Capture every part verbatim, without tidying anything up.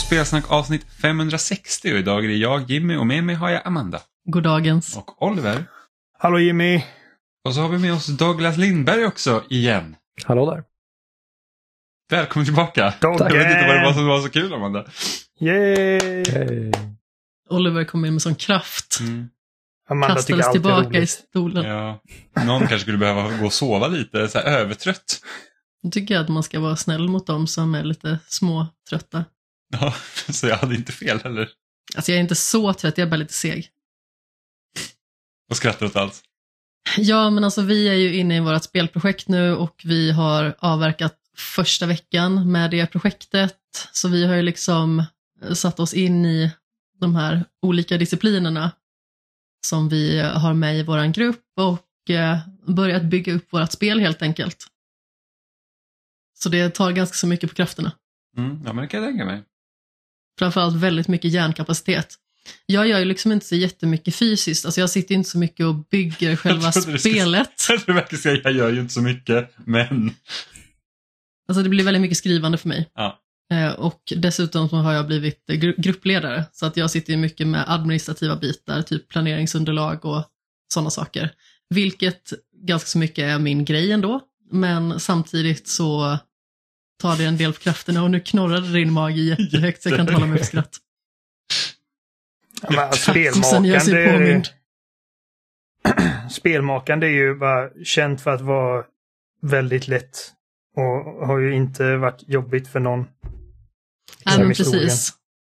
Spelsnack avsnitt femhundrasextio. Idag är det jag, Jimmy, och med mig har jag Amanda. Goddagens. Och Oliver. Hallå Jimmy. Och så har vi med oss Douglas Lindberg också, igen. Hallå där. Välkommen tillbaka. Dogge. Jag vet inte vad det var som var så kul, Amanda. Yay. Hey. Oliver kom in med sån kraft. Mm. Amanda Kastades tillbaka i stolen. Ja. Någon kanske skulle behöva gå och sova lite, så här övertrött. Jag tycker att man ska vara snäll mot dem som är lite små trötta. Ja, så jag hade inte fel heller. Alltså jag är inte så trött, jag är bara lite seg. Och skrattar åt allt. Ja, men alltså vi är ju inne i vårt spelprojekt nu och vi har avverkat första veckan med det projektet. Så vi har ju liksom satt oss in i de här olika disciplinerna som vi har med i våran grupp och eh, börjat bygga upp vårt spel helt enkelt. Så det tar ganska så mycket på krafterna. Mm, ja, men det kan jag tänka mig. Framförallt väldigt mycket hjärnkapacitet. Jag gör ju liksom inte så jättemycket fysiskt. Alltså jag sitter inte så mycket och bygger själva spelet. Jag tror verkligen säga jag gör ju inte så mycket, men... Alltså det blir väldigt mycket skrivande för mig. Ja. Eh, och dessutom så har jag blivit gru- gruppledare. Så att jag sitter ju mycket med administrativa bitar, typ planeringsunderlag och sådana saker. Vilket ganska så mycket är min grej ändå. Men samtidigt så tar det en del på krafterna och nu knorrade din mage jättehögt så jag kan inte hålla mig för skratt. Ja, men spelmakande, spelmakande är ju bara känt för att vara väldigt lätt och har ju inte varit jobbigt för någon. Ja, men precis.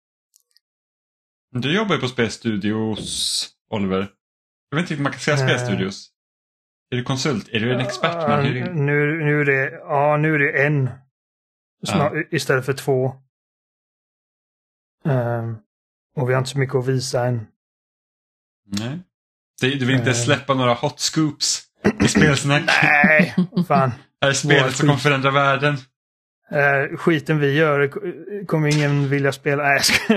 Du jobbar ju på Spelstudios, Oliver. Jag vet inte om man kan säga Spelstudios. Är du konsult? Är du en expert? Uh, Man? Är det... nu, nu, är det, ja, nu är det en Snar, ja. istället för två. Um, och vi har inte så mycket att visa än. Nej. Du vill inte uh. släppa några hot scoops i spelsnack? Nej, fan. Är det spelet som kommer förändra världen? Uh, skiten vi gör kommer ingen vilja spela. Nej, jag ska...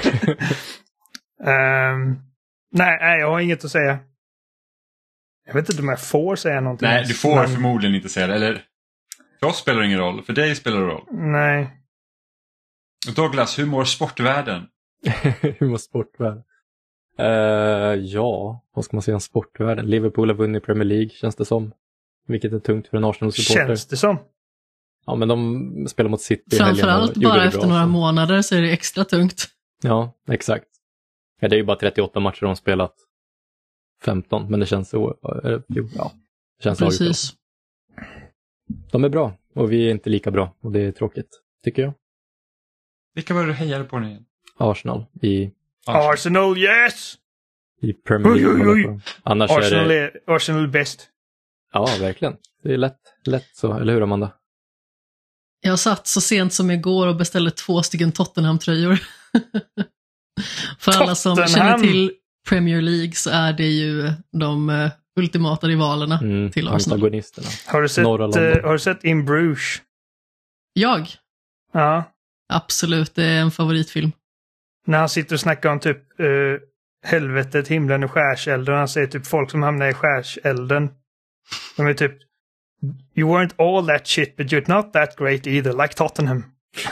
um, nej, nej, jag har inget att säga. Jag vet inte om jag får säga någonting. Nej, du får men... förmodligen inte säga det. Eller, för oss spelar det ingen roll. För dig spelar det roll. Nej. Douglas, hur mår sportvärlden? Hur mår sportvärlden? Uh, ja, vad ska man säga om sportvärlden? Liverpool har vunnit Premier League, känns det som. Vilket är tungt för en Arsenal-supporter. Känns det som? Ja, men de spelar mot City. Framförallt bara efter några månader så är det extra tungt. Ja, exakt. Ja, det är ju bara trettioåtta matcher de har spelat. femton, men det känns så... Äh, jo, ja. Det känns precis. De är bra, och vi är inte lika bra. Och det är tråkigt, tycker jag. Vilka var du hejade på nu igen? Arsenal i... Arsenal, Arsenal yes! I Premier League. Oj, oj, oj. Annars Arsenal är, det... är Arsenal bäst. Ja, verkligen. Det är lätt, lätt så. Eller hur, Amanda? Jag satt så sent som igår och beställde två stycken Tottenham-tröjor. För alla som Tottenham. känner till Premier League så är det ju de uh, ultimata rivalerna mm, till Arsenal. Antagonisterna. Har du sett, uh, har du sett In Bruges? Jag? Ja. Absolut, det är en favoritfilm. När han sitter och snackar om typ uh, helvetet, himlen och skärselden. Han säger typ folk som hamnar i skärselden. De är typ You weren't all that shit but you're not that great either, like Tottenham.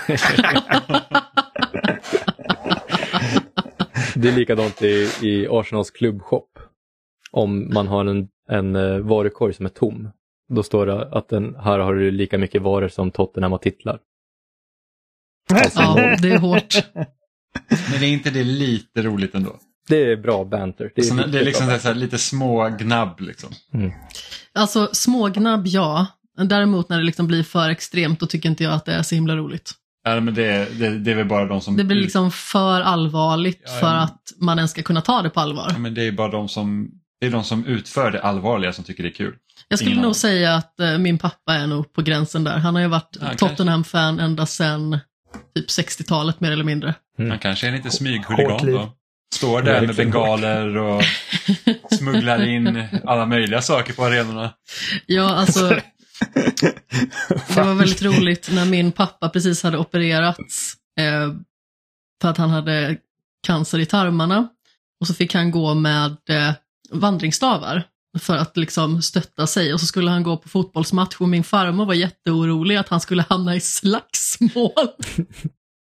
Det är likadant i, i Arsenals klubbshop. Om man har en, en uh, varukorg som är tom, då står det att den, här har du lika mycket varor som Tottenham har titlar. Alltså, ja, det är hårt. Men är inte det lite roligt ändå? Det är bra banter. Det är, alltså, det är liksom så här, lite små gnabb liksom. Mm. Alltså smågnabb, ja. Däremot när det liksom blir för extremt, då tycker inte jag att det är så himla roligt. Ja, men det, det, det är väl bara de som... Det blir liksom för allvarligt ja, ja. för att man ens ska kunna ta det på allvar. Ja, men det är bara de som, det är de som utför det allvarliga som tycker det är kul. Jag skulle Ingen nog annan. säga att uh, min pappa är nog på gränsen där. Han har ju varit ja, Tottenham-fan ända sedan typ sextiotalet mer eller mindre. Mm. Han kanske är lite smyghuligan då. Står där med bengaler och smugglar in alla möjliga saker på arenorna. Ja, alltså... Det var väldigt roligt när min pappa precis hade opererats eh, för att han hade cancer i tarmarna. Och så fick han gå med eh, vandringsstavar för att liksom stötta sig. Och så skulle han gå på fotbollsmatch och min farmor var jätteorolig att han skulle hamna i slagsmål.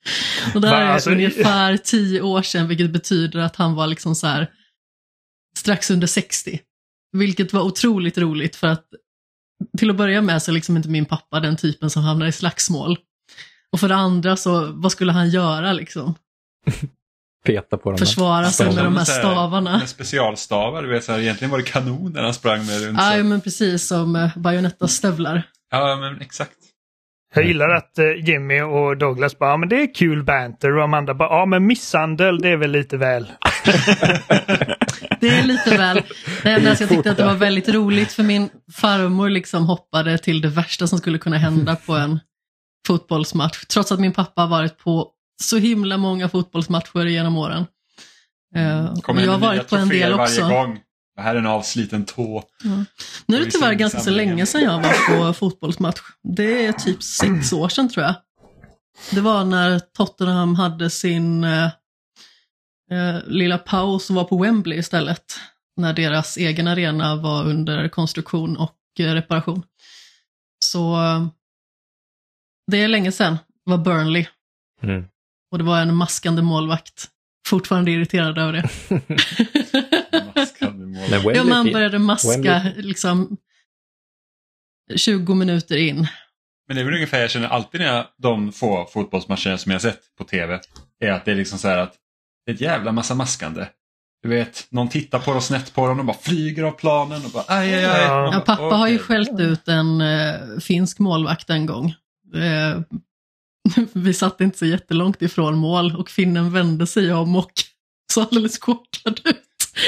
Och det här är alltså, ungefär tio år sedan, vilket betyder att han var liksom så här strax under sextio. Vilket var otroligt roligt, för att till att börja med så är liksom inte min pappa den typen som hamnar i slagsmål. Och för det andra så, vad skulle han göra liksom? Peta på dem. Försvara sig med de här stavarna. Med specialstavar, du vet så här, egentligen var det kanon när han sprang med runt. Ja, men precis som uh, Bayonetta-stövlar. Ja, men exakt. Jag gillar att uh, Jimmy och Douglas bara, ja, men det är kul banter, och Amanda bara, ja men misshandel, det är väl lite väl. Det är lite väl. Nej, men jag tyckte att det var väldigt roligt, för min farmor liksom hoppade till det värsta som skulle kunna hända på en fotbollsmatch. Trots att min pappa har varit på så himla många fotbollsmatcher genom åren. Uh, och jag har varit på en del också. Varje gång. Det här är en avsliten tå. Ja. Nu är det tyvärr ganska så länge sedan jag var på fotbollsmatch. Det är typ sex år sedan tror jag. Det var när Tottenham hade sin uh, uh, lilla paus och var på Wembley istället. När deras egen arena var under konstruktion och uh, reparation. Så uh, det är länge sedan. Det var Burnley. Mm. Och det var en maskande målvakt. Fortfarande irriterad över det. Maskande målvakt. Ja, man började maska liksom tjugo minuter in. Men det är väl ungefär, jag känner alltid när jag, de få fotbollsmatcher som jag sett på tv, är att det är liksom så här att det är ett jävla massa maskande. Du vet, någon tittar på dem snett på dem och bara flyger av planen och bara aj, aj, aj. Ja, ja, pappa okay. har ju skällt ut en uh, finsk målvakt en gång. Uh, vi satt inte så jättelångt ifrån mål och finnen vände sig om och så alldeles kortad ut.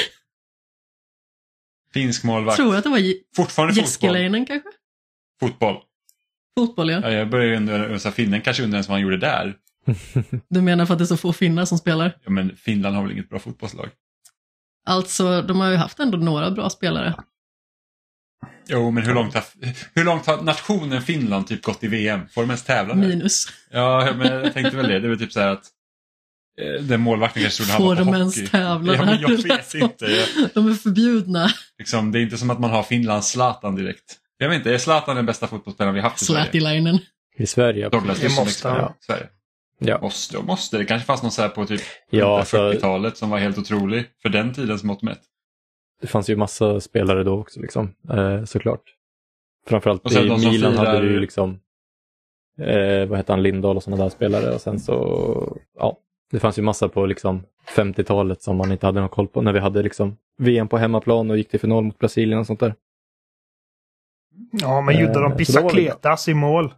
Finsk målvakt. Tror att det var J- fortfarande Jeskeleinen kanske? Fotboll. Fotboll, ja. Ja, jag började ju undra, så finnen kanske undrar ens vad han gjorde där. Du menar för att det är så få finnar som spelar? Ja, men Finland har väl inget bra fotbollslag? Alltså, de har ju haft ändå några bra spelare. Jo, men hur långt har, hur långt har nationen Finland typ gått i V M? Får de ens tävla där? Minus. Ja, men jag tänkte väl det. Det var typ så här att eh, den målvakten kanske trodde han var på Får de hockey. ens tävla ja, men jag där? vet inte. Jag, De är förbjudna. liksom, det är inte som att man har Finlands Zlatan direkt. Jag vet inte, är Zlatan den bästa fotbollsspelaren vi haft i Sverige? Slatilainen. I Sverige. Douglas, Det du som måste expert. han. Sverige. Ja. Måste och måste. Det kanske fanns någon så här på typ Ja, alltså, fyrtiotalet som var helt otrolig för den tidens mått mätt. det fanns ju massa spelare då också liksom, eh, såklart. Framförallt Och sen i de som Milan firar... hade du ju liksom eh, vad heter han, Lindahl och sådana där spelare, och sen så ja, det fanns ju massa på liksom femtiotalet som man inte hade någon koll på när vi hade liksom V M på hemmaplan och gick till final mot Brasilien och sånt där. Ja, men gjorde de Eh, Bicicletas i mål?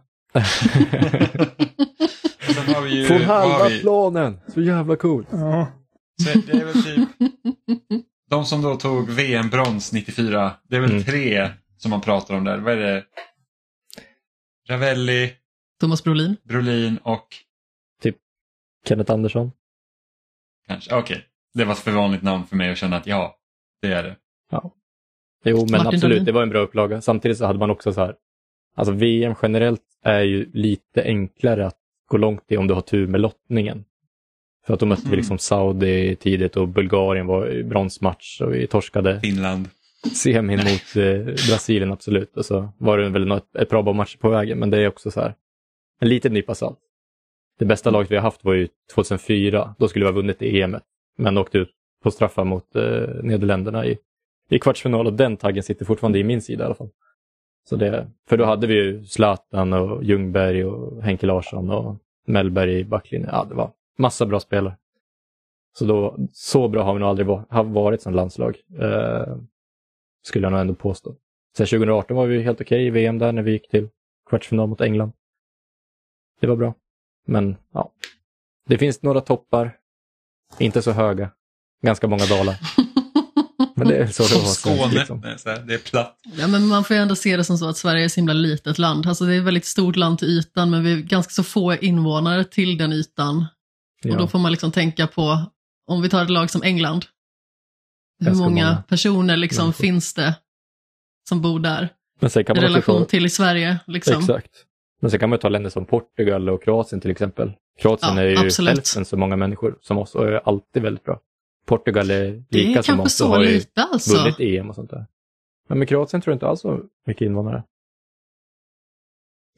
Sen har vi ju... Från vad har halva vi? planen! Så jävla coolt! Ja. Så det är väl typ... De som då tog V M-brons nittiofyra, det är väl Mm. tre som man pratar om där. Vad är det? Ravelli, Thomas Brolin. Brolin och... Kenneth Andersson. Kanske, okej. Okay. Det var ett för vanligt namn för mig att känna att ja, det är det. Ja. Jo, men Martin absolut, Dahlin. det var en bra upplaga. Samtidigt så hade man också så här, alltså V M generellt är ju lite enklare att gå långt i om du har tur med lottningen. För att då mötte Mm. vi liksom Saudi tidigt och Bulgarien var i bronsmatch och vi torskade Finland. semin mot eh, Brasilien absolut. Och så var det väl något, ett bra match på vägen, men det är också så här en liten nypa salt. Det bästa laget vi har haft var ju tjugohundrafyra. Då skulle vi ha vunnit i E M. Men åkte ut på straffar mot eh, Nederländerna i, i kvartsfinal. Och den taggen sitter fortfarande i min sida i alla fall. Så det, för då hade vi ju Zlatan och Ljungberg och Henke Larsson och Mellberg i backlinjen. Ja, det var massa bra spelare. Så då, så bra har vi nog aldrig var, har varit som landslag. Eh, skulle jag nog ändå påstå. Sen tjugo arton var vi helt okej i V M där när vi gick till kvartsfinal mot England. Det var bra. Men ja, det finns några toppar, inte så höga, ganska många dalar. Men det är så det var. Skåne, liksom. det, är så här, det är platt. Ja, men man får ju ändå se det som så att Sverige är ett så himla litet land. Alltså det är ett väldigt stort land till ytan, men vi är ganska så få invånare till den ytan. Ja. Och då får man liksom tänka på, om vi tar ett lag som England, hur Ganska många, många personer liksom människor. finns det som bor där Men sen kan i man också relation ta, till i Sverige liksom. exakt. Men sen kan man ta länder som Portugal och Kroatien till exempel. Kroatien Ja, är ju absolut. hälften så många människor som oss och är alltid väldigt bra. Portugal är Det är lika som kanske oss och så har ju lite alltså. vunnit E M och sånt där. Men med Kroatien tror jag inte alls så mycket invånare.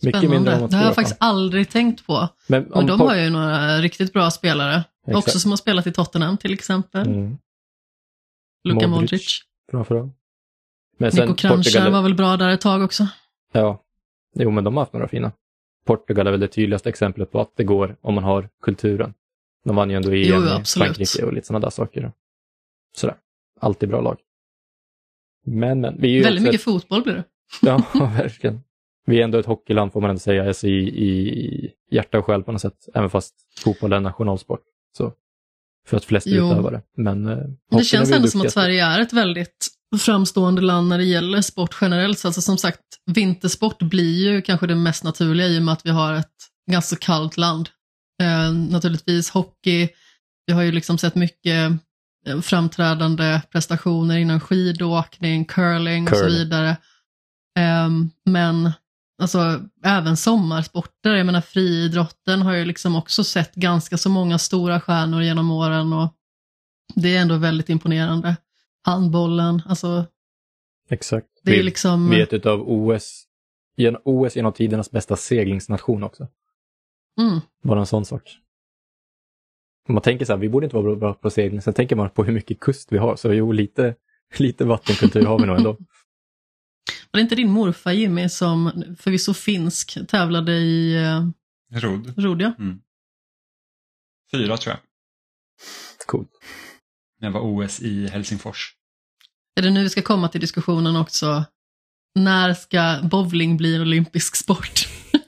Mycket mindre än Spännande. man Det har jag tror, faktiskt aldrig tänkt på. Men, Men om de Port- har ju några riktigt bra spelare. Exakt. Också som har spelat i Tottenham till exempel. Mm. Luka Modric. Modric. Framför allt. Men sen Nico Kranjčar Portugal, var väl bra där ett tag också. ja, jo men de har haft några fina. Portugal är väl det tydligaste exemplet på att det går om man har kulturen. De vann ju ändå E M Jo, i absolut. Frankrike och lite sådana där saker. Sådär. Alltid bra lag. Men, men vi är ju Väldigt också mycket ett, fotboll blir det. ja, verkligen. Vi är ändå ett hockeyland får man ändå säga, alltså i, i hjärta och själ på något sätt. Även fast fotboll är en nationalsport. Så för att flest Jo. utövar det. Men, eh, Det hockeyn känns är vi ändå som att duktiga på. Sverige är ett väldigt framstående land när det gäller sport generellt. Så alltså som sagt, vintersport blir ju kanske det mest naturliga i och med att vi har ett ganska kallt land. Eh, naturligtvis hockey, vi har ju liksom sett mycket eh, framträdande prestationer inom skidåkning, curling och så Curling. vidare. Eh, men alltså även sommarsporter, jag menar friidrotten har ju liksom också sett ganska så många stora stjärnor genom åren och det är ändå väldigt imponerande. Handbollen, alltså Exakt. det vi, är liksom... vi är ett utav O S, gen- O S genom tidernas bästa seglingsnation också. Mm. Bara en sån sak. Man tänker så här, vi borde inte vara bra på segling. Sen tänker man på hur mycket kust vi har. Så jo, lite, lite vattenkultur har vi nog ändå. Var det inte din morfar Jimmy som förvisso finsk tävlade i uh, Rodd. rodd? Mm. Fyra tror jag. Coolt. När jag var O S i Helsingfors. Är det nu vi ska komma till diskussionen också? När ska bowling bli en olympisk sport?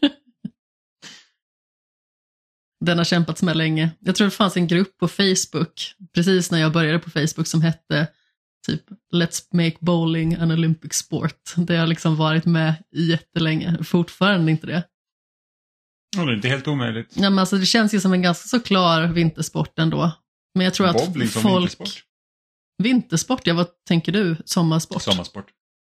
Den har kämpats med länge. Jag tror det fanns en grupp på Facebook, precis när jag började på Facebook, som hette typ Let's make bowling an Olympic sport. Det har liksom varit med jättelänge. Fortfarande inte det. Ja, det är inte helt omöjligt. Ja, men alltså, det känns ju som en ganska så klar vintersport ändå. Men jag tror att Bowling som folk... vintersport. Vintersport, ja, vad tänker du? Sommarsport? Sommarsport.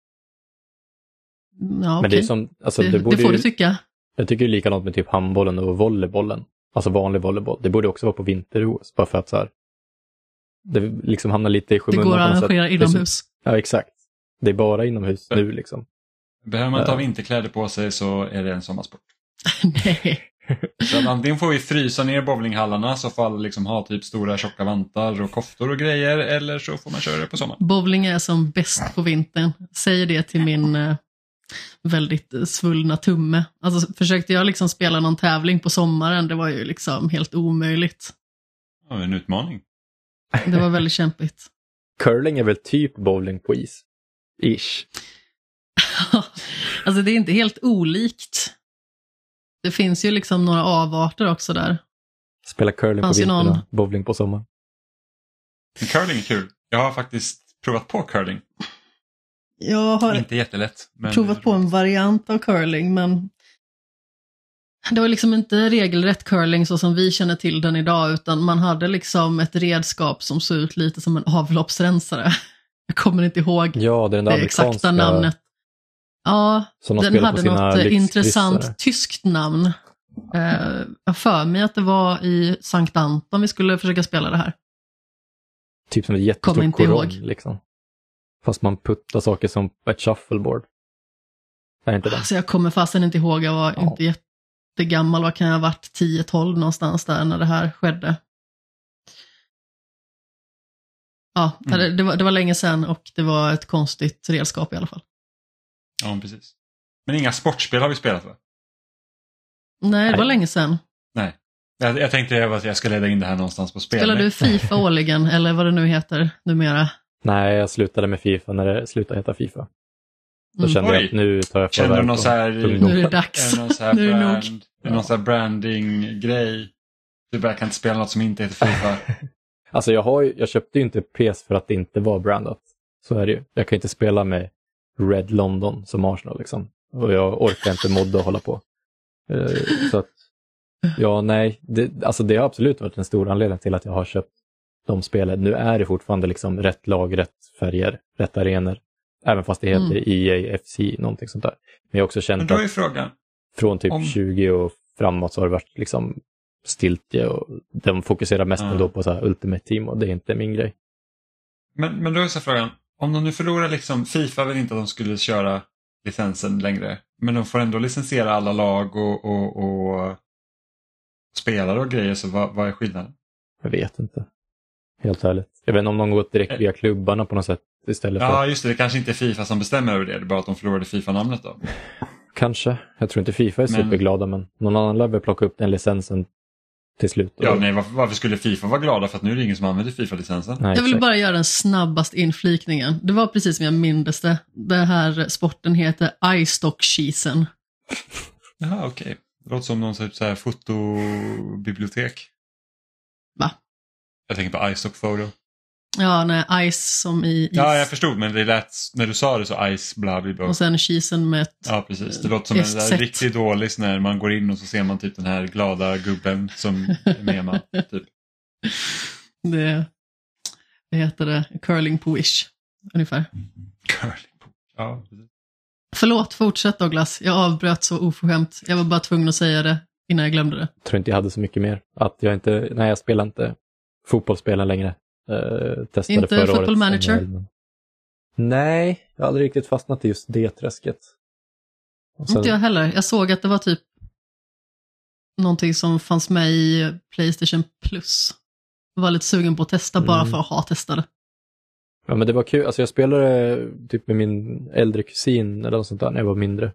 Ja, Men okej. det är som, alltså, det, det, det borde får ju, du tycka. jag tycker det är likadant med typ handbollen och volleybollen. Alltså vanlig volleyboll. Det borde också vara på vinter-O S. Bara för att så här, det liksom hamnar lite i Det skymundan. går att på något sätt. arrangera Det är så- inomhus. Ja, exakt. Det är bara inomhus Ja. nu liksom. Behöver man ta Ja. vinterkläder på sig så är det en sommarsport. Nej. Så att antingen får vi frysa ner bowlinghallarna så får alla liksom ha typ stora tjocka vantar och koftor och grejer, eller så får man köra det på sommaren. Bowling är som bäst på vintern. Säger det till min eh, väldigt eh, svullna tumme. Alltså försökte jag liksom spela någon tävling på sommaren, det var ju liksom helt omöjligt. Ja, en utmaning. Det var väldigt kämpigt. Curling är väl typ bowling på is? Ish. Alltså det är inte helt olikt. Det finns ju liksom några avarter också där. Spela curling på Fanns ju vintern någon- och bowling på sommaren. Men curling är kul. Jag har faktiskt provat på curling. Jag har Inte jättelätt. Men provat på en variant av curling, men det var liksom inte regelrätt curling så som vi känner till den idag, utan man hade liksom ett redskap som såg ut lite som en avloppsrensare. Jag kommer inte ihog Ja, det är den där det amerikanska exakta namnet. Ja, som de den spelar på hade sina något eh, lyxkryssare. intressant tyskt namn. Eh, jag för mig att det var i Sankt Anton vi skulle försöka spela det här. Typ som ett Kommer jättestort inte koron ihåg. liksom. Fast man puttar saker som ett shuffleboard. Är inte det? Alltså jag kommer fasen inte ihåg, jag var Ja. inte jättegammal, vad kan jag ha varit, tio tolv någonstans där när det här skedde. Ja, Mm. det, det, var, det var länge sedan och det var ett konstigt redskap i alla fall. Ja, precis. Men inga sportspel har vi spelat, va? Nej, det Nej. var länge sedan. Nej. Jag, jag tänkte att jag ska leda in det här någonstans på spel. Spelar du FIFA årligen eller vad det nu heter numera? Nej, jag slutade med FIFA när det slutade heta FIFA. Då Mm. kände jag Oj. att nu tar jag Känner du farväl någon från så här- ungdom. Nu är det dags. Är det någon så här Nu är det nog. brand, är det någon så här branding-grej? Du bara kan inte spela något som inte heter FIFA. Alltså jag, har ju, jag köpte ju inte P S för att det inte var brandat. Så är det ju. Jag kan inte spela med Red London som Arsenal liksom. Och jag orkar inte modda och hålla på. Eh, så att, ja nej, det, alltså det har absolut varit en stor anledning till att jag har köpt de spelen. Nu är det fortfarande liksom rätt lag, rätt färger, rätt arenor. Även fast det heter Mm. E A F C, någonting sånt där. Men jag har också Men känt då är att frågan. från typ om- tjugo och framåt så har det varit liksom stiltje och de fokuserar mest Ja. ändå på så här Ultimate Team och det är inte min grej. Men, men då är så frågan. Om de nu förlorar liksom, FIFA vill inte att de skulle köra licensen längre. men de får ändå licensiera alla lag och, och, och spelare och grejer, så vad, vad är skillnaden? Jag vet inte. Helt ärligt. Jag vet inte om de går direkt via klubbarna på något sätt istället för... Ja, just det. Det kanske inte är FIFA som bestämmer över det. Det är bara att de förlorade FIFA-namnet då. Kanske. Jag tror inte FIFA är Men- superglada, men någon annan lär väl plocka upp den licensen till slut. Ja, nej, varför, varför skulle FIFA vara glada för att nu är det ingen som använder FIFA-licensen? Nej, Jag vill exakt. bara göra den snabbast inflikningen. Det var precis som jag mindes det. Den här sporten heter iStock-cheesen. Jaha, okej. Okay. Det låter som någon typ så här fotobibliotek. Va? Jag tänker på iStock Photo. Ja, nej, ice som i is. Ja, jag förstod, men det lät, när du sa det så ice, bla bla bla. Och sen cheesen med ett... Ja, precis. Det låter som en där Hästsätt. riktigt dålig när man går in och så ser man typ den här glada gubben som är med man, typ. Det, det heter det curling på Wish, ungefär. Curling. Ja, precis. Förlåt, fortsätt Douglas. Jag avbröt så oförskämt. Jag var bara tvungen att säga det innan jag glömde det. Jag tror inte jag hade så mycket mer. Att jag inte, nej, jag spelar inte fotbollsspelen längre. Uh, testade Inte förra Football året. Manager? Men... Nej, jag har aldrig riktigt fastnat i just det träsket. Och sen... Inte jag heller. Jag såg att det var typ någonting som fanns med i PlayStation Plus. Jag var lite sugen på att testa Mm. bara för att ha testade. Ja, men det var kul. Alltså jag spelade typ med min äldre kusin eller något sånt där när jag var mindre.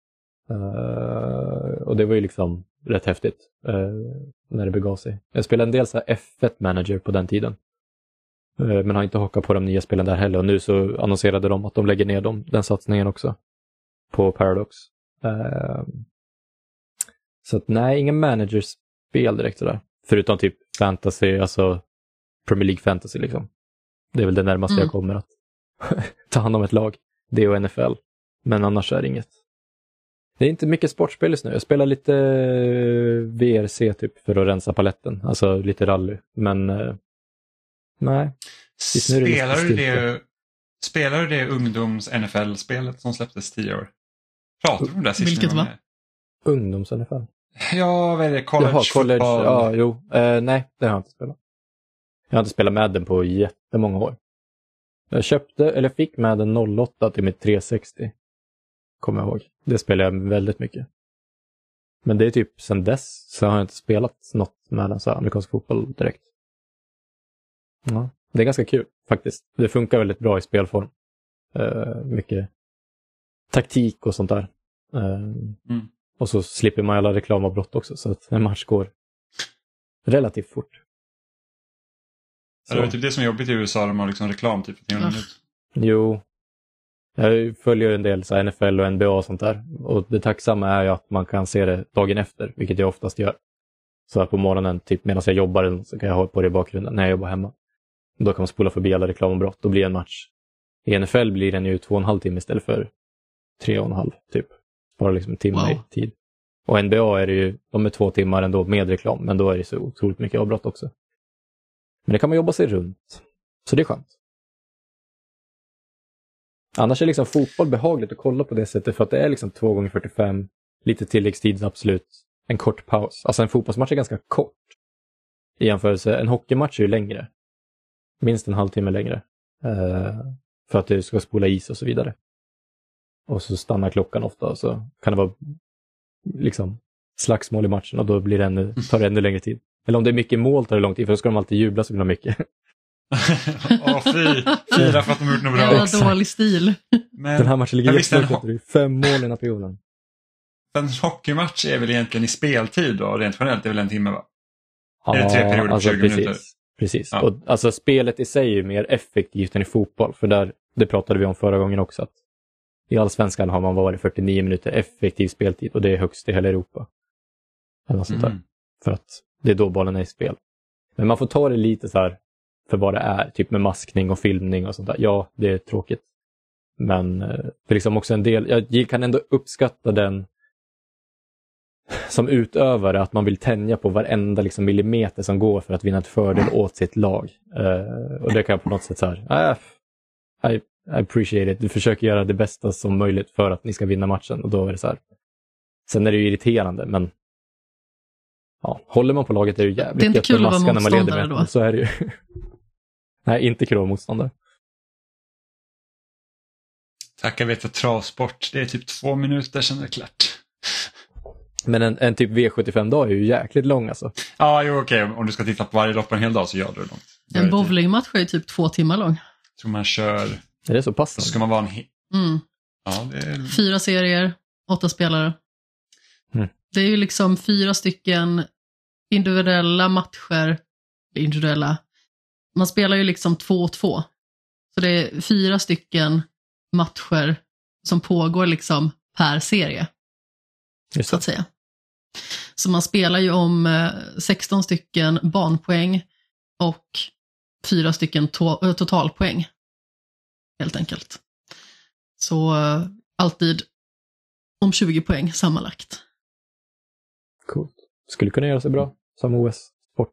Uh, och det var ju liksom rätt häftigt uh, när det begav sig. Jag spelade en del så här F ett Manager på den tiden. Uh, men har inte hakat på de nya spelen där heller. Och nu så annonserade de att de lägger ner dem, den satsningen också. På Paradox. Uh, så att nej, ingen managerspel direkt sådär. Förutom typ fantasy, alltså Premier League fantasy liksom. Det är väl det närmaste Mm. jag kommer att ta hand om ett lag. Det och N F L. Men annars är det inget. Det är inte mycket sportspel just nu. Jag spelar lite V R C typ för att rensa paletten. Alltså lite rally. Men eh, nej. Just nu är det Spelar lite du stiltje. det, spelar du det ungdoms-N F L-spelet som släpptes tio år? Pratar du om det sist? Vilket va? Ungdoms-N F L. Ja, vad är det? College, Jaha, college. football? Ja, jo. Eh, nej, det har jag inte spelat. Jag har inte spelat med den på jättemånga år. Jag köpte, eller fick med den noll åtta till mitt tre sextio. Kommer jag ihåg. Det spelar jag väldigt mycket. Men det är typ sen dess så har jag inte spelat något med den så här amerikansk fotboll direkt. Ja, det är ganska kul faktiskt. Det funkar väldigt bra i spelform. Uh, mycket taktik och sånt där. Uh, Mm. Och så slipper man alla reklamavbrott också så att en match går relativt fort. Ja, det är typ det som är jobbigt i U S A. De har liksom reklam typ för tio Ja. minuter. Jo. Jag följer en del så här N F L och N B A och sånt där. Och det tacksamma är ju att man kan se det dagen efter, vilket jag oftast gör. Så att på morgonen, typ medan jag jobbar, så kan jag ha på det i bakgrunden när jag jobbar hemma. Då kan man spola förbi alla reklamavbrott. Då blir en match. I N F L blir den ju två och en halv timme istället för tre och en halv typ. Bara liksom en timme Wow. i tid. Och N B A är det ju, de är två timmar ändå med reklam. Men då är det så otroligt mycket avbrott också. Men det kan man jobba sig runt. Så det är skönt. Annars är liksom fotboll behagligt att kolla på det sättet för att det är liksom två gånger fyrtiofem, lite tilläggstid absolut, en kort paus. Alltså en fotbollsmatch är ganska kort i jämförelse. En hockeymatch är ju längre. Minst en halvtimme längre. Uh, för att du ska spola is och så vidare. Och så stannar klockan ofta och så kan det vara liksom slagsmål i matchen och då blir det ännu, tar det ännu längre tid. Eller om det är mycket mål tar det lång tid för då ska de alltid jubla så mycket. Åh, fy! Fira för att de har gjort något bra. Jävla exakt. dålig stil. Men Den här matchen ligger jag visste en jättelångt efter. Det är fem mål i den här perioden. en hockeymatch är väl egentligen i speltid då? Rent generellt är väl en timme, va? Är det tre perioder på tjugo precis, minuter? Precis. Ja. Och, alltså spelet i sig är ju mer effektivt än i fotboll. För där, det pratade vi om förra gången också. Att i Allsvenskan har man varit fyrtionio minuter effektiv speltid. Och det är högst i hela Europa. Eller något sånt där. Mm. För att det är då bollen är i spel. Men man får ta det lite så här för vad det är. Typ med maskning och filmning och sånt där. Ja, det är tråkigt. Men eh, för liksom också en del, jag kan ändå uppskatta den som utövare att man vill tänja på varenda liksom millimeter som går för att vinna ett fördel åt sitt lag. Uh, och det kan jag på något sätt så här, uh, I, I appreciate it. Du försöker göra det bästa som möjligt för att ni ska vinna matchen och då är det så här. Sen är det ju irriterande, men ja, håller man på laget är det ju jävligt Det är inte gött kul att vara maska när man leder motståndare med. då. Så är det ju. Nej, inte kul att vara motståndare. Tackar vet för travsport. Det är typ två minuter sedan det är klart. Men en, en typ V sjuttiofem-dag är ju jäkligt lång alltså. Ja, jo okej. Om du ska titta på varje lopp en hel dag så gör du det långt. En bowlingmatch är ju typ två timmar lång. Jag tror man kör... Är det så passande? Så ska man vara en... He- Mm. ja, det är... Fyra serier, åtta spelare. Mm. Det är ju liksom fyra stycken individuella matcher. Individuella. Man spelar ju liksom två och två. Så det är fyra stycken matcher som pågår liksom per serie. Just så att säga. Så man spelar ju om sexton stycken banpoäng och fyra stycken to- totalpoäng. Helt enkelt. Så uh, alltid om tjugo poäng sammanlagt. Coolt. Skulle kunna göra sig bra som O S-sport.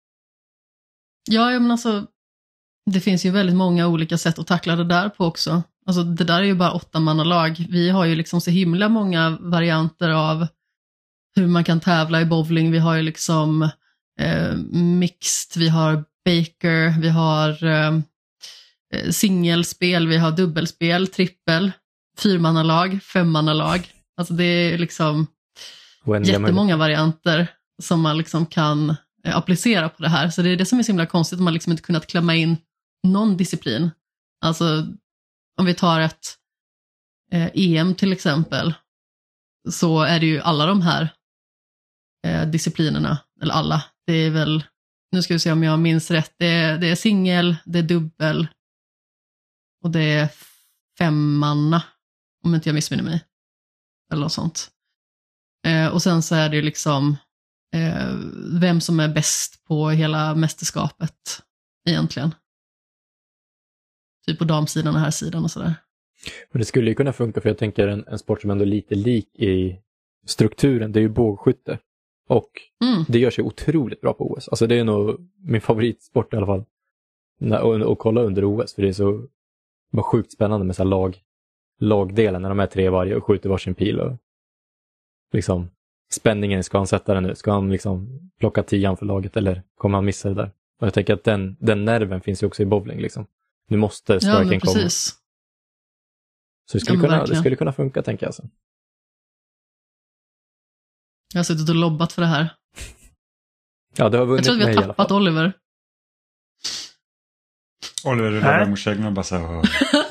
Ja, men alltså det finns ju väldigt många olika sätt att tackla det där på också. Alltså det där är ju bara åtta mannalag. Vi har ju liksom så himla många varianter av hur man kan tävla i bowling. Vi har ju liksom eh, mixed, vi har baker, vi har eh, singelspel, vi har dubbelspel, trippel, fyrmannalag, femmannalag. Alltså det är liksom jättemånga varianter som man liksom kan eh, applicera på det här. Så det är det som är så himla konstigt, att man liksom inte kunnat klämma in någon disciplin. Alltså om vi tar ett eh, E M till exempel, så är det ju alla de här eh, disciplinerna, eller alla, det är väl, nu ska vi se om jag minns rätt, det är, det är singel, det är dubbel och det är femmanna, om inte jag missminner mig, eller något sånt. Eh, och sen så är det ju liksom eh, vem som är bäst på hela mästerskapet egentligen. Typ på damsidan och här sidan och sådär. Men det skulle ju kunna funka, för jag tänker en, en sport som ändå är lite lik i strukturen, det är ju bågskytte. Och mm. det gör sig otroligt bra på O S. Alltså det är nog min favoritsport i alla fall. Att kolla under O S, för det är så bara sjukt spännande med så här lag, lagdelen när de är tre varje och skjuter varsin pil. Och liksom spänningen, ska han sätta den nu? Ska han liksom plocka tian för laget eller kommer han missa det där? Och jag tänker att den, den nerven finns ju också i bowling liksom. Nu måste striken ja, komma. Så det skulle, ja, kunna, det skulle kunna funka, tänker jag. Alltså. Jag har suttit och lobbat för det här. Ja, det har vunnit. Jag tror att vi har tappat Oliver. Oliver rullar mot käggen och bara så här.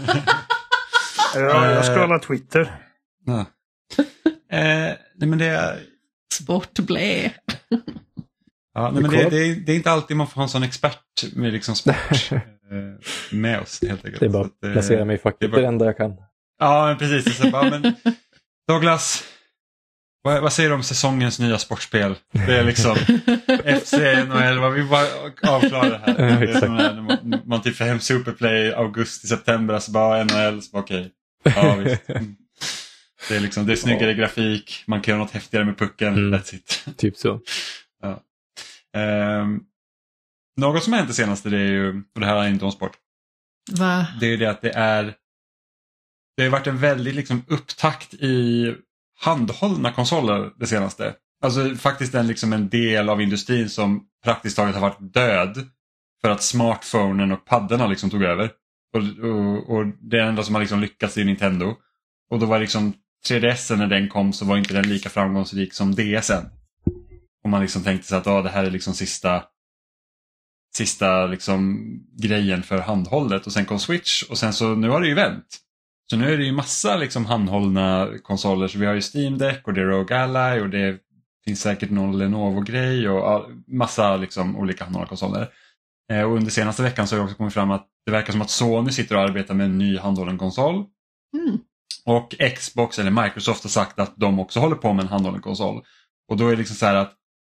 Ja, jag scrollar Twitter. Ja. eh, nej men det är... Sportblä. Ja, nej, men det, det, är, det är inte alltid man får ha en sån expert med liksom sport eh, med oss helt enkelt. Det är bara att placera mig i facket, det är det enda jag kan. Ja, men precis. Det är så bara, men Douglas, vad, vad säger du om säsongens nya sportspel? Det är liksom F C, N H L, vad vi bara avklarar det här. Ja, det är som när man, man typ får hem Superplay augusti, september, så bara N H L, så bara okej. Okay. Ja, visst. Det är liksom, det är snyggare ja. grafik, man kan göra något häftigare med pucken, mm. that's it. Typ så. Ja. Um, något som har hänt det senaste, det är ju, och det här är inte om sport. Va? Det är ju det att det är det har varit en väldigt liksom upptakt i handhållna konsoler det senaste. Alltså faktiskt en, liksom en del av industrin som praktiskt taget har varit död för att smartphonen och paddarna liksom tog över. Och, och, och det enda som har liksom lyckats är Nintendo. Och då var liksom tre D S när den kom, så var inte den lika framgångsrik som D S en. Och man liksom tänkte sig att ah, det här är liksom sista sista liksom grejen för handhållet, och sen kom Switch och sen så nu har det ju vänt. Så nu är det ju massa liksom handhållna konsoler, så vi har ju Steam Deck och det är Rogue Ally och det finns säkert någon Lenovo-grej och all, massa liksom olika handhållna konsoler. Eh, och under senaste veckan så har det också kommit fram att det verkar som att Sony sitter och arbetar med en ny handhållen konsol. Mm. Och Xbox eller Microsoft har sagt att de också håller på med en handhållen konsol. Och då är det liksom så här att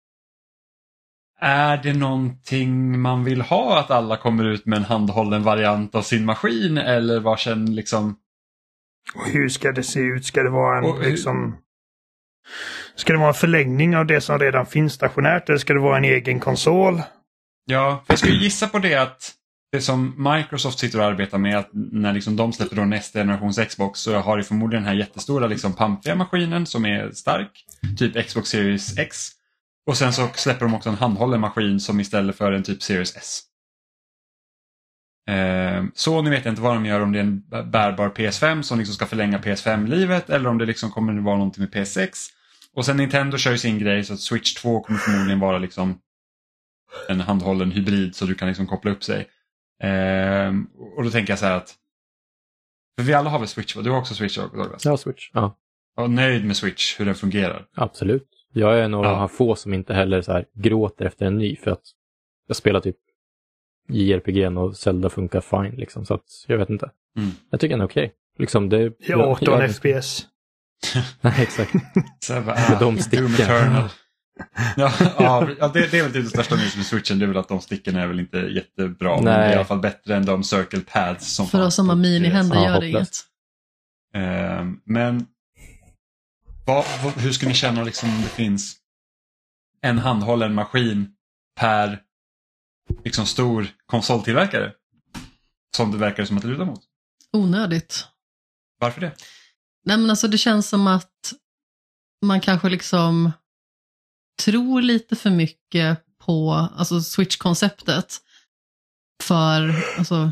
är det någonting man vill ha, att alla kommer ut med en handhållen variant av sin maskin, eller vad känner liksom... Och hur ska det se ut? Ska det vara en och, liksom... Ska det vara en förlängning av det som redan finns stationärt, eller ska det vara en egen konsol? Ja, för jag skulle gissa på det att det som Microsoft sitter och arbetar med, att när liksom de släpper då nästa generations Xbox, så har det förmodligen den här jättestora liksom pampiga maskinen som är stark, typ Xbox Series X. Och sen så släpper de också en handhållen maskin som istället för en typ Series S. Eh, så nu vet jag inte vad de gör, om det är en bärbar P S fem som liksom ska förlänga P S fem-livet eller om det liksom kommer att vara någonting med P S sex. Och sen Nintendo kör ju sin grej så att Switch två kommer förmodligen vara liksom en handhållen hybrid så du kan liksom koppla upp sig. Eh, och då tänker jag så här att för vi alla har väl Switch, va? Du har också Switch, Douglas? Ja, Switch. Ja. Och nöjd med Switch, hur den fungerar? Absolut. Jag är nog ja. av få som inte heller så här gråter efter en ny för att jag spelar typ J R P G och Zelda funkar fine liksom, så att jag vet inte. Mm. Jag tycker den är okej. Okay. Liksom det ja, arton F P S. Nej, exakt. Så bara, med de stickarna. Ja, ja det, det är väl det största nyss med Switchen, det är väl att de stickorna är väl inte jättebra. Nej. Men det är i alla fall bättre än de Circle Pads som för oss som har minihänder gör det inget. Uh, men vad, vad, hur ska ni känna liksom om det finns en handhållen maskin per liksom stor konsoltillverkare som det verkar som att det lutar mot? Onödigt. Varför det? Nej, men alltså det känns som att man kanske liksom tror lite för mycket på alltså Switch-konceptet för alltså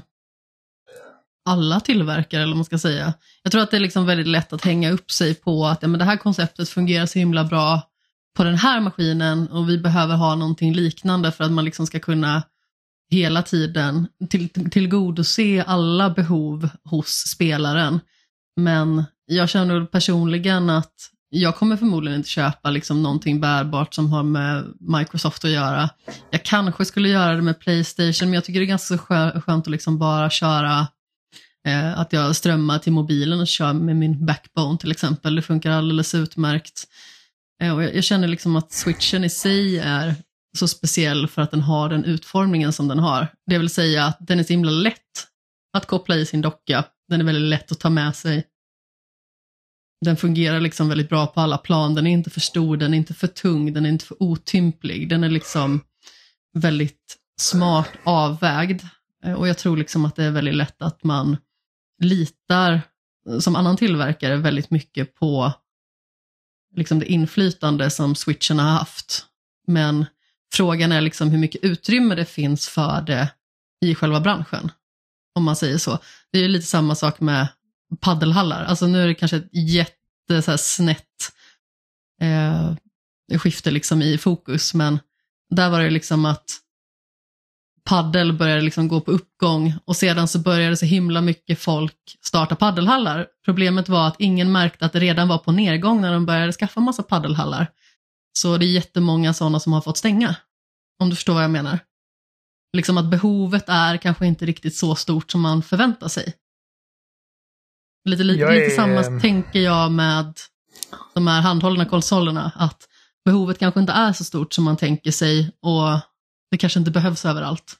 alla tillverkare, eller vad man ska säga. Jag tror att det är liksom väldigt lätt att hänga upp sig på att ja, men det här konceptet fungerar så himla bra på den här maskinen och vi behöver ha någonting liknande för att man liksom ska kunna hela tiden till, tillgodose alla behov hos spelaren. Men jag känner personligen att jag kommer förmodligen inte köpa liksom någonting bärbart som har med Microsoft att göra. Jag kanske skulle göra det med PlayStation, men jag tycker det är ganska skönt att liksom bara köra eh, att jag strömmar till mobilen och kör med min Backbone till exempel. Det funkar alldeles utmärkt. Eh, och jag, jag känner liksom att Switchen i sig är så speciell för att den har den utformningen som den har. Det vill säga att den är så himla lätt att koppla i sin docka. Den är väldigt lätt att ta med sig. Den fungerar liksom väldigt bra på alla plan. Den är inte för stor, den är inte för tung, den är inte för otymplig. Den är liksom väldigt smart avvägd. Och jag tror liksom att det är väldigt lätt att man litar som annan tillverkare väldigt mycket på liksom det inflytande som Switchen har haft. Men frågan är liksom hur mycket utrymme det finns för det i själva branschen. Om man säger så. Det är lite samma sak med paddelhallar. Alltså nu är det kanske ett jätte så här snett eh, skifte liksom i fokus, men där var det liksom att paddel började liksom gå på uppgång och sedan så började så himla mycket folk starta paddelhallar. Problemet var att ingen märkte att det redan var på nedgång när de började skaffa massa paddelhallar. Så det är jättemånga sådana som har fått stänga. Om du förstår vad jag menar. Liksom att behovet är kanske inte riktigt så stort som man förväntar sig. Lite, lite, är, lite samma äh... tänker jag med de här handhållna konsolerna. Att behovet kanske inte är så stort som man tänker sig och det kanske inte behövs överallt.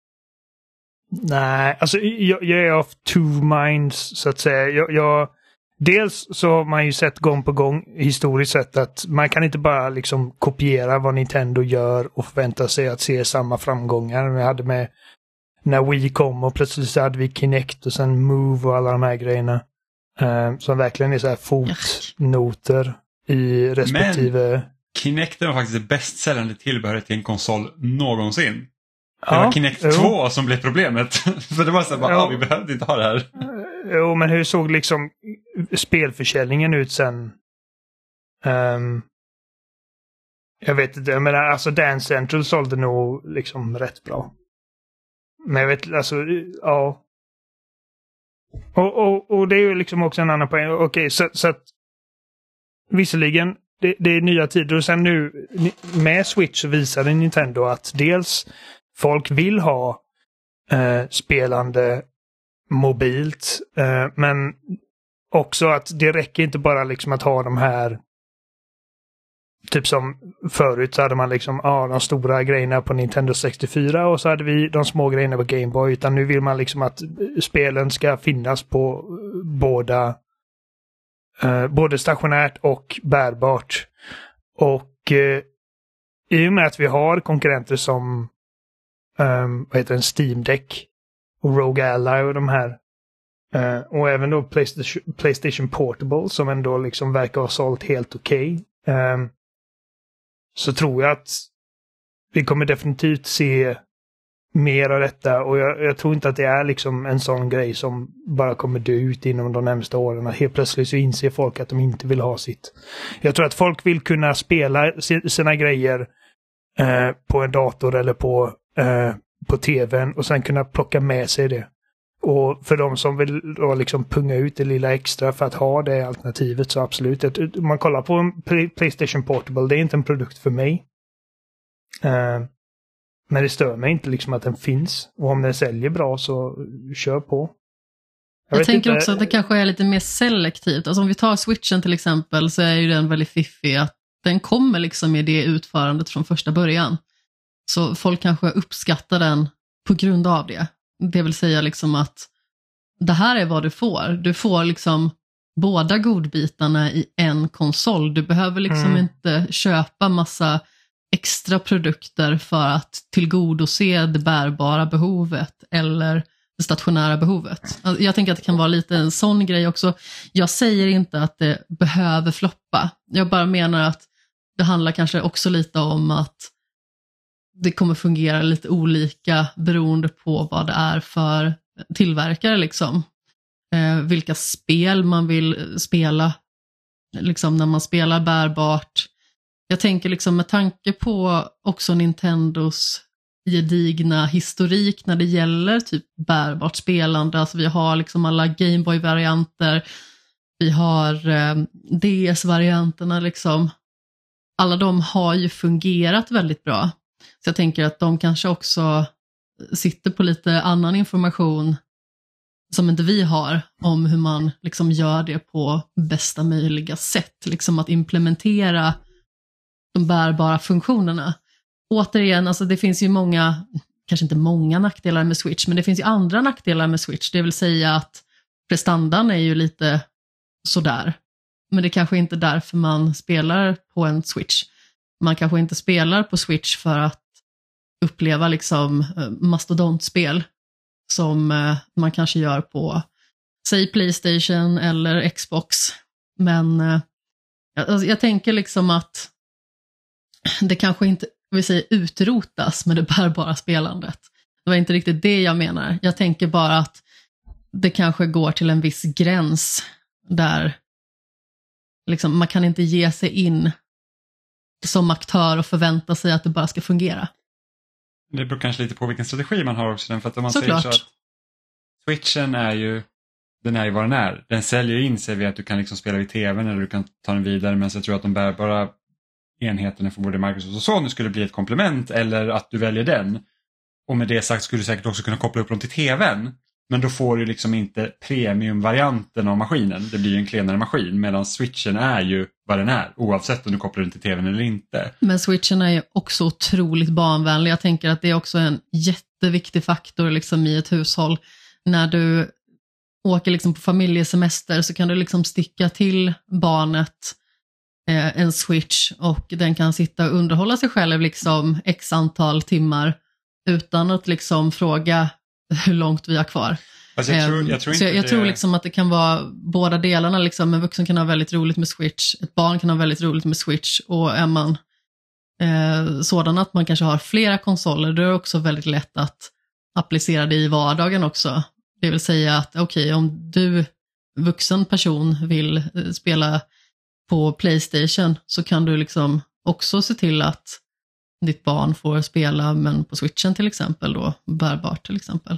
Nej, alltså jag, jag är of two minds så att säga. Jag, jag, dels så har man ju sett gång på gång historiskt sett att man kan inte bara liksom kopiera vad Nintendo gör och förvänta sig att se samma framgångar. Vi hade med när Wii kom och plötsligt så hade vi Kinect och sen Move och alla de här grejerna. Uh, som verkligen är så här fotnoter i respektive... Men Kinecten var faktiskt det bäst säljande tillbehöret till en konsol någonsin. Det var ja, Kinect jo. två som blev problemet. För det var så här, bara, ja. ah, vi behövde inte ha det här. Jo, men hur såg liksom spelförsäljningen ut sen? Um, jag vet inte, men alltså Dance Central sålde nog liksom rätt bra. Men jag vet, alltså, ja. Och, och, och det är ju liksom också en annan poäng. Okej, okay, så, så att visserligen, det, det är nya tider och sen nu med Switch så visade Nintendo att dels folk vill ha eh, spelande mobilt, eh, men också att det räcker inte bara liksom att ha de här typ som förut så hade man liksom ja, de stora grejerna på Nintendo sextiofyra och så hade vi de små grejerna på Game Boy, utan nu vill man liksom att spelen ska finnas på båda eh, både stationärt och bärbart. Och eh, i och med att vi har konkurrenter som um, vad heter en Steam Deck och Rogue Ally och de här uh, och även då PlayStation, PlayStation Portable som ändå liksom verkar ha sålt helt okej. Okay. Um, så tror jag att vi kommer definitivt se mer av detta, och jag, jag tror inte att det är liksom en sån grej som bara kommer dö ut inom de närmaste åren. Helt plötsligt så inser folk att de inte vill ha sitt. Jag tror att folk vill kunna spela sina grejer eh, på en dator eller på, eh, på tvn och sen kunna plocka med sig det. Och för de som vill då liksom punga ut det lilla extra för att ha det alternativet, så absolut. Om man kollar på en PlayStation Portable, det är inte en produkt för mig. Uh, men det stör mig inte liksom att den finns. Och om den säljer bra så kör på. Jag, jag tänker inte... också att det kanske är lite mer selektivt. Alltså om vi tar Switchen till exempel, så är ju den väldigt fiffig att den kommer liksom med det utförandet från första början. Så folk kanske uppskattar den på grund av det. Det vill säga liksom att det här är vad du får. Du får liksom båda godbitarna i en konsol. Du behöver liksom mm. inte köpa massa extra produkter för att tillgodose det bärbara behovet eller det stationära behovet. Jag tänker att det kan vara lite en sån grej också. Jag säger inte att det behöver floppa. Jag bara menar att det handlar kanske också lite om att det kommer fungera lite olika beroende på vad det är för tillverkare liksom. Eh, vilka spel man vill spela liksom när man spelar bärbart. Jag tänker liksom med tanke på också Nintendos gedigna historik när det gäller typ bärbart spelande. Alltså vi har liksom alla Game Boy-varianter. Vi har eh, D S-varianterna liksom. Alla de har ju fungerat väldigt bra. Så jag tänker att de kanske också sitter på lite annan information som inte vi har om hur man liksom gör det på bästa möjliga sätt. Liksom att implementera de bärbara funktionerna. Återigen, alltså det finns ju många, kanske inte många nackdelar med Switch, men det finns ju andra nackdelar med Switch. Det vill säga att prestandan är ju lite sådär. Men det kanske inte är därför man spelar på en Switch. Man kanske inte spelar på Switch för att uppleva liksom mastodontspel som man kanske gör på säg PlayStation eller Xbox. Men alltså, jag tänker liksom att det kanske inte vill säga utrotas med det bärbara spelandet. Det var inte riktigt det jag menar. Jag tänker bara att det kanske går till en viss gräns där liksom, man kan inte ge sig in som aktör och förvänta sig att det bara ska fungera. Det beror kanske lite på vilken strategi man har också. För att om man Såklart. säger så att Switchen är ju den är ju vad den är. Den säljer in sig vid att du kan liksom spela vid tvn eller du kan ta den vidare. Men så jag tror att de bärbara enheterna för både Microsoft och Sony skulle bli ett komplement eller att du väljer den. Och med det sagt skulle du säkert också kunna koppla upp dem till tvn. Men då får du liksom inte premiumvarianten av maskinen. Det blir ju en klenare maskin. Medan Switchen är ju vad den är. Oavsett om du kopplar den till tvn eller inte. Men Switchen är ju också otroligt barnvänlig. Jag tänker att det är också en jätteviktig faktor liksom i ett hushåll. När du åker liksom på familjesemester så kan du liksom sticka till barnet eh, en Switch. Och den kan sitta och underhålla sig själv liksom x antal timmar. Utan att liksom fråga hur långt vi har kvar. Alltså jag tror, jag tror, så jag, jag det... tror liksom att det kan vara båda delarna. Liksom. En vuxen kan ha väldigt roligt med Switch. Ett barn kan ha väldigt roligt med Switch. Och är man eh, sådan att man kanske har flera konsoler, då är det också väldigt lätt att applicera det i vardagen också. Det vill säga att okej, okay, om du vuxen person vill eh, spela på PlayStation så kan du liksom också se till att ditt barn får spela men på Switchen till exempel då, bärbart till exempel.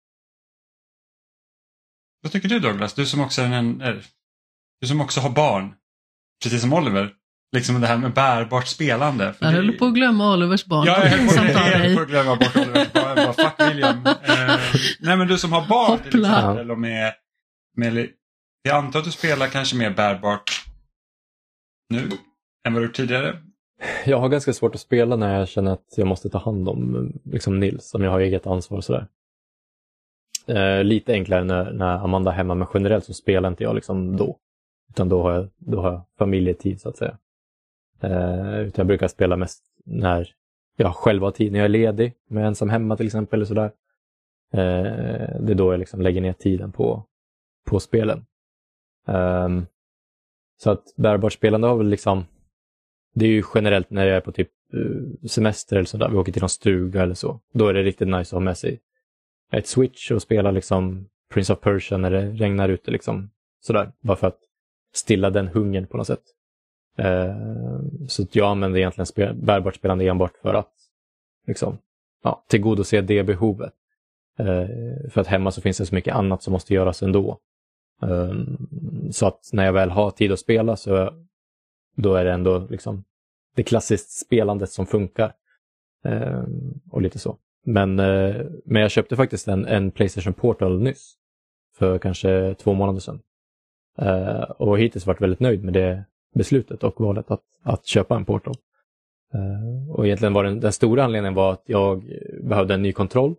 Vad tycker du Douglas? Du som också är en, är, du som också har barn, precis som Oliver, liksom det här med bärbart spelande. Jag höll på att glömma Olivers barn. Ja, jag höll på att glömma bort Olivers barn. Jag bara, fuck William. Eh, nej men du som har barn till exempel, och med, med, jag antar att du spelar kanske mer bärbart nu än vad du tidigare. Jag har ganska svårt att spela när jag känner att jag måste ta hand om liksom Nils, som jag har eget ansvar och sådär. Eh, lite enklare när, när Amanda är hemma, men generellt så spelar inte jag liksom då. Utan då har jag, då har jag familjetid så att säga. Eh, utan jag brukar spela mest när jag själv har tid, när jag är ledig, med ensam hemma till exempel eller sådär. Eh, det är då jag liksom lägger ner tiden på, på spelen. Eh, så att bärbart spelande har väl liksom det är ju generellt när jag är på typ semester eller sådär, vi åker till någon stuga eller så. Då är det riktigt nice att ha med sig ett Switch och spela liksom Prince of Persia när det regnar ute liksom. Sådär, bara för att stilla den hungern på något sätt. Eh, så att jag använder egentligen spel, bärbart spelande enbart för att liksom, ja, tillgodose det behovet. Eh, för att hemma så finns det så mycket annat som måste göras ändå. Eh, så att när jag väl har tid att spela så då är det ändå liksom det klassiskt spelandet som funkar. Eh, och lite så. Men, eh, men jag köpte faktiskt en, en PlayStation Portal nyss. För kanske två månader sedan. Eh, och hittills varit väldigt nöjd med det beslutet och valet att, att köpa en Portal. Eh, och egentligen var den, den stora anledningen var att jag behövde en ny kontroll.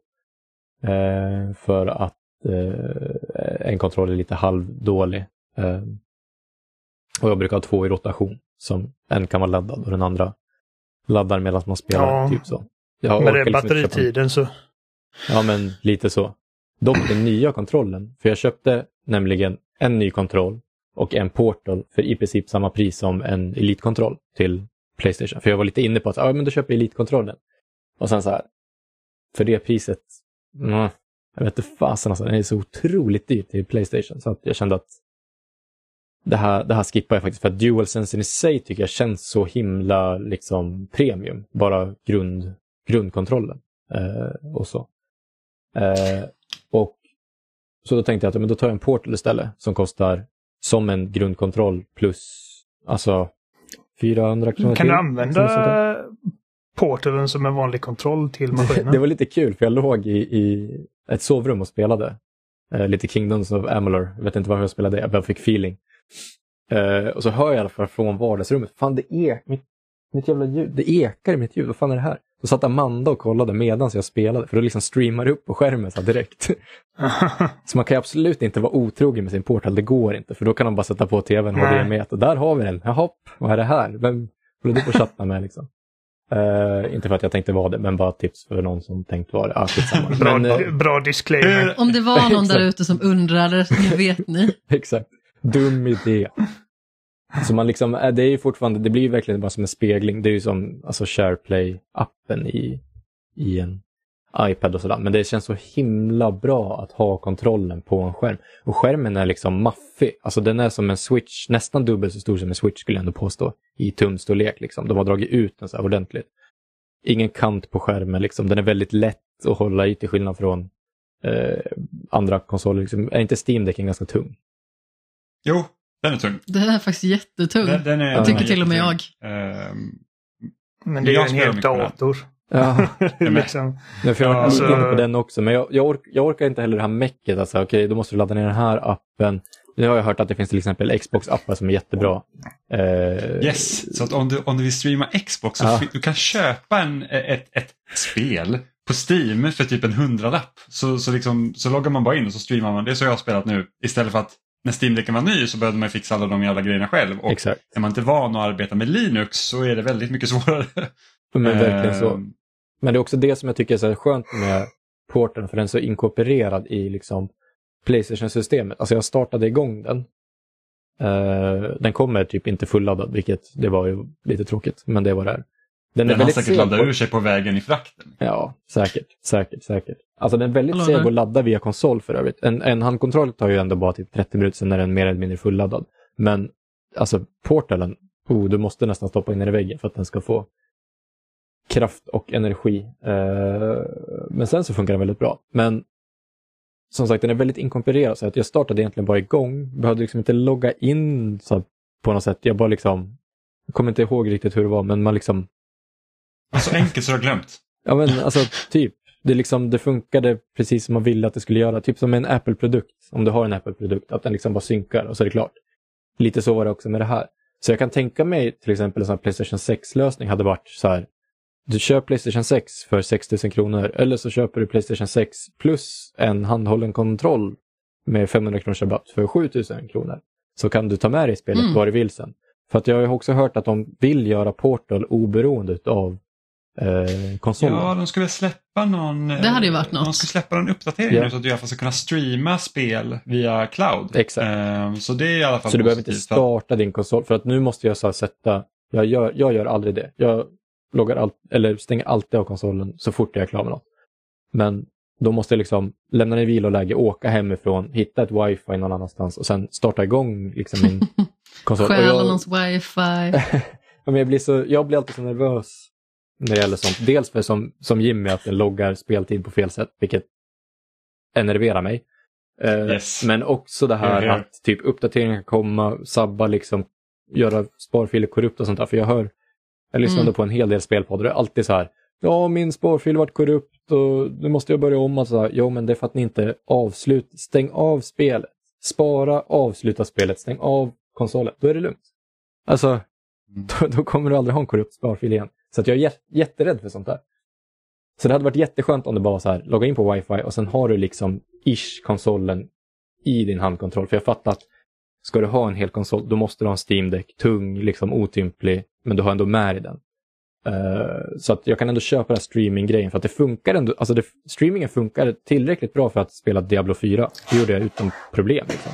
Eh, för att eh, en kontroll är lite halvdålig. Eh, och jag brukar ha två i rotation. Som en kan vara laddad och den andra laddar medan man spelar. Ja, typ så. Jag men det är liksom batteritiden så. Ja, men lite så. Dock den nya kontrollen. För jag köpte nämligen en ny kontroll och en Portal för i princip samma pris som en Elite-kontroll till PlayStation. För jag var lite inne på att ja, men då köper jag Elite-kontrollen. Och sen så här, för det priset, mm, jag vet inte fasen alltså, den är så otroligt dyrt till PlayStation. Så att jag kände att det här, det här skippar jag faktiskt. För att DualSense i sig tycker jag känns så himla liksom premium. Bara grund, grundkontrollen eh, och så. Eh, och så då tänkte jag att men då tar jag en Portal istället som kostar som en grundkontroll plus alltså fyrahundra kronor. Kan till, du använda Portalen som en vanlig kontroll till maskinen? Det var lite kul för jag låg i, i ett sovrum och spelade eh, lite Kingdoms of Amalur. Jag vet inte varför jag spelade det, jag bara fick feeling. Eh, och så hör jag i alla fall från vardagsrummet, fan det är mitt, mitt jävla ljud, det ekar i mitt ljud, vad fan är det här? Då satt Amanda och kollade medan jag spelade. För då liksom streamar upp på skärmen så direkt. Så man kan absolut inte vara otrogen med sin Portal. Det går inte. För då kan de bara sätta på tvn och H D M I. Och där har vi den. Jaha, vad är det här? Vem håller du på att chatta med liksom? Uh, inte för att jag tänkte vara det. Men bara tips för någon som tänkt vara det. Ah, bra, men, uh, bra disclaimer. Om det var någon där ute som undrade, nu vet ni. Exakt. Dum idé. Så man liksom, det är ju fortfarande, det blir ju verkligen bara som en spegling. Det är ju som alltså SharePlay-appen i, i en iPad och sådär. Men det känns så himla bra att ha kontrollen på en skärm. Och skärmen är liksom maffig. Alltså den är som en Switch, nästan dubbelt så stor som en Switch skulle jag ändå påstå. I tumstorlek liksom. De har dragit ut den så här ordentligt. Ingen kant på skärmen liksom. Den är väldigt lätt att hålla i till skillnad från eh, andra konsoler. Liksom. Är inte Steam Decken ganska tung? Jo. Den är tung. Den är faktiskt jättetung. Den, den är, jag tycker den till och med jag. Um, men det är ju en hel dator. Ja. liksom. Nej, för jag har alltså... lite på den också. Men jag, jag, ork, jag orkar inte heller det här mäcket. Alltså, okej, då måste du ladda ner den här appen. Nu har jag hört att det finns till exempel Xbox-appar som är jättebra. Uh, yes, så att om du, om du vill streama Xbox så ja. du kan köpa en, ett, ett spel på Steam för typ en hundralapp. Så, så, liksom, så loggar man bara in och så streamar man. Det är så jag har spelat nu. Istället för att när Steam-Decken var ny så behövde man fixa alla de jävla grejerna själv. Och exakt. Är man inte van att arbeta med Linux så är det väldigt mycket svårare. Men verkligen så. Men det är också det som jag tycker är så skönt med porten. För den är så inkorporerad i liksom PlayStation-systemet. Alltså jag startade igång den. Uh, den kommer typ inte fulladdad, vilket det var ju lite tråkigt. Men det var det här. Den, den är väldigt har säkert laddat på... ur sig på vägen i frakten. Ja, säkert, säkert, säkert. Alltså den är väldigt Hallå, seg där. att ladda via konsol för övrigt. En, en handkontroll tar ju ändå bara typ trettio minuter sen när den är mer eller mindre fulladdad. Men alltså portalen, oh, du måste nästan stoppa in den i väggen för att den ska få kraft och energi. Uh, men sen så funkar den väldigt bra. Men som sagt, den är väldigt inkorporerad så att jag startade egentligen bara igång. Behövde liksom inte logga in så på något sätt. Jag bara liksom, jag kommer inte ihåg riktigt hur det var, men man liksom så enkelt så har jag glömt. Ja men alltså typ, det, liksom, det funkade precis som man ville att det skulle göra. Typ som en Apple-produkt, om du har en Apple-produkt, att den liksom bara synkar och så är det klart. Lite så var det också med det här. Så jag kan tänka mig till exempel en sån här PlayStation sex-lösning hade varit så här. Du köper PlayStation sex för sex tusen kronor eller så köper du PlayStation sex plus en handhållen kontroll med femhundra kronors rabatt för sju tusen kronor. Så kan du ta med dig spelet mm. var du vill sen. För att jag har också hört att de vill göra Portal oberoende av Eh, konsolen. Ja, de ska väl släppa någon det hade ju varit något. De ska släppa någon uppdatering ja. nu så att du i alla fall ska kunna streama spel via cloud. Exakt. Eh, så det är i alla fall så du behöver inte starta din konsol för att nu måste jag så här, sätta Jag gör, jag gör aldrig det. Jag loggar allt, eller stänger alltid av konsolen så fort jag är klar med något. Men då måste jag liksom lämna den i viloläge, åka hemifrån, hitta ett wifi någon annanstans och sen starta igång liksom min konsol. Stjäla någons wifi. Ja, men jag, blir så, jag blir alltid så nervös när det gäller sånt. Dels för som, som Jimmy att den loggar speltid på fel sätt, vilket enerverar mig. Uh, yes. Men också det här yeah, yeah. att typ uppdateringar kan komma, sabba liksom, göra sparfiler korrupt och sånt där. För jag hör, jag lyssnade mm. på en hel del spelpoddar, det är alltid så här, ja min sparfil varit korrupt och nu måste jag börja om. Alltså, jo men det är för att ni inte avslut, stäng av spelet, spara, avsluta spelet, stäng av konsolen, då är det lugnt. Alltså, mm. då, då kommer du aldrig ha en korrupt sparfil igen. Så att jag är jät- jätterädd för sånt där. Så det hade varit jätteskönt om det bara var så här, logga in på wifi och sen har du liksom ish konsolen i din handkontroll. För jag fattar att ska du ha en hel konsol, då måste du ha en Steam Deck, tung, liksom otymplig, men du har ändå med i den. Uh, så att jag kan ändå köpa den här streaming-grejen för att det funkar ändå, alltså det, streamingen funkar tillräckligt bra för att spela Diablo fyra. Det gjorde jag utan problem liksom.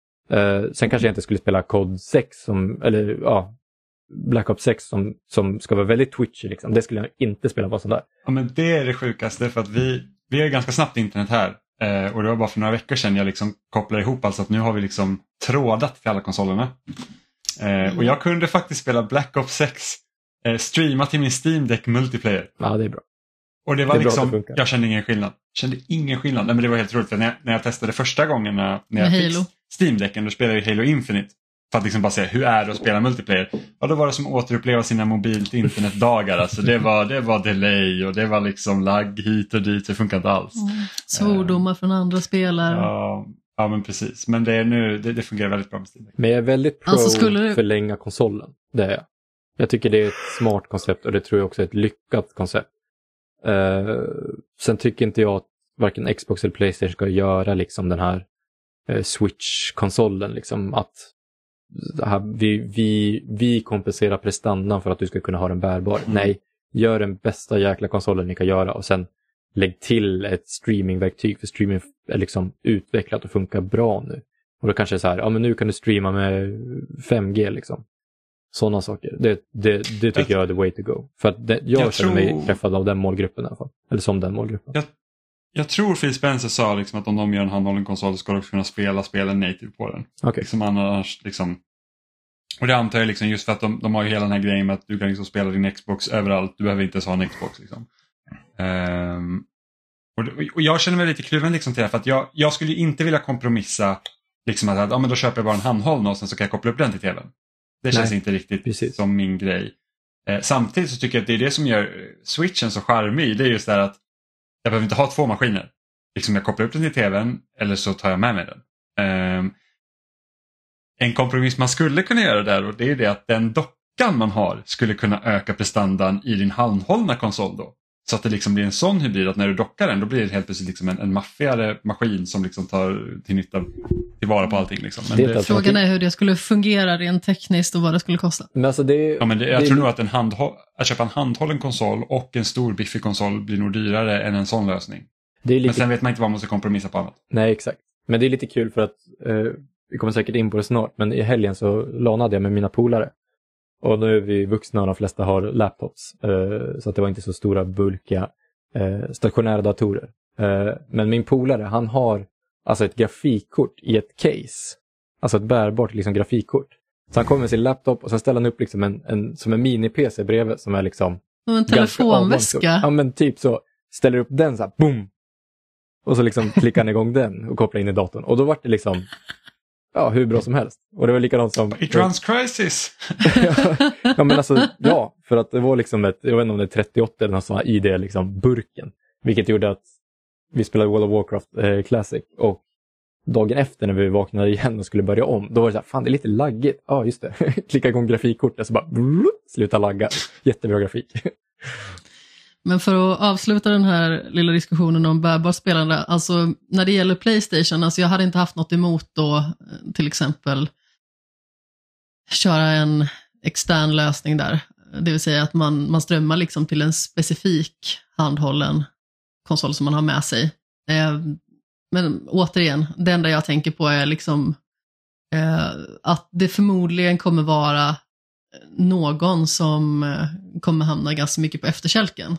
Uh, sen kanske jag inte skulle spela C O D sex som, eller ja, Black Ops sex som, som ska vara väldigt twitchy liksom. Det skulle jag inte spela på sådär. Ja, men det är det sjukaste för att vi, vi har ganska snabbt internet här. Eh, och det var bara för några veckor sedan jag liksom kopplade ihop, alltså att nu har vi liksom trådat till alla konsolerna. Eh, mm. Och jag kunde faktiskt spela Black Ops sex eh, streama till min Steam Deck multiplayer. Ja, det är bra. Och det var det liksom, jag kände ingen skillnad. Kände ingen skillnad. Nej, men det var helt roligt för när jag, när jag testade första gången när, när jag fick Steam Decken, då spelade jag Halo Infinite. För att liksom bara se hur är det att spela multiplayer. Ja, då var det som att återuppleva sina mobilt internetdagar. Alltså det var, det var delay och det var liksom lagg hit och dit. Det funkar inte alls. Mm. Svordomar uh, från andra spelare. Ja, ja, men precis. Men det, är nu, det, det fungerar väldigt bra med Steam Deck. Men jag är väldigt pro alltså, skulle du... förlänga konsolen. Det är jag. Jag tycker det är ett smart koncept och det tror jag också är ett lyckat koncept. Uh, sen tycker inte jag att varken Xbox eller PlayStation ska göra liksom den här uh, Switch-konsolen. Liksom att här, vi, vi, vi kompenserar prestandan för att du ska kunna ha den bärbar. Mm. Nej, gör den bästa jäkla konsolen ni kan göra och sen lägg till ett streamingverktyg, för streaming är liksom utvecklat och funkar bra nu. Och då kanske det är så här, ja men nu kan du streama med fem G liksom. Sådana saker. Det, det, det tycker jag är the way to go. För att det, jag, jag känner tror... mig träffad av den målgruppen i alla fall. Eller som den målgruppen. Jag, jag tror Phil Spencer sa liksom att om de gör en handhållen konsol så ska du kunna spela spelen native på den. Okay. Liksom annars, liksom... Och det antar jag liksom just för att de, de har ju hela den här grejen med att du kan liksom spela din Xbox överallt. Du behöver inte ens ha en Xbox liksom. Um, och, och jag känner mig lite kluven liksom till det. För att jag, jag skulle ju inte vilja kompromissa liksom att, att ja, men då köper jag bara en handhållen och sen så kan jag koppla upp den till tvn. Det känns Nej, inte riktigt precis. Som min grej. Eh, samtidigt så tycker jag att det är det som gör Switchen så charmig. Det är just det att jag behöver inte ha två maskiner. Liksom jag kopplar upp den till tvn eller så tar jag med mig den. Eh, en kompromiss man skulle kunna göra där, och det är det att den dockan man har skulle kunna öka prestandan i din handhållna konsol då. Så att det liksom blir en sån hybrid att när du dockar den då blir det helt plötsligt liksom en, en maffigare maskin som liksom tar till nytta tillvara på allting. Liksom. Men det, det, frågan är hur det skulle fungera rent tekniskt och vad det skulle kosta. Men alltså det, ja, men det, jag det, tror nog att en handhåll, att köpa en handhållen konsol och en stor biffig konsol blir nog dyrare än en sån lösning. Det är lite... Men sen vet man inte vad man måste kompromissa på annat. Nej, exakt. Men det är lite kul för att eh, vi kommer säkert in på det snart, men i helgen så lånade jag med mina polare. Och nu är vi vuxna och de flesta har laptops. Eh, så att det var inte så stora, bulkiga eh, stationära datorer. Eh, men min polare, han har alltså ett grafikkort i ett case. Alltså ett bärbart liksom, grafikkort. Så han kommer med sin laptop och sen ställer han upp liksom en, en, som en mini-P C bredvid som är liksom... Och en telefonväska. Ja, men typ så. Ställer upp den så här, boom! Och så liksom klickar han igång den och kopplar in i datorn. Och då var det liksom... Ja, hur bra som helst. Och det var likadant som... It runs crisis! ja, ja, men alltså, ja. För att det var liksom ett, jag vet inte om det är trettioåtta eller något sånt i det liksom burken. Vilket gjorde att vi spelade World of Warcraft eh, Classic. Och dagen efter när vi vaknade igen och skulle börja om, då var det så här, fan det är lite laggigt. Ja, ah, just det. Klicka igång grafikkortet så bara, blup, sluta lagga. Jättebra grafik. Men för att avsluta den här lilla diskussionen om bärbart spelande, alltså när det gäller PlayStation, alltså jag hade inte haft något emot då till exempel köra en extern lösning där. Det vill säga att man, man strömmar liksom till en specifik handhållen konsol som man har med sig. Eh, men återigen, det enda jag tänker på är liksom eh, att det förmodligen kommer vara någon som eh, kommer hamna ganska mycket på efterkälken.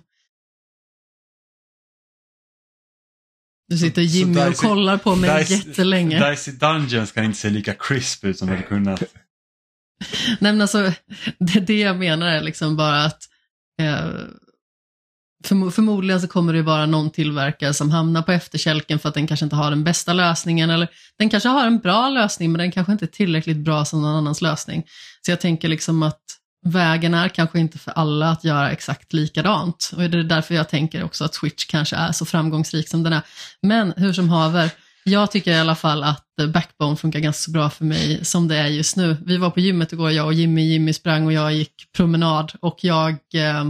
Du sitter Jimmy så och Dicey, kollar på mig Dicey, jättelänge. Dicey Dungeons kan inte se lika crisp ut som det hade kunnat. Nej, men alltså, det, det jag menar är liksom bara att eh, förmo- förmodligen så kommer det vara någon tillverkare som hamnar på efterkälken för att den kanske inte har den bästa lösningen, eller den kanske har en bra lösning men den kanske inte är tillräckligt bra som någon annans lösning. Så jag tänker liksom att vägen är kanske inte för alla att göra exakt likadant, och det är därför jag tänker också att Switch kanske är så framgångsrik som den är. Men hur som haver, jag tycker i alla fall att Backbone funkar ganska bra för mig som det är just nu. Vi var på gymmet igår, jag och Jimmy, Jimmy sprang och jag gick promenad, och jag eh,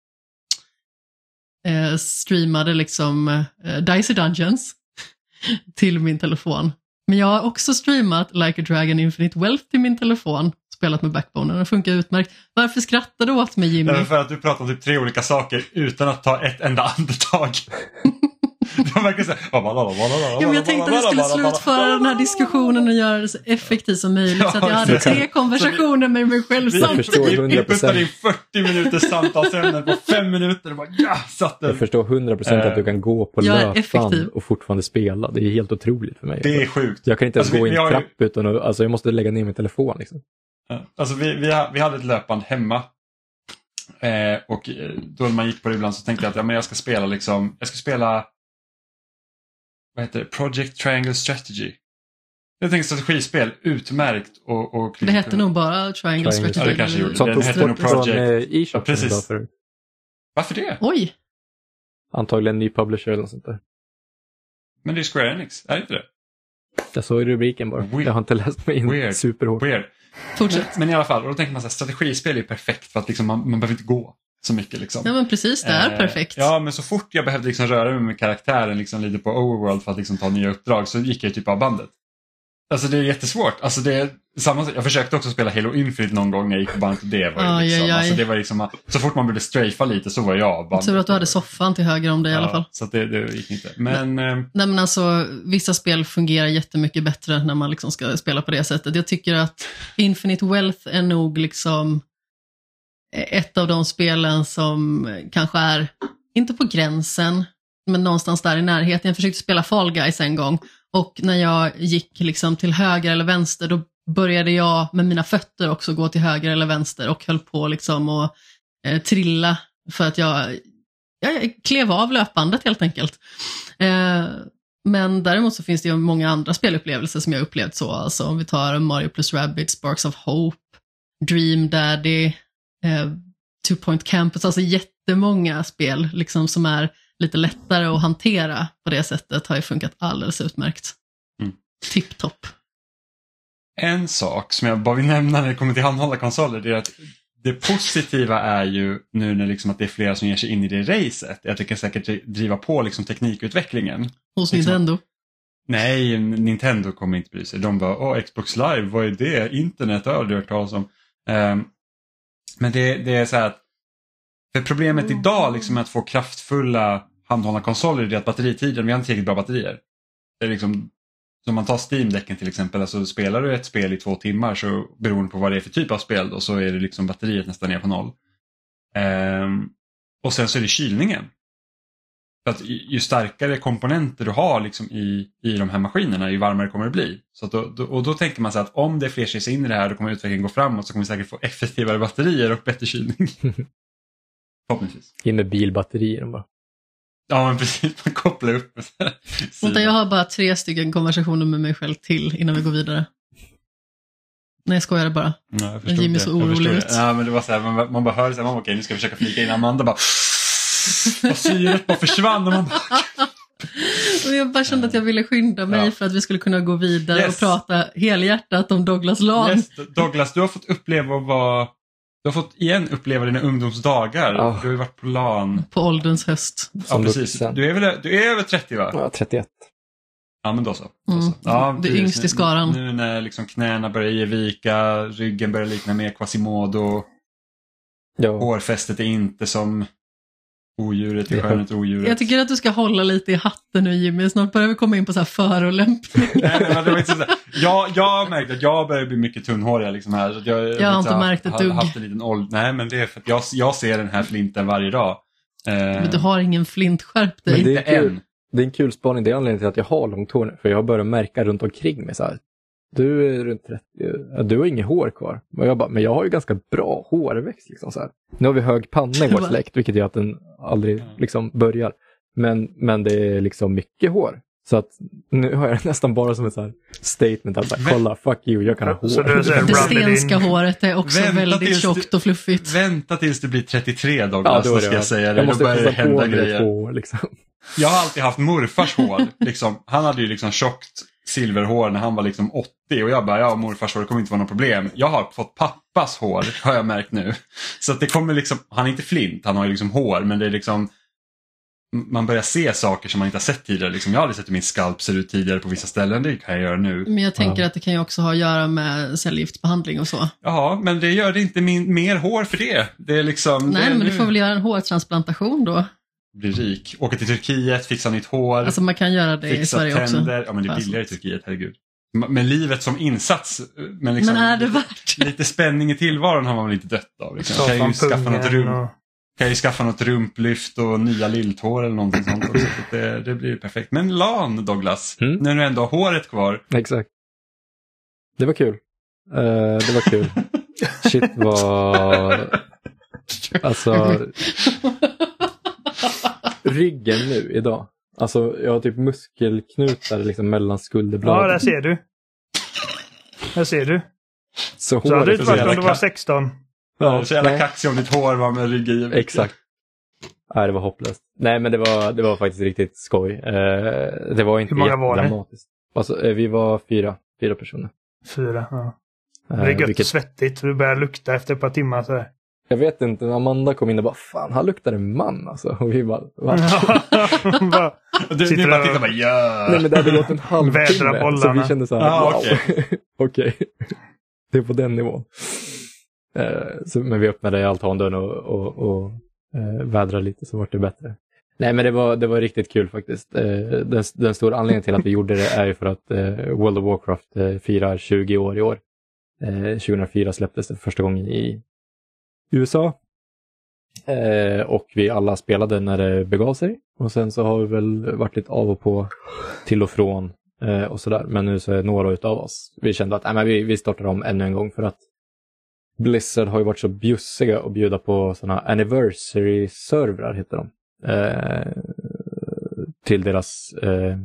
eh, streamade liksom eh, Dicey Dungeons till min telefon. Men jag har också streamat Like a Dragon Infinite Wealth till min telefon, spelat med Backbone, och det funkar utmärkt. Varför skrattar du åt mig, Jimmy? Det är för att du pratar om typ tre olika saker utan att ta ett enda andetag. Det var verkligen så här. Ja, men jag tänkte att jag skulle slutföra den här diskussionen och göra det så effektivt som möjligt, så att jag hade tre konversationer med mig själv samtidigt. Vi puttade in fyrtio minuters samtalsämne på fem minuter och bara ja, satt den. Jag förstår hundra procent att du kan gå på Jag är löpband effektiv. och fortfarande spela. Det är helt otroligt för mig. Det är sjukt. Jag kan inte ens Alltså, gå vi- in vi har en ju- trapp utan att, alltså jag måste lägga ner min telefon liksom. Ja, alltså vi, vi, ha- vi hade ett löpband hemma. Eh, och eh, då när man gick på det ibland så tänkte jag att ja, men jag ska spela liksom, jag ska spela vad heter det? Project Triangle Strategy. Jag tänkte strategispel, utmärkt och, och Det hette nog bara Triangle Triangle Strategy. Ja, det kanske gjorde. Som Den tog hette nog bort från Project. eh, e-shoppen Ja, precis. idag för Varför det? Oj, antagligen ny publisher eller något sånt där. Men det är Square Enix, är det inte det? Jag såg rubriken bara. Weird. Jag har inte läst mig in Weird. superhårt. Weird. fortsätt. Men, men i alla fall, och då tänker man så här, strategispel är perfekt för att liksom, man, man behöver inte gå så mycket liksom. Ja, men precis, det är Eh, perfekt. Ja, men så fort jag behövde liksom röra mig med karaktären liksom lite på Overworld för att liksom ta nya uppdrag så gick jag typ av bandet. Alltså det är jättesvårt. Alltså det är samma, jag försökte också spela Halo Infinite någon gång när jag gick på bandet och det var ju Aj, liksom, aj, aj. alltså det var liksom, så fort man började strafa lite så var jag av bandet. Tur att du hade soffan till höger om dig i alla fall. Ja, så att det, det gick inte. Men, eh, Nej, men alltså, vissa spel fungerar jättemycket bättre när man liksom ska spela på det sättet. Jag tycker att Infinite Wealth är nog liksom ett av de spelen som kanske är, inte på gränsen, men någonstans där i närheten. Jag försökte spela Fall Guys en gång, och när jag gick liksom till höger eller vänster, då började jag med mina fötter också gå till höger eller vänster och höll på liksom att eh, trilla för att jag, jag klev av löpbandet helt enkelt. Eh, men däremot så finns det ju många andra spelupplevelser som jag upplevt så. Alltså om vi tar Mario plus Rabbids, Sparks of Hope, Dream Daddy, eh, Two Point Campus, alltså jättemånga spel liksom som är lite lättare att hantera på det sättet har ju funkat alldeles utmärkt. Mm. Tipptopp. en sak som jag bara vill nämna när det kommer till handhållna konsoler, det är att det positiva är ju nu när liksom att det är flera som ger sig in i det racet. Att det kan säkert driva på liksom teknikutvecklingen. Hos Liksom- Nintendo. Nej, Nintendo kommer inte bry sig. De bara, åh, Xbox Live, vad är det? Internet har jag aldrig hört talas om. Um, men det, det är så här att för problemet idag liksom med att få kraftfulla handhållna konsoler är att batteritiden, vi har inte tillräckligt bra batterier. Det är liksom, som man tar Steam-däcken till exempel, alltså spelar du ett spel i två timmar så beroende på vad det är för typ av spel då, så är det liksom batteriet nästan ner på noll. Um, och sen så är det kylningen. För att ju starkare komponenter du har liksom i, i de här maskinerna, ju varmare kommer det bli. Så att då, då, och då tänker man sig att om det fler sig in i det här, då kommer utvecklingen gå framåt, så kommer vi säkert få effektivare batterier och bättre kylning. Förhoppningsvis. In med bilbatterier bara. Ja, men precis. Man kopplar upp. Vänta, jag har bara tre stycken konversationer med mig själv till innan vi går vidare. Nej, jag skojar bara. Ja, jag förstod Jimmy det. så Jag förstod orolig det. ut. Ja, men det var så här, man, man bara hör så här, man bara, okej, nu ska jag försöka flika in. Amanda bara, och syret bara försvann och man bara, Och jag bara kände att jag ville skynda mig Ja. för att vi skulle kunna gå vidare Yes. och prata helhjärtat om Douglas Lawn. yes, Douglas, du har fått uppleva vad, du har fått igen uppleva dina ungdomsdagar. Ja. Du har ju varit på LAN. På ålderns höst. Ja, Som precis. vuxen. Du är väl du är över trettio, va? Ja, trettioett. Ja, men då så. Då Mm. så. Ja, Det är precis. yngst i skaran. Nu, nu när liksom knäna börjar ge vika, ryggen börjar likna mer Quasimodo, Ja, hårfästet är inte som Odjuret är skönhet odjuret. Jag tycker att du ska hålla lite i hatten nu, Jimmy. Snart börjar vi komma in på så här förolämpning. Nej, men det var inte så där. Jag, jag har märkt att jag börjar bli mycket tunnhårig liksom här. Så att jag, Jag har inte märkt ett dugg. Har haft en liten ålder. Nej, men det är för att jag, jag ser den här flinten varje dag. Eh, Men du har ingen flintskärp dig. Men det inte är kul. än. Det är en kul spaning. Det är anledningen till att jag har långt hår nu. För jag har börjat märka runt omkring mig så här. Du är runt trettio. Ja, du har inget hår kvar. Och jag bara, men jag har ju ganska bra hårväxt liksom så här. Nu har vi hög panna i vår släkt, vilket gör att den aldrig liksom börjar. Men, men det är liksom mycket hår. Så att nu har jag det nästan bara som ett så här statement att så här, kolla, fuck you, jag kan ha hår. Så du säger, Det rub it in. stenska håret är också Vänta väldigt tills tjockt du- och fluffigt. Vänta tills du blir trettiotre, Douglas, då så är ska det, jag säga jag det. Då måste börjar det kosta på hända mig grejer. två år liksom. Jag har alltid haft morfars hår. Liksom. Han hade ju liksom tjockt silverhår när han var liksom åttio och jag bara, ja, morfars hår, det kommer inte vara något problem. Jag har fått pappas hår, har jag märkt nu. Så att det kommer liksom, han är inte flint, han har ju liksom hår, men det är liksom, man börjar se saker som man inte har sett tidigare. Liksom, jag har aldrig sett hur min skalp ser ut tidigare på vissa ställen, det kan jag göra nu. Men jag tänker Ja. att det kan ju också ha att göra med cellgiftsbehandling och så. Ja, men det gör det inte min, mer hår för det. Det är liksom... Nej, det, men nu du får väl göra en hårtransplantation då. bli rik. Åka till Turkiet, fixa nytt hår, Alltså man kan göra det i fixa Sverige tänder. också. Ja, men det är Alltså. billigare i Turkiet, herregud. M- Men livet som insats, men, liksom, Men är det värt? lite spänning i tillvaron har man väl inte dött av. Liksom. Så Kan, ju fan skaffa något pungen rum, och... kan ju skaffa något rumplyft och nya lilltår eller någonting sånt också. Så det, det blir perfekt. Men LAN, Douglas, Mm. när du ändå har håret kvar. Exakt. Det var kul. Uh, det var kul. Shit var... Alltså... Ryggen nu idag. Alltså jag har typ muskelknutar liksom mellan Ja, skulderbladen. där ser du. Där ser du. Så Så hade det håret inte varit jävla om du var katt. sexton. Ja, så jävla nej. kaxig om ditt hår var med rygg i. Exakt. Nej, det var hopplöst. Nej, men det var, det var faktiskt riktigt skoj. Eh, det var inte Hur många var ni? dramatiskt. Alltså, eh, vi var fyra, fyra personer. Fyra, ja. Eh, Det är gött vilket- svettigt. Du börjar lukta efter ett par timmar så här. Jag vet inte, när Amanda kom in och bara, fan, han luktar en man alltså. Och vi bara, va? Bara, Du, Sitter du bara där tittar och- bara, ja. Nej, men det hade gått en Vädra halvtimme. Så bollarna. vi kände så här, Ah, wow. okej. Okej. Det är på den nivån. Eh, så, men vi öppnade altandörren och, och, och eh, vädrade lite, så var det bättre. Nej, men det var, det var riktigt kul faktiskt. Eh, den, den stora anledningen till att vi gjorde det är ju för att eh, World of Warcraft eh, firar tjugo år i år. Eh, tjugohundrafyra släpptes det första gången i U S A. Eh, och vi alla spelade när det begav sig. Och sen så har vi väl varit lite av och på till och från eh, och sådär. Men nu så är några utav oss, vi kände att äh, men vi, vi startar om ännu en gång för att Blizzard har ju varit så bjussiga och bjuda på sådana anniversary-servrar heter de. Eh, till deras eh,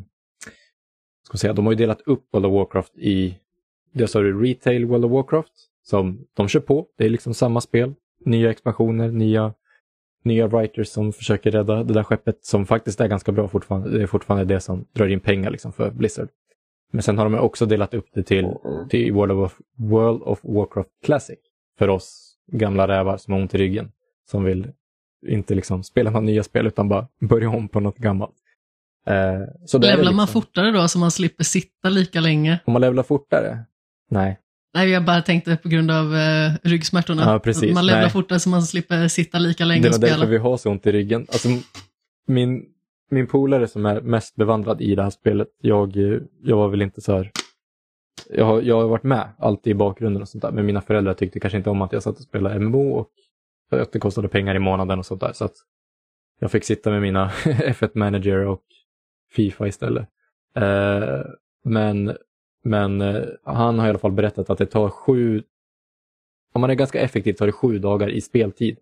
ska man säga, de har ju delat upp World of Warcraft i det så är det retail World of Warcraft som de kör på. Det är liksom samma spel. Nya expansioner, nya, nya writers som försöker rädda det där skeppet som faktiskt är ganska bra fortfarande. Det är fortfarande det som drar in pengar liksom för Blizzard. Men sen har de också delat upp det till, till World of, World of Warcraft Classic. För oss gamla rävar som har ont i ryggen. Som vill inte liksom spela några nya spel utan bara börja om på något gammalt. Eh, så där är det Levlar man liksom, fortare då så man slipper sitta lika länge? om man levlar fortare? Nej. Nej, jag bara tänkte på grund av eh, ryggsmärtorna. Ja, precis. Man levlar Nej. fortare så man slipper sitta lika länge Det och var därför spela. vi har så ont i ryggen. Alltså, min, min polare som är mest bevandrad i det här spelet, jag, jag var väl inte så här... Jag har, jag har varit med alltid i bakgrunden och sånt där. Men mina föräldrar tyckte kanske inte om att jag satt och spelade M M O och att det kostade pengar i månaden och sånt där. Så att jag fick sitta med mina F ett Manager och FIFA istället. Eh, men men eh, han har i alla fall berättat att det tar sju... Om man är ganska effektiv tar det sju dagar i speltid.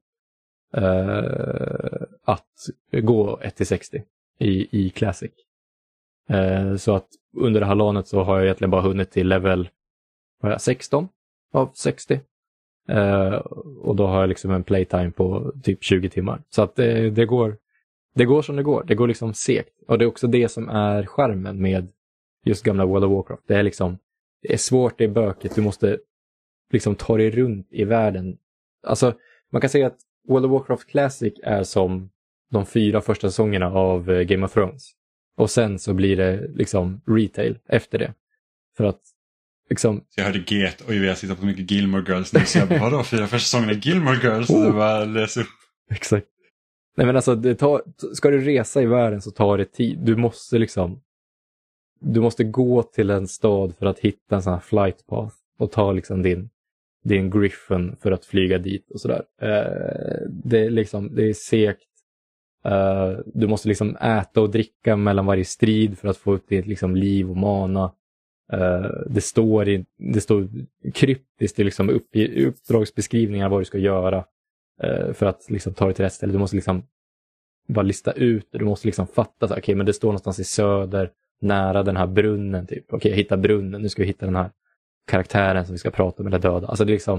Uh, att gå ett till sextio i, i Classic. Uh, så att under det här lanet så har jag egentligen bara hunnit till level vad är jag, sexton av sextio. Uh, och då har jag liksom en playtime på typ tjugo timmar. Så att det, det går det går som det går. Det går liksom segt. Och det är också det som är charmen med just gamla World of Warcraft. Det är liksom det är svårt, det är böket. Du måste liksom ta dig runt i världen. Alltså man kan säga att World of Warcraft Classic är som de fyra första säsongerna av uh, Game of Thrones. Och sen så blir det liksom retail efter det. För att liksom... Så jag hörde Get och jag sitter på så mycket Gilmore Girls nu. Så jag bara, vadå fyra första säsongerna Gilmore Girls? Och Oh. det bara läs upp. Exakt. Nej men alltså, det tar, ska du resa i världen så tar det tid. Du måste liksom, du måste gå till en stad för att hitta en sån här flight path och ta liksom din, din Griffin för att flyga dit och sådär. Uh, det är liksom, det är segt. Uh, du måste liksom äta och dricka mellan varje strid för att få upp ditt liksom liv och mana. Uh, det står i, det står kryptiskt i liksom upp, i uppdragsbeskrivningar vad du ska göra uh, för att liksom ta dig till rätt ställe. Du måste liksom bara lista ut det. Du måste liksom fatta så okej, okay, men det står någonstans i söder nära den här brunnen typ. Okej, okay, jag hittar brunnen. Nu ska vi hitta den här karaktären som vi ska prata om eller döda. Alltså det är liksom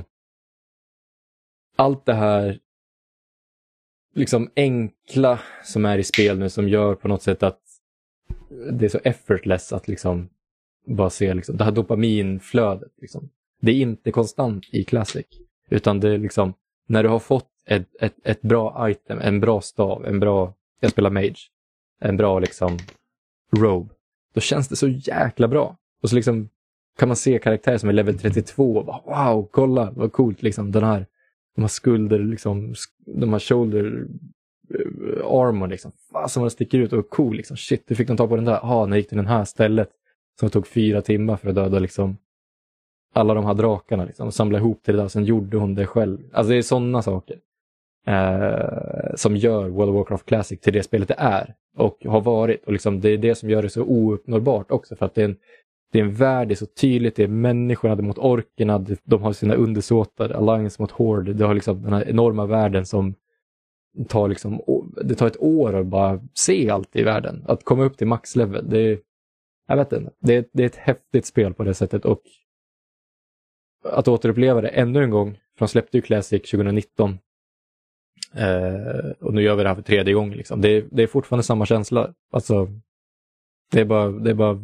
allt det här liksom enkla som är i spel nu som gör på något sätt att det är så effortless att liksom bara se liksom det här dopaminflödet liksom. Det är inte konstant i Classic utan det är liksom när du har fått ett, ett, ett bra item, en bra stav, en bra, jag spelar mage, en bra liksom robe, då känns det så jäkla bra. Och så liksom kan man se karaktärer som är level trettiotvå och bara, wow, kolla vad coolt liksom den här, de har skulder liksom, de har shoulder armor liksom, fan som det sticker ut och cool liksom, shit, du fick de ta på den där, ja, när gick till den här stället som tog fyra timmar för att döda liksom alla de här drakarna liksom, och samla ihop till det där och sen gjorde hon det själv. Alltså det är sådana saker eh, som gör World of Warcraft Classic till det spelet det är och har varit, och liksom det är det som gör det så ouppnåbart också, för att det är en, det är en värld, det är så tydligt, det är människorna mot orkerna, de har sina undersåtar, Alliance mot Horde, det har liksom den här enorma världen som tar liksom, det tar ett år att bara se allt i världen, att komma upp till maxlevel, det är, jag vet inte, det är, det är ett häftigt spel på det sättet, och att återuppleva det ännu en gång, för de släppte ju Classic tjugonitton eh, och nu gör vi det här för tredje gången liksom. det, är, det är fortfarande samma känsla, alltså det är bara, det är bara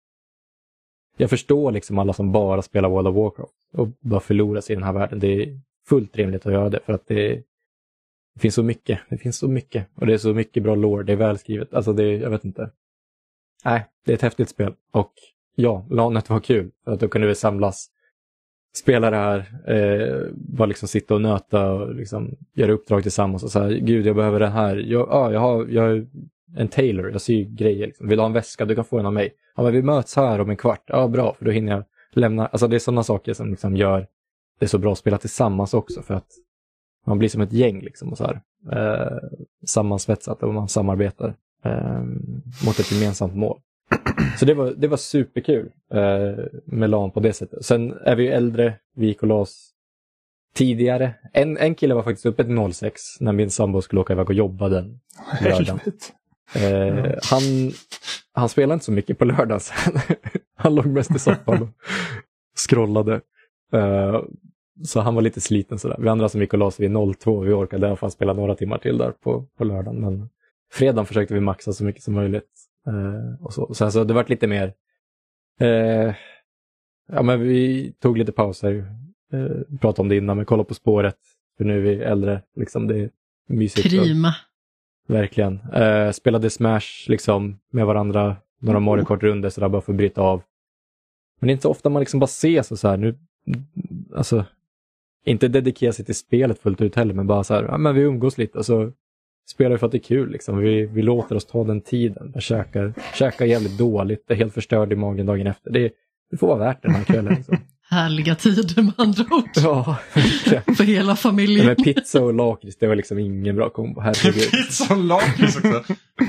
jag förstår liksom alla som bara spelar World of Warcraft och bara förlorar sig i den här världen. Det är fullt rimligt att göra det, för att det, det finns så mycket, det finns så mycket och det är så mycket bra lore, det är välskrivet, alltså det, jag vet inte. Nej, det är ett häftigt spel. Och ja, LANet var kul. För att då kunde vi samlas, spela det här, eh, bara liksom sitta och nöta och liksom göra uppdrag tillsammans. Och så här, gud jag behöver den här. Jag, ja, jag, har, jag är en tailor, jag syr grejer. Liksom. Vill du ha en väska, du kan få den av mig. Ja, men vi möts här om en kvart. Ja, bra, för då hinner jag lämna. Alltså det är sådana saker som liksom gör det så bra att spela tillsammans också. För att man blir som ett gäng liksom. Och så här, eh, sammansvetsat och man samarbetar. Mot ett gemensamt mål. Så det var, det var superkul eh, med LAN på det sättet. Sen är vi ju äldre, vi gick och las tidigare. En, en kille var faktiskt uppe till noll sex när min sambo skulle åka iväg och jobba den lördagen. Eh, han, han spelade inte så mycket på lördagen sen. Han låg mest i soffan och scrollade. Eh, så han var lite sliten sådär. Vi andra som gick och las vid noll två, vi orkade i alla fall spela några timmar till där på, på lördagen, men fredagen försökte vi maxa så mycket som möjligt. Eh, och så. Sen så det varit lite mer... Eh, ja, men vi tog lite pauser. Eh, pratade om det innan, men kolla på spåret. För nu är vi äldre. Liksom, det är mysigt. Prima. Verkligen. Eh, spelade Smash liksom, med varandra. Några Mario Kart-runder så där bara för att bryta av. Men det är inte så ofta man liksom bara ses och så här. Nu, alltså, inte dedikera sig till spelet fullt ut heller, men bara så här, ja, men vi umgås lite och så spelar för att det är kul liksom. Vi, vi låter oss ta den tiden. Jag käkar, käkar jävligt dåligt. Det är helt förstörd i magen dagen efter. Det, det får vara värt den här kvällen liksom. Härliga tider med andra ord. Ja, för hela familjen. Men pizza och lakrits, det var liksom ingen bra kombo. Pizza och lakrits också.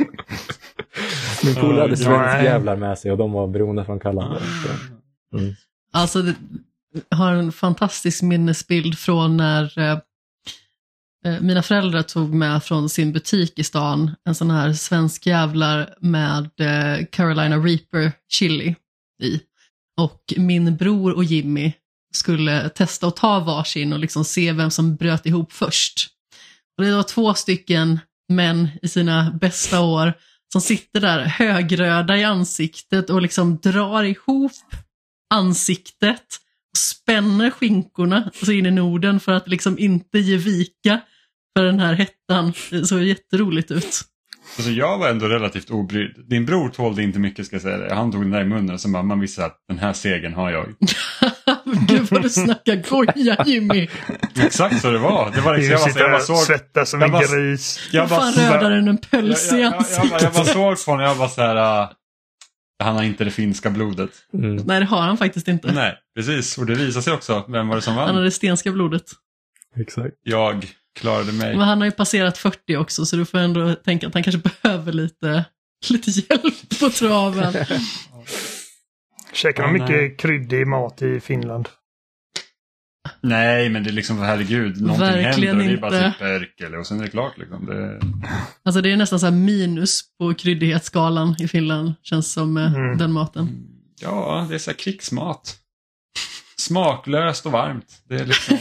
Min polare hade svensk jävlar med sig och de var beroende från Kallander. Mm. Alltså, det, jag har en fantastisk minnesbild från när eh, mina föräldrar tog med från sin butik i stan en sån här svensk jävlar med eh, Carolina Reaper chili i. Och min bror och Jimmy skulle testa att ta varsin och liksom se vem som bröt ihop först. Och det var två stycken män i sina bästa år som sitter där högröda i ansiktet och liksom drar ihop ansiktet och spänner skinkorna så in i Norden för att liksom inte ge vika för den här hettan. Det såg jätteroligt ut. Alltså jag var ändå relativt obrydd. Din bror tålde inte mycket, ska jag säga det. Han tog den där i munnen och så bara, man visste att den här segern har jag. Gud vad du snackar goja, Jimmy. Exakt så det var. Det var liksom, jag, var, jag bara såg... Svettas som jag en bara, gris. Jag bara, fan rödare än en päls i jag, jag, ansiktet. jag, jag, jag bara såg på honom och jag bara så här... Uh, han har inte det finska blodet. Mm. Nej, det har han faktiskt inte. Nej, precis. Och det visar sig också. Vem var det som vann? Han har det stenska blodet. Exakt. Jag klarade mig. Men han har ju passerat fyrtio också, så du får ändå tänka att han kanske behöver lite, lite hjälp på traven. Käkar de Ja, mycket nej. kryddig mat i Finland? Nej, men det är liksom, herregud, någonting Verkligen händer och det är bara inte. typ perkel och sen är det klart liksom. Det... Alltså det är nästan så här minus på kryddighetsskalan i Finland, känns som eh, Mm. den maten. Ja, det är så här krigsmat. Smaklöst och varmt. Det är liksom...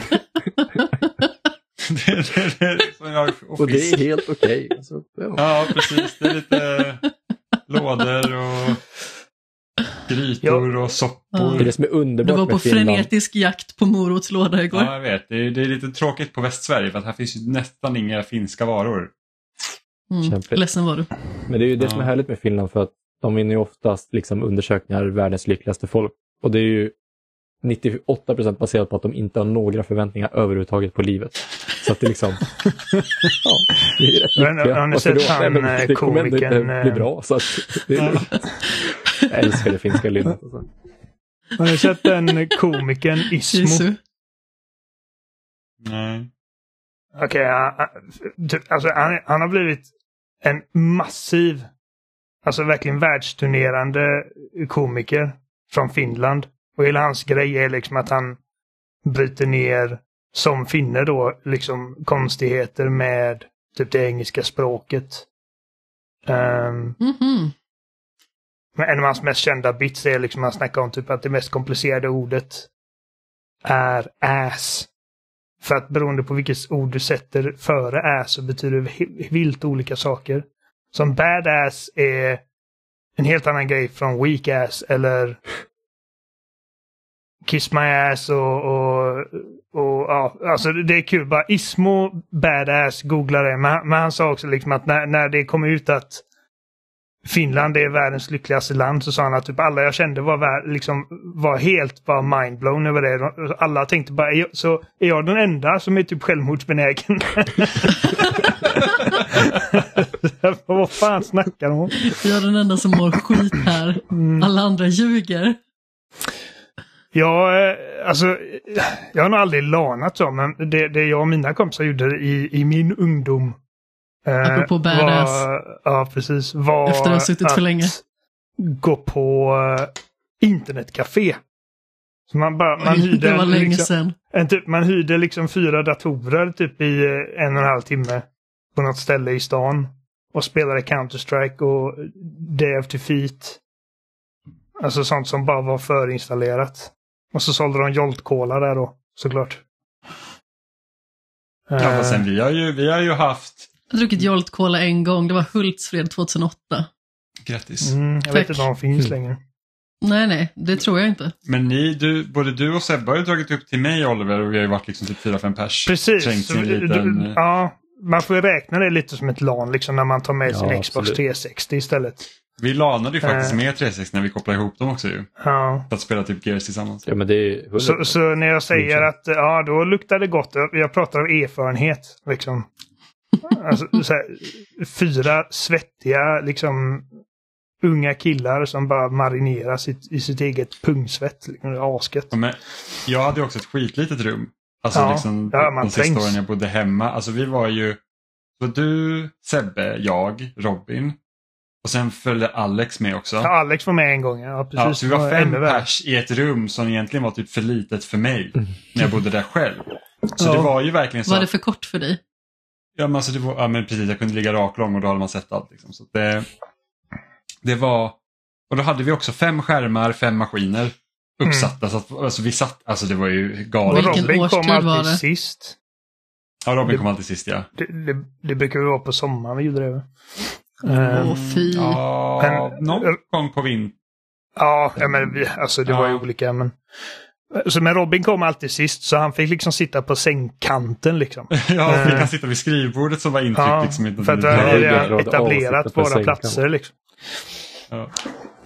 det, det, det är liksom jag, och, Och det fisk. är helt okej. Alltså, ja. Ja, precis. Det är lite lådor och grytor och soppor. Det är det som är Du underbart var på med Finland. frenetisk jakt på morotslåda igår. Ja, jag vet. Det är, det är lite tråkigt på Västsverige för att här finns ju nästan inga finska varor. Mm. Kämpigt. Ledsen var du. Men det är ju det Ja. som är härligt med Finland, för att de vinner ju oftast liksom undersökningar världens lyckligaste folk. Och det är ju nittioåtta procent baserat på att de inte har några förväntningar överhuvudtaget på livet. Så att det liksom... ja, det är rätt Men, lyckliga. har ni Varför sett då? han, Nej, men det kommer ändå inte komikern, bli eh, bra. Så att det är lugnt. Jag älskar det finska lynnet. Alltså. Har ni sett den komikern Ismo? Sisu. Nej. Okej, han, han- typ, alltså, han, han har blivit en massiv, alltså verkligen världsturnerande komiker från Finland. Och hela hans grej är liksom att han bryter ner, som finner då, liksom konstigheter med typ det engelska språket. Um, Mhm. Men en av hans mest kända bits är liksom han snackar om typ att det mest komplicerade ordet är ass. För att beroende på vilket ord du sätter före ass så betyder det he- vilt olika saker. Som badass är en helt annan grej från weak ass eller kiss my ass och, och, och ja, alltså det är kul. Bara Ismo badass, googla det. Men, men han sa också liksom att när, när det kom ut att Finland är världens lyckligaste land, så sa han att typ alla jag kände var, vär, liksom, var helt bara mindblown över det. Alla tänkte bara, är jag, så är jag den enda som är typ självmordsbenägen? Vad fan snackar de om? Jag är den enda som mår skit här. Alla andra ljuger. Ja, eh, alltså jag har nog aldrig lanat så, men det, det jag och mina kompisar gjorde i, i min ungdom eh, Apropå badass. var, ja precis, var Efter att ha suttit att för länge. gå på eh, internetcafé. Så man bara, man Oj, hyrde det var en, länge liksom, sedan. en typ, man hyrde liksom fyra datorer typ i eh, en och en halv timme på något ställe i stan och spelade Counter-Strike och Day of Defeat. Alltså sånt som bara var förinstallerat. Och så sålde de Jolt-Cola där då, såklart. Ja, fast sen vi har ju, vi har ju haft... Jag har druckit Jolt Cola en gång. Det var Hultsfred tjugohåtta. Grattis. Mm, jag Tack. vet inte om de finns längre. Nej, nej. Det tror jag inte. Men ni, du, både du och Sebbe har ju dragit upp till mig, Oliver, och vi har ju varit liksom typ fyra fem pers. Precis. Trängt i en Du- liten... du- ja, man får ju räkna det lite som ett LAN liksom, när man tar med Ja, sin Xbox absolut. trehundrasextio istället. Vi lanade ju faktiskt Eh. med trehundrasextio när vi kopplade ihop dem också ju. Ja. För att spela typ Gears tillsammans. Ja, men det är hundra Så, procent. så när jag säger att ja, då luktar det gott. Jag pratar av erfarenhet. Liksom. Alltså, så här, fyra svettiga liksom, unga killar som bara marinerar sitt, i sitt eget pungsvett. Liksom, det är asket. Ja, men jag hade ju också ett skitlitet rum. Alltså Ja, liksom ja, man de sista trängs. åren jag bodde hemma. Alltså vi var ju... Så du, Sebbe, jag, Robin. Och sen följde Alex med också. Ja, Alex var med en gång. Ja, precis. Ja, så vi var Det fem ännu värre. pers i ett rum som egentligen var typ för litet för mig. När jag bodde där själv. Så Ja. det var ju verkligen så Var det att, för kort för dig? ja, men alltså det var, ja men precis, jag kunde ligga raklång och då hade man sett allt. Liksom. Så det, det var, och då hade vi också fem skärmar, fem maskiner uppsatta. Så att, alltså vi satt, alltså det var ju Och galet. Vilken Robin kom årstid var alltid det? sist. Ja, Robin kom alltid sist, ja. Det, det, det brukar ju vara på sommaren vi gjorde det. va? Åh, Ehm, fy. Ja, Men- någon gång på vintern. Ja, ja men vi, alltså det Ja. var ju olika. Men, så, men Robin kom alltid sist så han fick liksom sitta på sängkanten liksom. Ja, vi Eh. kan sitta vid skrivbordet som var intryckt. Ja, liksom, inte för att då Ja, hade det är redan bra att etablerat sitta på våra sängkanten. platser liksom. ja.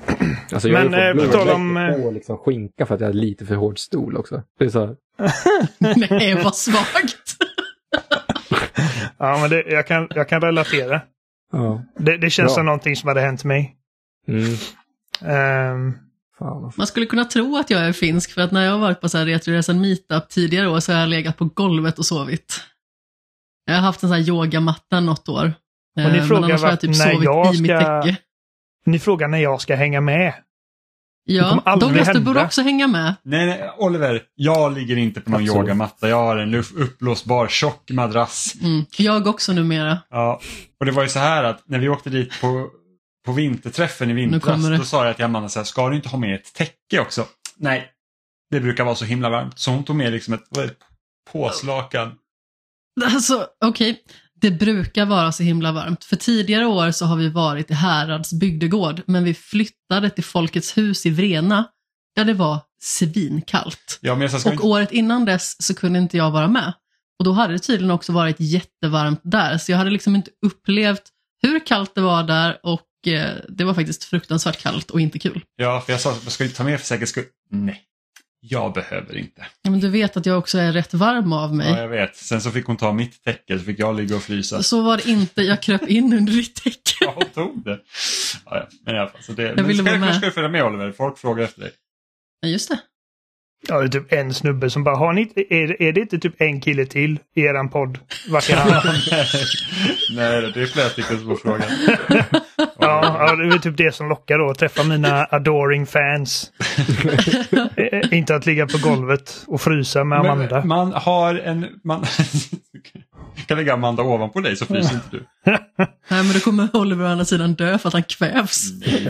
Alltså jag Men, har ju eh, fått på tal om, eh, på liksom skinka för att jag hade lite för hård stol också. Det är så här, Nej, vad svagt. Ja, men det, jag, kan, jag kan relatera. ja. Det, det känns Bra. som någonting som hade hänt mig. Mm. Ehm, Fan, vad Man skulle kunna tro att jag är finsk, för att när jag har varit på så här Retroresan meetup tidigare år så har jag legat på golvet och sovit. Jag har haft en sån här yogamatta något år. Och ni Eh, men frågar annars har jag vart- typ när sovit jag i mitt ska- täcke. ni frågar när jag ska hänga med. Ja, kommer aldrig Douglas, du hända. borde också hänga med. Nej, nej, Oliver, jag ligger inte på någon Absolut. yogamatta. Jag har en luft- uppblåsbar tjock madrass. Mm. Jag också numera. Ja, och det var ju så här att när vi åkte dit på, på vinterträffen i vintras, kommer det. då sa jag till Amanda så här, ska du inte ha med ett täcke också? Nej, det brukar vara så himla varmt. Så hon tog med liksom ett, vad är det, påslakan. Alltså, okej. Det brukar vara så himla varmt. För tidigare år så har vi varit i Härads bygdegård, men vi flyttade till Folkets hus i Vrena. Ja, det var svinkallt. Ja, men jag sa, ska Och vi inte... året innan dess så kunde inte jag vara med. Och då hade det tydligen också varit jättevarmt där. Så jag hade liksom inte upplevt hur kallt det var där, och eh, det var faktiskt fruktansvärt kallt och inte kul. Ja, för jag sa, ska vi ta med för säkerhets skull? Nej, jag behöver inte. Ja, men du vet att jag också är rätt varm av mig. Ja, jag vet. Sen så fick hon ta mitt täcke, så fick jag ligga och frysa. Så var det inte, jag kröp in under ditt täcke. Ja, hon tog det. Ja, ja. Men i alla fall, så det... Jag men ville vara självklart med. ska du följa med, Oliver. Folk frågar efter dig. Ja, just det. Ja, det är typ en snubbe som bara, har ni, är, är det inte typ en kille till i eran podd? Vart är han? Nej, det är flera stycken som får frågan. Ja, ja, det är väl typ det som lockar då. Att träffa mina adoring fans. Eh, inte att ligga på golvet och frysa med Amanda. Men man har en... Man kan lägga Amanda ovanpå dig så fryser inte du. Nej, men då kommer Oliver å andra sidan dö för att han kvävs.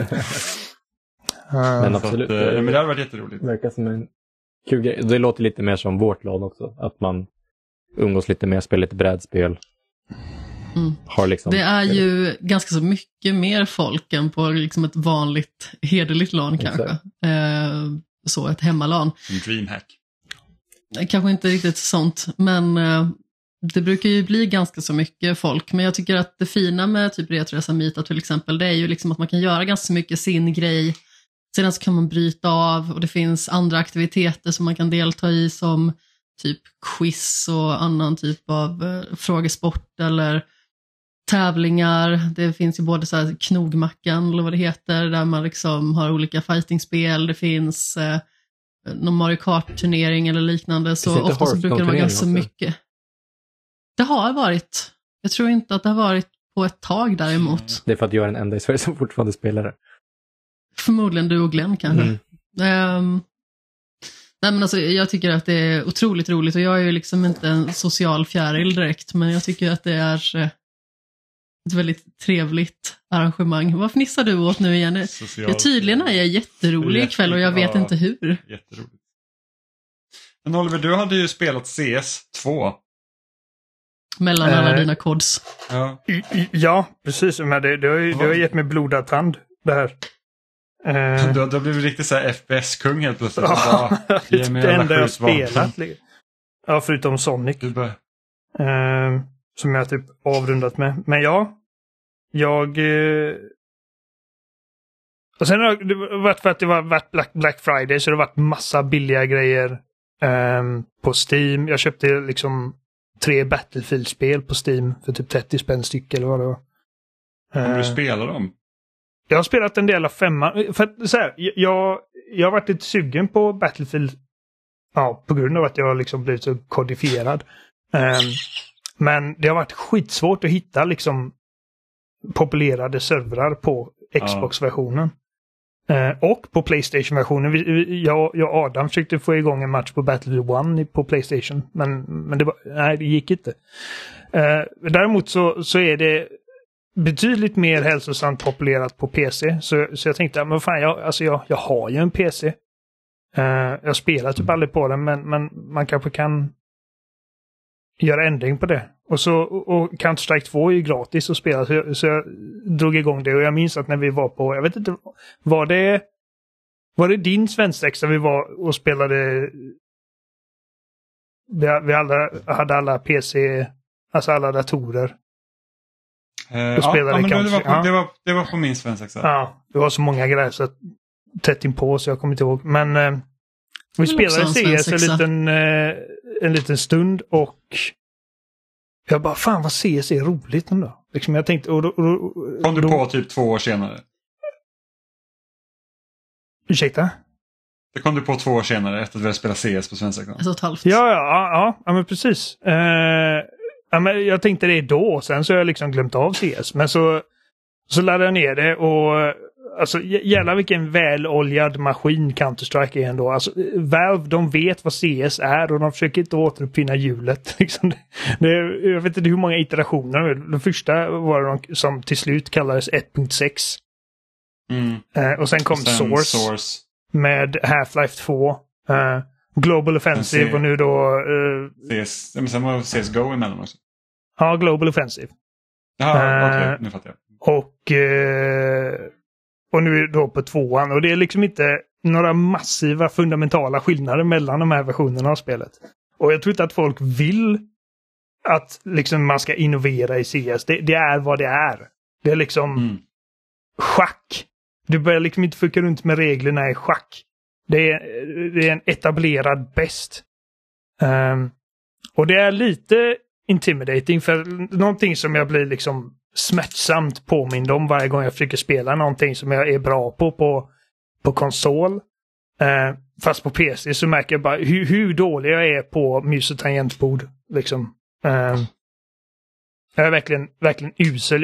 Men Så att, absolut. eh, men det hade varit jätteroligt. Det verkar som en kul grej. Det låter lite mer som vårt lag också. Att man umgås lite mer, spelar lite brädspel. Mm. Har liksom, Det är ju ganska så mycket mer folk än på liksom ett vanligt hederligt LAN Exakt. kanske. Eh, så ett hemmalan. En dreamhack. Kanske inte riktigt sånt, men eh, det brukar ju bli ganska så mycket folk. Men jag tycker att det fina med typ Retroresan meetup till exempel, det är ju liksom att man kan göra ganska mycket sin grej. Sedan så kan man bryta av, och det finns andra aktiviteter som man kan delta i, som typ quiz och annan typ av eh, frågesport eller tävlingar. Det finns ju både så här knogmackan eller vad det heter, där man liksom har olika fightingspel. Det finns eh, någon Mario Kart-turnering eller liknande. Så inte ofta så brukar det vara Hearthstone-turnering ganska också? mycket. Det har varit. Jag tror inte att det har varit på ett tag däremot. det är för att jag är den enda i Sverige som fortfarande spelar det. Förmodligen du och Glenn kanske. Mm. Ehm, nej men alltså, jag tycker att det är otroligt roligt, och jag är ju liksom inte en social fjäril direkt, men jag tycker att det är eh, ett väldigt trevligt arrangemang. Vad fnissar du åt nu igen? Social... Ja, tydligen är jag jätterolig Jätte- ikväll och jag vet ja. inte hur. Jätteroligt. Men Oliver, du hade ju spelat C S två. Mellan Eh. alla dina kods. Ja. I- i- Ja, precis. Men det, det, har ju, det har gett mig blodad tand, det här. Eh, Du, du har blivit riktigt så här F P S-kung helt plötsligt. ja, Bara, det ge är mig det alla enda jag skjutvapen. spelat. Ja, förutom Sonic. Du bara, Eh, som jag typ avrundat med. Men ja, jag... Eh, och sen har det varit för att det var varit Black, Black Friday, så det har varit massa billiga grejer ehm, på Steam. Jag köpte liksom tre Battlefield-spel på Steam för typ trettio spänn styck eller vad det var. om du Eh, spelar dem. jag har spelat en del av femman. För att, så här, jag, jag har varit lite sugen på Battlefield. Ja, på grund av att jag liksom blivit så kodifierad. Ehm, men det har varit skitsvårt att hitta liksom populerade servrar på Xbox-versionen. Eh, och på PlayStation-versionen. Vi, vi, jag, jag och Adam försökte få igång en match på Battlefield ett på PlayStation. Men, men det, var, nej, det gick inte. Eh, däremot så, så är det betydligt mer hälsosamt populerat på P C. Så, så jag tänkte, men fan, jag, alltså jag, jag har ju en P C. Uh, jag spelar typ aldrig på den, men, men man kanske kan göra ändring på det. Och så och Counter-Strike två är ju gratis att spela, så jag, så jag drog igång det. Och jag minns att när vi var på, jag vet inte, var det var det din svensexa vi var och spelade? Vi, vi alla, hade alla P C, alltså alla datorer. Uh, ja, ja, men det var, på, ja. det, var, det var på min svensexa. Ja, det var så många grejer så tätt inpå så jag kommer inte ihåg. Men uh, vi spelade C S en liten, uh, en liten stund och jag bara, fan vad C S är roligt ändå. Liksom jag tänkte... Och då, och då, kom du på typ två år senare? Ursäkta? Det kom du på två år senare efter att vi hade spelat C S på svenska. Alltså ett halvt. Ja, ja, ja, ja men precis. Uh, ja, men jag tänkte det då, sen så har jag liksom glömt av C S. Men så, så laddade jag ner det och alltså jävlar vilken väloljad maskin Counter-Strike är ändå. Alltså, Valve, de vet vad C S är och de försöker inte återuppfinna hjulet. Liksom det, det, jag vet inte hur många iterationer. Den första var de som till slut kallades ett punkt sex. Mm. Uh, och sen kom och sen Source, Source med Half-Life två. Uh, Global Offensive och nu då... Uh, C S, men sen var C S G O emellan också. Ja, Global Offensive. Ja, uh, okej, okay, nu fattar jag. Och, uh, och nu är det då på tvåan. Och det är liksom inte några massiva fundamentala skillnader mellan de här versionerna av spelet. Och jag tror inte att folk vill att liksom man ska innovera i C S. Det, det är vad det är. Det är liksom mm. schack. Du börjar liksom inte fucka runt med reglerna i schack. Det är, det är en etablerad bäst. Um, och det är lite intimidating för någonting som jag blir liksom smärtsamt påmind om varje gång jag försöker spela någonting som jag är bra på på, på konsol. Uh, fast på P C så märker jag bara hur, hur dålig jag är på mus- och tangentbord. Liksom. Um, jag är verkligen, verkligen usel.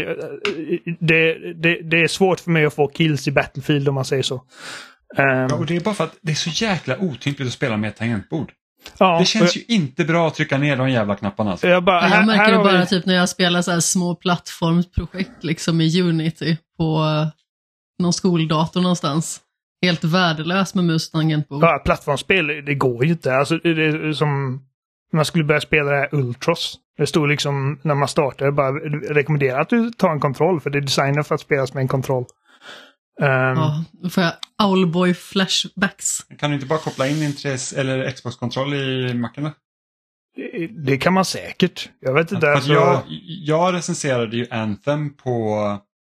Det, det, det är svårt för mig att få kills i Battlefield om man säger så. Um, ja, och det är bara för att det är så jäkla otympligt att spela med ett tangentbord. Ja, det känns jag, ju inte bra att trycka ner de jävla knapparna. Alltså. Jag, bara, jag här, märker här det bara vi... typ när jag spelar så här små plattformsprojekt liksom i Unity på någon skoldator någonstans. Helt värdelös med mus och tangentbord. Ja, plattformsspel, det går ju inte. Alltså, det är som man skulle börja spela det här Ultros. Det stod liksom när man startar bara rekommenderar att du tar en kontroll för det är designat för att spelas med en kontroll. Um, ja, då får jag Owlboy flashbacks. Kan du inte bara koppla in din tre S eller Xbox-kontroll i Macen? det, det kan man säkert. Jag vet inte. Att, alltså... jag, jag recenserade ju Anthem på,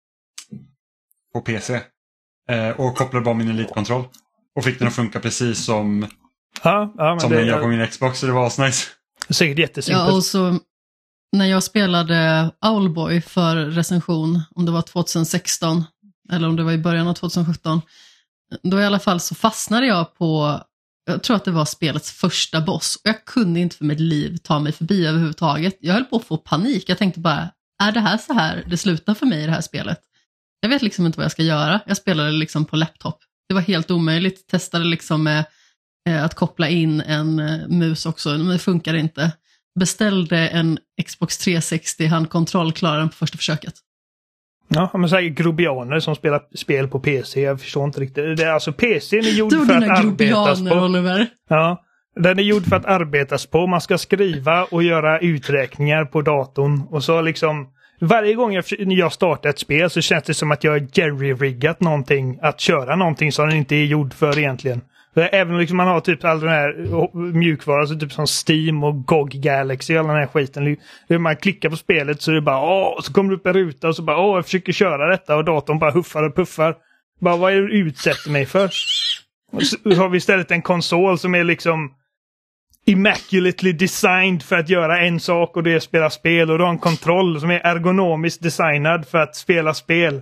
på P C. Eh, och kopplade bara min Elite-kontroll. Och fick den att funka precis som, ja, ja, men som det, den gör på min Xbox. Så det var asnice. Säkert jättesimpelt. Ja, och så när jag spelade Owlboy för recension, om det var tjugohundrasexton eller om det var i början av tjugosjutton, då i alla fall så fastnade jag på, jag tror att det var spelets första boss, och jag kunde inte för mitt liv ta mig förbi överhuvudtaget. Jag höll på att få panik. Jag tänkte bara, är det här så här det slutar för mig i det här spelet? Jag vet liksom inte vad jag ska göra. Jag spelade liksom på laptop. Det var helt omöjligt. Testade liksom med eh, att koppla in en eh, mus också, men det funkar inte. Beställde en Xbox trehundrasextio handkontroll, klarade den på första försöket. Ja, men så här grobianer som spelar spel på P C, jag förstår inte riktigt. Det är alltså P C är gjord för att arbetas på. Oliver. Ja, den är gjord för att arbetas på. Man ska skriva och göra uträkningar på datorn. Och så liksom, varje gång jag, jag startar ett spel så känns det som att jag har jerry-riggat någonting. Att köra någonting som den inte är gjord för egentligen. Även liksom man har typ all den här mjukvara, så typ som Steam och G O G Galaxy och all den här skiten. När man klickar på spelet så är det bara åh, så kommer det upp en ruta och så bara åh, jag försöker köra detta och datorn bara huffar och puffar. Bara vad är det du utsätter mig för? Och så har vi istället en konsol som är liksom immaculately designed för att göra en sak, och det är att spela spel, och du har en kontroll som är ergonomiskt designad för att spela spel.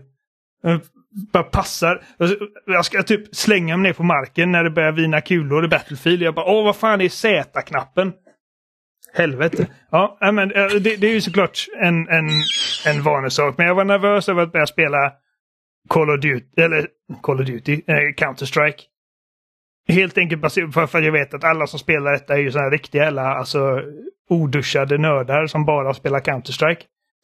Bara passar. Jag ska typ slänga mig ner på marken när det börjar vina kulor i Battlefield. Jag bara, åh vad fan är Z-knappen? Helvete. Ja, men det, det är ju såklart en, en, en vanesak. Men jag var nervös över att börja spela Call of Duty, eller Call of Duty, eh, Counter-Strike. Helt enkelt baserat på för att jag vet att alla som spelar detta är ju sådana riktiga, eller alltså oduschade nördar som bara spelar Counter-Strike.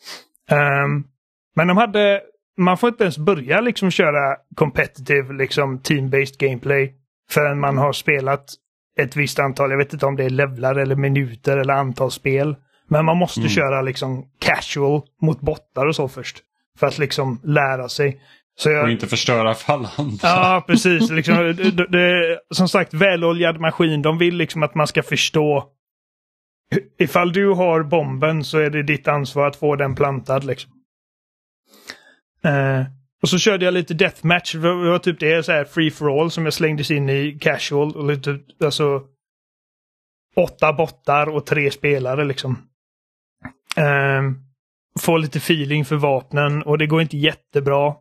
Um, men de hade... Man får inte ens börja liksom köra competitive, liksom team-based gameplay förrän man har spelat ett visst antal, jag vet inte om det är levlar eller minuter eller antal spel. Men man måste mm. köra liksom casual mot bottar och så först. För att liksom lära sig. Så jag... Och inte förstöra för alla andra. Ja, precis. Liksom, det, det, som sagt, väloljad maskin. De vill liksom att man ska förstå. Ifall du har bomben så är det ditt ansvar att få den plantad liksom. Uh, och så körde jag lite deathmatch. Det var, det var typ det så här free for all som jag slängdes in i casual. Och lite, alltså åtta bottar och tre spelare liksom. Uh, få lite feeling för vapnen och det går inte jättebra.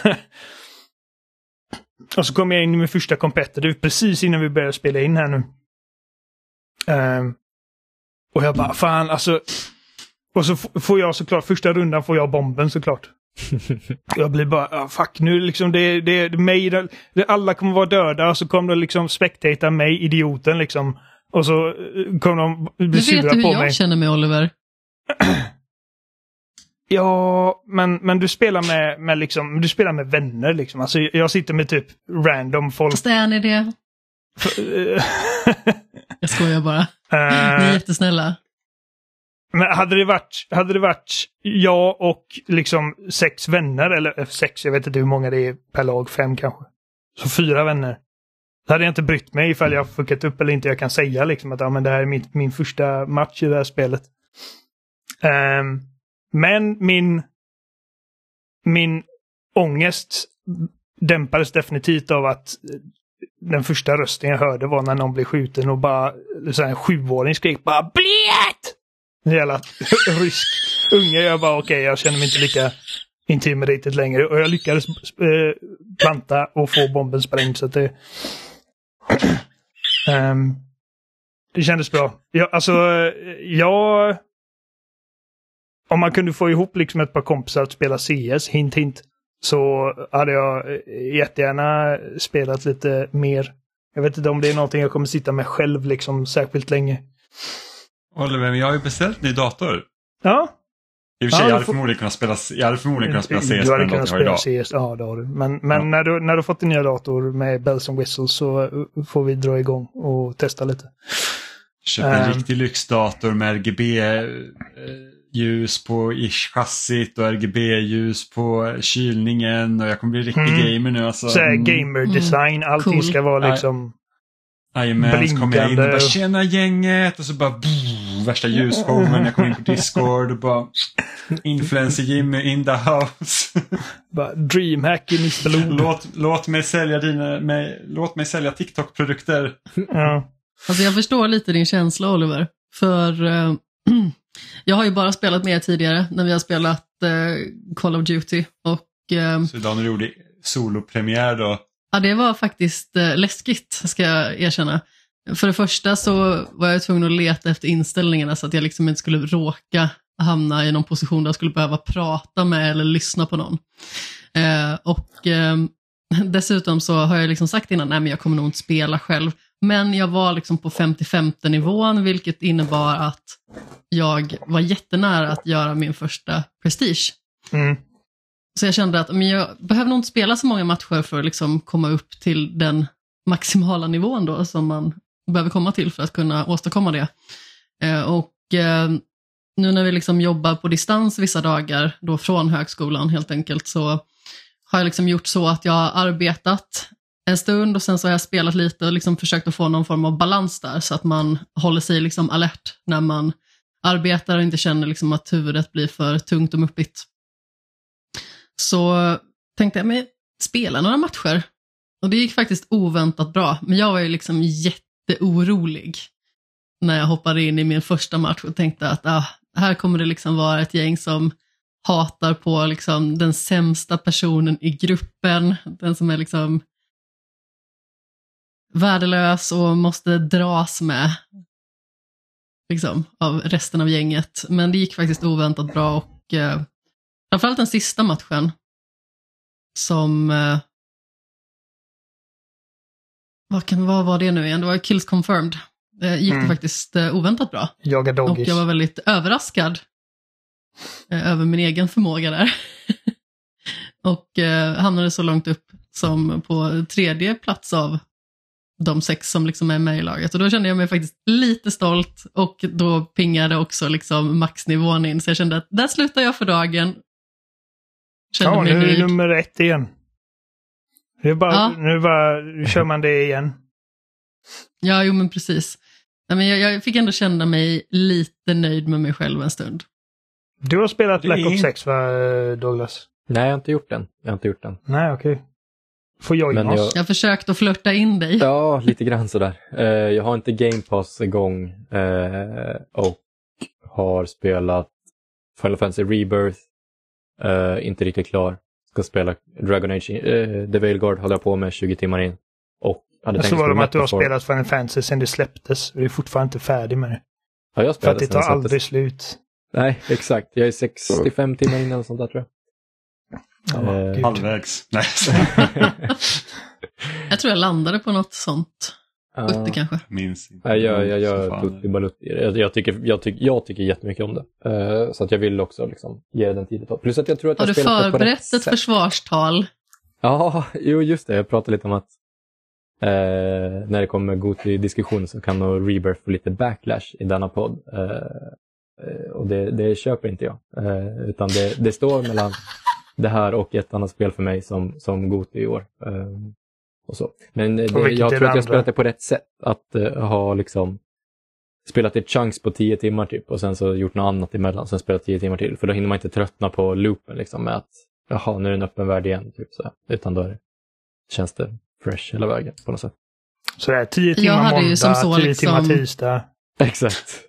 Och så kom jag in med första competitive precis innan vi började spela in här nu. Uh, och jag bara, fan alltså. Och så f- får jag såklart, första rundan får jag bomben såklart. Jag blir bara, ah, fuck nu liksom, det, det, det mig, det, det, alla kommer vara döda och så kommer de liksom spectata mig, idioten liksom. Och så kommer de bli sura på mig. Du vet hur jag mig. känner mig, Oliver. Ja, men, men du spelar med, med liksom, du spelar med vänner liksom. Alltså jag sitter med typ random folk. Fast är ni det? Jag skojar bara. Uh, ni är jättesnälla. Men hade det varit, hade det varit jag och liksom sex vänner, eller sex, jag vet inte hur många det är per lag, fem kanske. Så fyra vänner. Så hade jag inte brytt mig ifall jag fuckat upp eller inte. Jag kan säga liksom att ja, men det här är min, min första match i det här spelet. Um, men min min ångest dämpades definitivt av att den första rösten jag hörde var när någon blev skjuten och bara så här, en sjuåring skrek bara BLET! En jävla rysk unge. Jag bara okej, okay, jag känner mig inte lika intimidated längre. Och jag lyckades eh, planta och få bomben sprängd så att det um, det kändes bra. Jag, alltså, jag om man kunde få ihop liksom ett par kompisar att spela C S, hint hint, så hade jag jättegärna spelat lite mer. Jag vet inte om det är någonting jag kommer sitta med själv liksom särskilt länge. Oliver, men jag har ju beställt ny dator. Ja. I och för sig, ja, jag hade får... förmodligen kunnat spela, jag hade förmodligen kunnat spela C S du hade på den kunnat dator jag har spela idag. C S, ja det har du. Men, men ja. när, du, när du fått en ny dator med bells and whistles så får vi dra igång och testa lite. Köp en um, riktig lyxdator med R G B-ljus på ish-chassit och R G B-ljus på kylningen och jag kommer bli riktig mm. gamer nu. Alltså. Så mm. gamer-design, allting cool. Ska vara liksom Jajamän, så kommer jag in och bara tjena gänget och så bara boom, värsta ljusshowen. Jag kom in på Discord och bara influencer Jimmy in the house. Bara dreamhack i mitt blod. Låt, låt mig sälja dina, med, låt mig sälja TikTok-produkter. Ja. Alltså jag förstår lite din känsla, Oliver. För uh, jag har ju bara spelat med tidigare när vi har spelat uh, Call of Duty. Och, uh, så idag när du gjorde solopremiär då? Ja, det var faktiskt uh, läskigt, ska jag erkänna. För det första så var jag tvungen att leta efter inställningarna så att jag liksom inte skulle råka hamna i någon position där jag skulle behöva prata med eller lyssna på någon. Uh, och uh, dessutom så har jag liksom sagt innan, nej men jag kommer nog inte spela själv. Men jag var liksom på femtiofemte nivån, vilket innebar att jag var jättenära att göra min första prestige. Mm. Så jag kände att men jag behöver nog inte spela så många matcher för att liksom komma upp till den maximala nivån då som man behöver komma till för att kunna åstadkomma det. Eh, och eh, nu när vi liksom jobbar på distans vissa dagar då från högskolan helt enkelt, så har jag liksom gjort så att jag har arbetat en stund och sen så har jag spelat lite och liksom försökt att få någon form av balans där så att man håller sig liksom alert när man arbetar och inte känner liksom att huvudet blir för tungt och muppigt. Så tänkte jag, men spela några matcher. Och det gick faktiskt oväntat bra. Men jag var ju liksom jätteorolig när jag hoppade in i min första match och tänkte att ah, här kommer det liksom vara ett gäng som hatar på liksom den sämsta personen i gruppen. Den som är liksom värdelös och måste dras med liksom, av resten av gänget. Men det gick faktiskt oväntat bra och eh, framförallt den sista matchen som eh, vad, kan, vad var det nu igen? Det var Kills Confirmed. Eh, gick mm. det faktiskt eh, oväntat bra. Jaga doggies. Och jag var väldigt överraskad eh, över min egen förmåga där. och eh, hamnade så långt upp som på tredje plats av de sex som liksom är med i laget. Och då kände jag mig faktiskt lite stolt och då pingade också liksom maxnivån in. Så jag kände att där slutar jag för dagen. Kände ja, mig nu är nöjd. det nummer ett igen. Det är bara, ja. Nu bara kör man det igen. Ja, jo men precis. Nej, men jag, jag fick ändå känna mig lite nöjd med mig själv en stund. Du har spelat Black Ops sex va, Douglas? Nej, jag har inte gjort den. Jag har inte gjort den. Nej, okej. Okay. Får jag in oss? Jag har försökt att flirta in dig. Ja, lite grann sådär. Uh, jag har inte Game Pass igång uh, och har spelat Final Fantasy Rebirth. Uh, inte riktigt klar. Ska spela Dragon Age. Uh, The Veilguard håller jag på med tjugo timmar in. Och hade så tänkt var det att du har for... spelat Final Fantasy sen det släpptes. Du är fortfarande inte färdig med det. Ja, jag För att det tar sen aldrig slut. Nej, exakt. Jag är sextiofem timmar in eller sånt där, tror jag. Oh, uh, halvvägs. Nej. Jag tror jag landade på något sånt. sjuttio uh, kanske. Minns inte. Nej, jag, jag gör tutti balutti. Jag, jag, tycker, jag, tycker, jag tycker jättemycket om det. Uh, så att jag vill också liksom ge den tid. Plus att jag tror att har jag du förberett ett sätt. försvarstal? Ja, jo just det. Jag pratade lite om att uh, när det kommer gå till diskussion så kan nog Rebirth få lite backlash i denna podd. Uh, uh, och det, det köper inte jag. Uh, utan det, det står mellan det här och ett annat spel för mig som, som Goti i år. Um, och så. Men det, jag tror att jag har spelat det på rätt sätt. Att uh, ha liksom spelat ett chunks på tio timmar typ. Och sen så gjort något annat emellan. Sen spelat tio timmar till. För då hinner man inte tröttna på loopen liksom. Med att jaha, nu är det en öppen värld igen. Typ, så. Utan då är det, känns det fresh hela vägen på något sätt. Så det är tio timmar måndag, tio liksom... timmar tisdag. Exakt.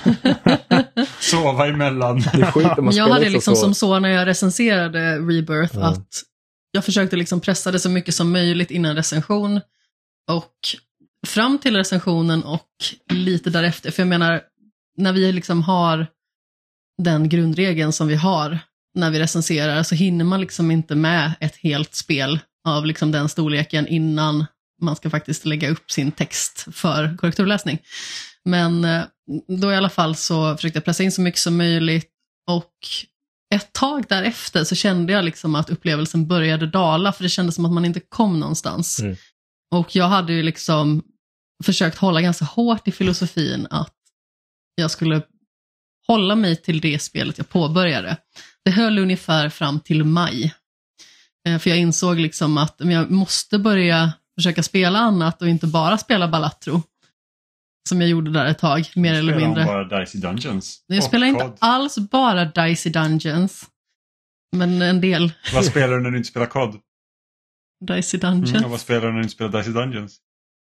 Sova emellan. Jag hade liksom så... som så när jag recenserade Rebirth mm. att jag försökte liksom pressa det så mycket som möjligt innan recension och fram till recensionen och lite därefter. För jag menar, när vi liksom har den grundregeln som vi har när vi recenserar så hinner man liksom inte med ett helt spel av liksom den storleken innan man ska faktiskt lägga upp sin text för korrekturläsning. Men då i alla fall så försökte jag pressa in så mycket som möjligt och ett tag därefter så kände jag liksom att upplevelsen började dala för det kändes som att man inte kom någonstans. Mm. Och jag hade ju liksom försökt hålla ganska hårt i filosofin att jag skulle hålla mig till det spelet jag påbörjade. Det höll ungefär fram till maj. För jag insåg liksom att jag måste börja försöka spela annat och inte bara spela Balatro. Som jag gjorde där ett tag, mer eller mindre. Du spelar bara Dicey Dungeons. Jag spelar inte God. alls bara Dicey Dungeons. Men en del. Vad spelar du när du inte spelar C O D? Dicey Dungeons. Mm, och vad spelar du när du inte spelar Dicey Dungeons?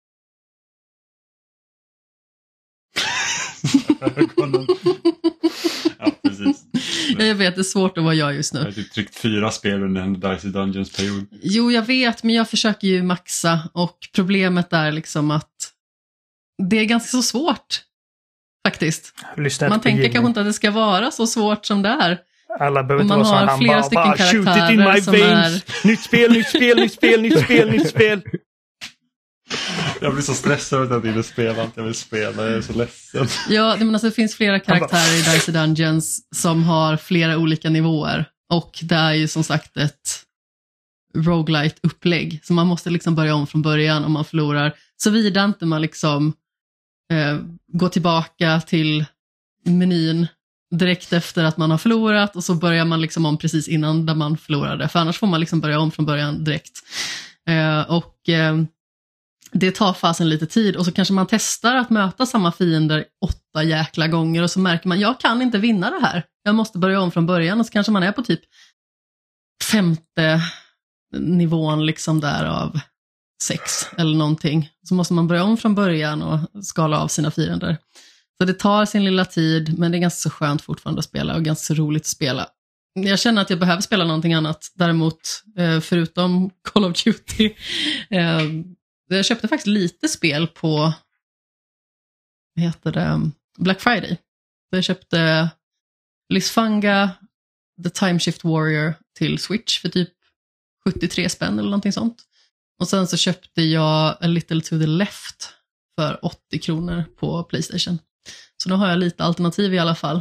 Ja, precis. Jag vet, det är svårt att vara jag just nu. Jag har typ tryckt fyra spel under en Dicey Dungeons-period. Jo, jag vet, men jag försöker ju maxa. Och problemet är liksom att det är ganska så svårt, faktiskt. Man tänker kanske inte att det ska vara så svårt som det är. Alla behöver inte vara så. Man har flera stycken bara, karaktärer som är... Nytt spel, nytt spel, nytt spel, nytt spel, nytt spel. Jag blir så stressad att jag inte vill spela allt jag vill spela. Jag är så ledsen. Ja, men alltså, det finns flera karaktärer i Dicey Dungeons som har flera olika nivåer. Och det är ju som sagt ett roguelite-upplägg. Så man måste liksom börja om från början om man förlorar. Såvida inte man liksom eh, går tillbaka till menyn direkt efter att man har förlorat. Och så börjar man liksom om precis innan där man förlorade. För annars får man liksom börja om från början direkt. Eh, och... Eh, det tar fasen lite tid och så kanske man testar att möta samma fiender åtta jäkla gånger och så märker man, jag kan inte vinna det här. Jag måste börja om från början och så kanske man är på typ femte nivån liksom där av sex eller någonting. Så måste man börja om från början och skala av sina fiender. Så det tar sin lilla tid, men det är ganska så skönt fortfarande att spela och ganska så roligt att spela. Jag känner att jag behöver spela någonting annat. Däremot, förutom Call of Duty... Jag köpte faktiskt lite spel på vad heter det, Black Friday. Jag köpte Lysfanga, The Time Shift Warrior till Switch för typ sjuttiotre spänn eller någonting sånt. Och sen så köpte jag A Little to the Left för åttio kronor på PlayStation. Så nu har jag lite alternativ i alla fall.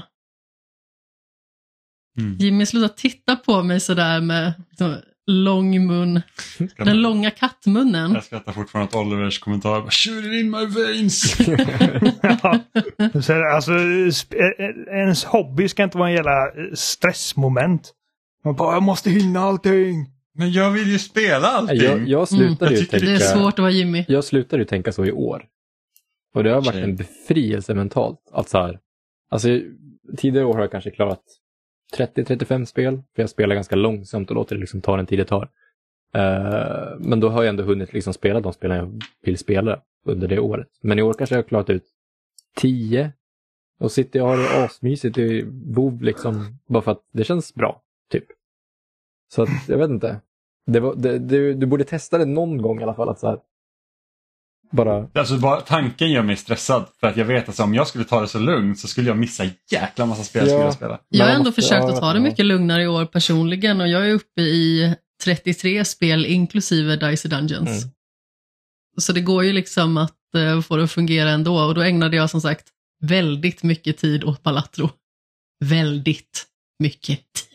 Mm. Jimmy, sluta titta på mig sådär med... Så, lång mun. Den långa kattmunnen. Jag skrattar fortfarande åt Olivers kommentar. Shoot it in my veins. Ja. Alltså, ens hobby ska inte vara en jävla stressmoment. Man bara, jag måste hinna allting. Men jag vill ju spela allting. Jag, jag slutade mm. ju tänka, det är svårt att vara Jimmy. Jag slutade ju tänka så i år. Och det har varit en befrielse mentalt. Att så här, alltså, tidigare år har jag kanske klarat trettio till trettiofem spel. För jag spelar ganska långsamt och låter det liksom ta den tid det tar. Uh, men då har jag ändå hunnit liksom spela de spelen jag vill spela under det året. Men i år kanske jag har klarat ut tio. Och sitter jag och har det asmysigt i WoW liksom. Bara för att det känns bra, typ. Så att, jag vet inte. Det var, det, det, du borde testa det någon gång i alla fall. Att så här, bara... Alltså, bara, tanken gör mig stressad. För att jag vet att alltså, om jag skulle ta det så lugnt så skulle jag missa jäkla massa spel. Ja. Skulle jag spela. Jag har ändå måste, försökt ja, att ta det mycket lugnare i år personligen. Och jag är uppe i trettiotre spel inklusive Dicey Dungeons. Mm. Så det går ju liksom att uh, få det att fungera ändå. Och då ägnade jag som sagt väldigt mycket tid åt Balatro. Väldigt mycket tid.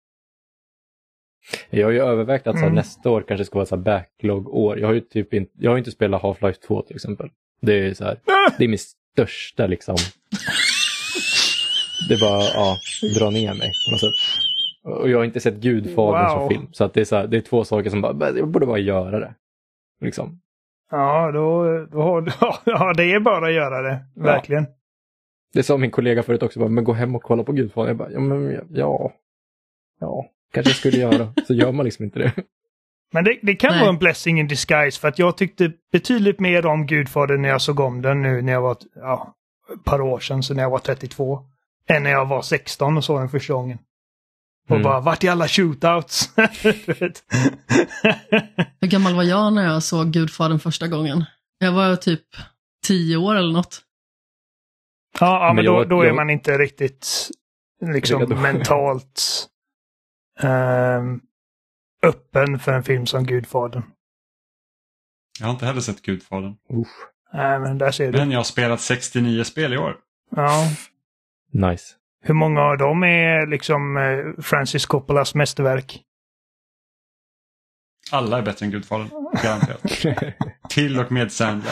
Jag har ju övervägt att så här, Mm. nästa år kanske ska vara så här backlog-år. Jag har ju typ inte, jag har inte spelat Half-Life två till exempel. Det är så här, det är min största liksom. Det är bara, ja, dra ner mig på något sätt. Och jag har inte sett Gudfadern Wow. som film. Så att det är så här, det är två saker som bara, jag borde bara göra det. Liksom. Ja, då, då har ja, det är bara att göra det. Verkligen. Det sa min kollega förut också, bara, men gå hem och kolla på Gudfadern. Jag bara, ja, men, ja, ja, kanske jag skulle göra. Så gör man liksom inte det. Men det, det kan Nej. vara en blessing in disguise, för att jag tyckte betydligt mer om Gudfadern när jag såg om den nu när jag var ja, ett par år sedan, så när jag var trettiotvå, än när jag var sexton och såg den första gången. Och Mm. bara, vart är alla shootouts? Du vet. Hur gammal var jag när jag såg Gudfadern första gången? Jag var typ tio år eller något. Ja, ja men, Men då, jag- då är jag- man inte riktigt liksom Redo. mentalt ehm, öppen för en film som Gudfadern. Jag har inte heller sett Gudfadern. Usch, Nej, men där ser du. Men jag har spelat sextionio spel i år. Ja. nice. Hur många av dem är liksom eh, Francis Coppolas mästerverk? Alla är bättre än Gudfadern. Garanterat. Till och med Sandland.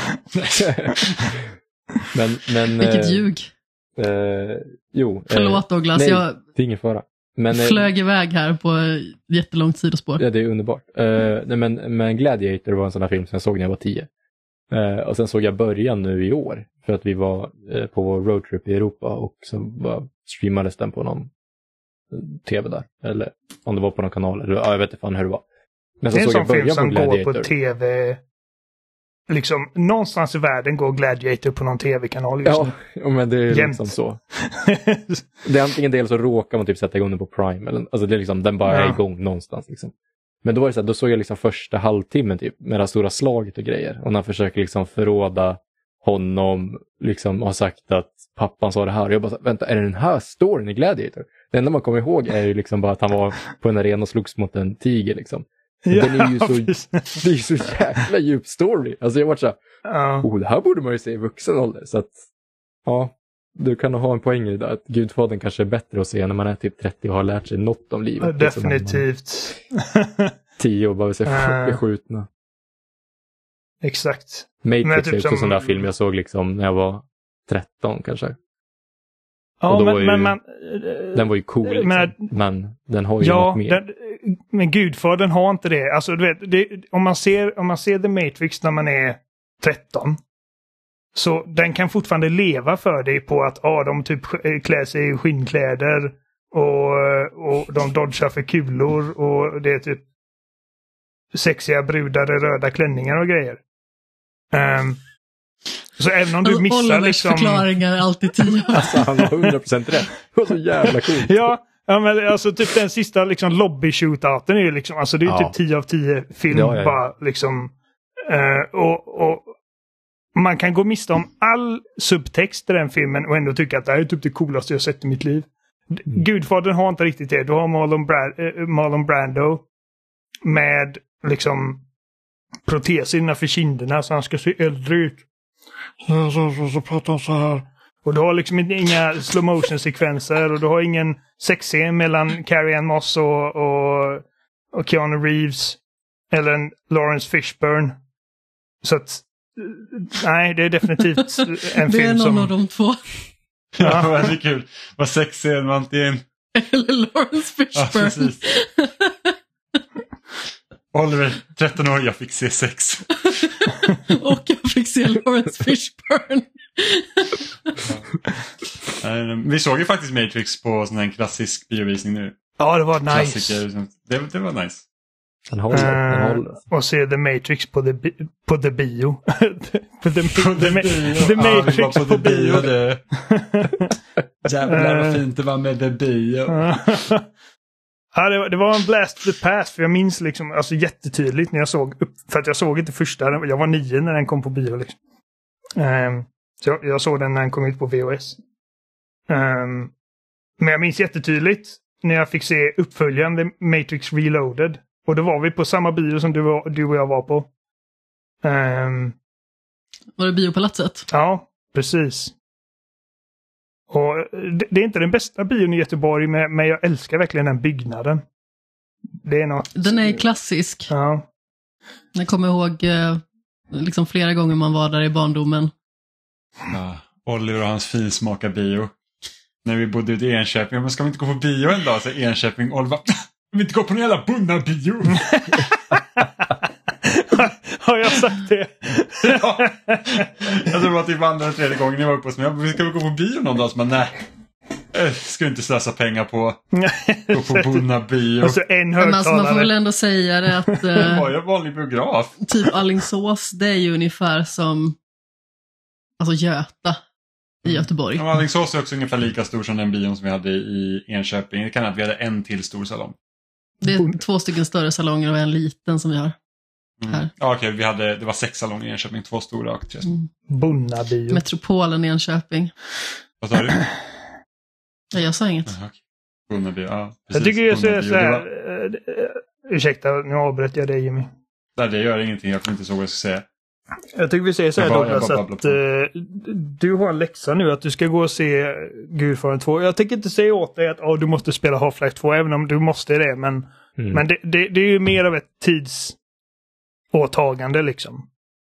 men, men, Vilket eh, ljug. Eh, jo. Förlåt Douglas, nej, jag det är ingen fara. Men, eh, flög iväg här på jättelångt sidospår. Ja, det är underbart. Uh, nej, men, men Gladiator var en sån här film som jag såg när jag var tio. Uh, och sen såg jag början nu i år. För att vi var uh, på vår roadtrip i Europa. Och så bara streamades den på någon tv där. Eller om det var på någon kanal. Eller, ja, jag vet inte fan hur det var. Men så Det är en såg jag sån film början på som går Gladiator. på tv. Liksom, någonstans i världen går Gladiator på någon tv-kanal just Ja, ja, men det är Jämt. liksom så. nu. Det är antingen del så råkar man typ sätta igång den på Prime. Eller, alltså det är liksom, den bara Ja. är igång någonstans liksom. Men då var det så här, då såg jag liksom första halvtimmen typ med det här stora slaget och grejer. Och när han försöker liksom förråda honom, liksom har sagt att pappan sa det här. Och jag bara, så här, vänta, är det den här storyn i Gladiator? Det enda man kommer ihåg är ju liksom bara att han var på en arena och slogs mot en tiger liksom. Den är ju så, precis. det är ju så jäkla djup story. Alltså jag var så här, Ja. oh, det här borde man ju se i vuxen ålder. Så att, ja, du kan ha en poäng i det där. Att Gudfadern kanske är bättre att se när man är typ trettio och har lärt sig något om livet. Ja, liksom, när man definitivt. är tio och bara vill se Äh. beskjutna. Exakt. Matrix Men typ är också en som- sån där film jag såg liksom när jag var tretton kanske. Ja, Och då var men, ju- men man... Den var ju cool liksom. Men- Men den har ju Ja, något mer. den, men Gudfadern har inte det. Alltså, du vet, det, om, man ser, om man ser The Matrix när man är tretton, så den kan fortfarande leva för dig på att ah, de typ sk- klär sig i skinnkläder och, och de dodgar för kulor och det är typ sexiga brudar i röda klänningar och grejer. Ehm, så även om du missar Olivers liksom... förklaringar är alltid tio. Alltså han har hundra procent rätt. Det var så jävla coolt. Ja, ja, men alltså typ den sista liksom lobby-shootouten är ju liksom, alltså det är ju Ja. typ tio av tio film Ja, ja, ja. bara liksom. Eh, och, och man kan gå miste om all subtext i den filmen och ändå tycka att det här är typ det coolaste jag sett i mitt liv. Mm. Gudfadern har inte riktigt det. Du har Marlon, Bra- äh, Marlon Brando med liksom proteser innanför kinderna så han ska se äldre ut. Så, så, så, så pratar han så här. Och du har liksom inga slow motion sekvenser och du har ingen sexscen mellan Carrie Ann Moss och, och, och Keanu Reeves eller en Lawrence Fishburne. Så att nej, det är definitivt en Det är film någon som... av de två. Ja, väldigt kul. Vad sexig man antingen. Eller Lawrence Ja, Fishburne. precis. Oliver, tretton år, jag fick se sex. Och jag fick se Lawrence Fishburne. Vi såg ju faktiskt Matrix på sån här klassisk biovisning nu. Ja, det var nice. Klassiker. Det, det var nice. Den håller, den Uh, håller. och se The Matrix på the, bi- på the bio. på the, På the, the the, bio. the Ja, vi Matrix var på, The bio. det. Jävlar vad fint det var med The bio. Ja, det var, det var en blast to the past. För jag minns liksom, alltså jättetydligt när jag såg upp. För att jag såg inte första. Jag var nio när den kom på bio. Liksom. Um, så jag, jag såg den när den kom ut på V H S. Um, men jag minns jättetydligt när jag fick se uppföljaren The Matrix Reloaded. Och då var vi på samma bio som du, och- du och jag var på. Um, Var det Biopalatset? ja, precis. Och det, det är inte den bästa bion i Göteborg, men, men jag älskar verkligen den byggnaden. Det är något... Den är klassisk. Ja. Jag kommer ihåg eh, liksom flera gånger man var där i barndomen. Ja, Oliver och hans finsmaka bio. När vi bodde ute i Enköping. Men ska vi inte gå på bio en dag? Så Enköping, Oliver. Vi inte gå på en jävla bunna bio. Har jag sagt det? Ja. Jag tror det var typ andra eller tredje gången jag var uppe hos mig. Jag bara, vi ska väl gå på bio någon dag? Så man, nej. Jag ska inte slösa pengar på gå på bunna bio. Och så en Men alltså, man får väl högtalare. ändå säga det att Det eh, var ju en vanlig biograf. typ Alingsås, det är ju ungefär som alltså Göta i Göteborg. Ja, Alingsås är också ungefär lika stor som den bion som vi hade i Enköping. Det kan att vi hade en till stor salong. Det är två stycken större salonger och en liten som vi har Mm. här. Ja, okej, vi hade, det var sex salonger i Enköping, två stora och tre små. Mm. Bunna bio. Metropolen i Enköping. Vad sa du? Ja, jag sa inget. Jaha, okej. Bunnaby, ja. Jag Precis, tycker jag säger Bunnaby. så Det här. var- eh, eh, Ursäkta, nu avbröt jag dig, Jimmy. Nej, det gör ingenting, jag kommer inte så vad jag ska säga. Jag tycker vi säger så här, Jag bara- jag Douglas, bara att babblar eh, du har en läxa nu att du ska gå och se Gudfadern två. Jag tänker inte säga åt dig att oh, du måste spela Half-Life två, även om du måste det. Men, Mm. men det, det, det är ju mer av ett tidsåtagande liksom.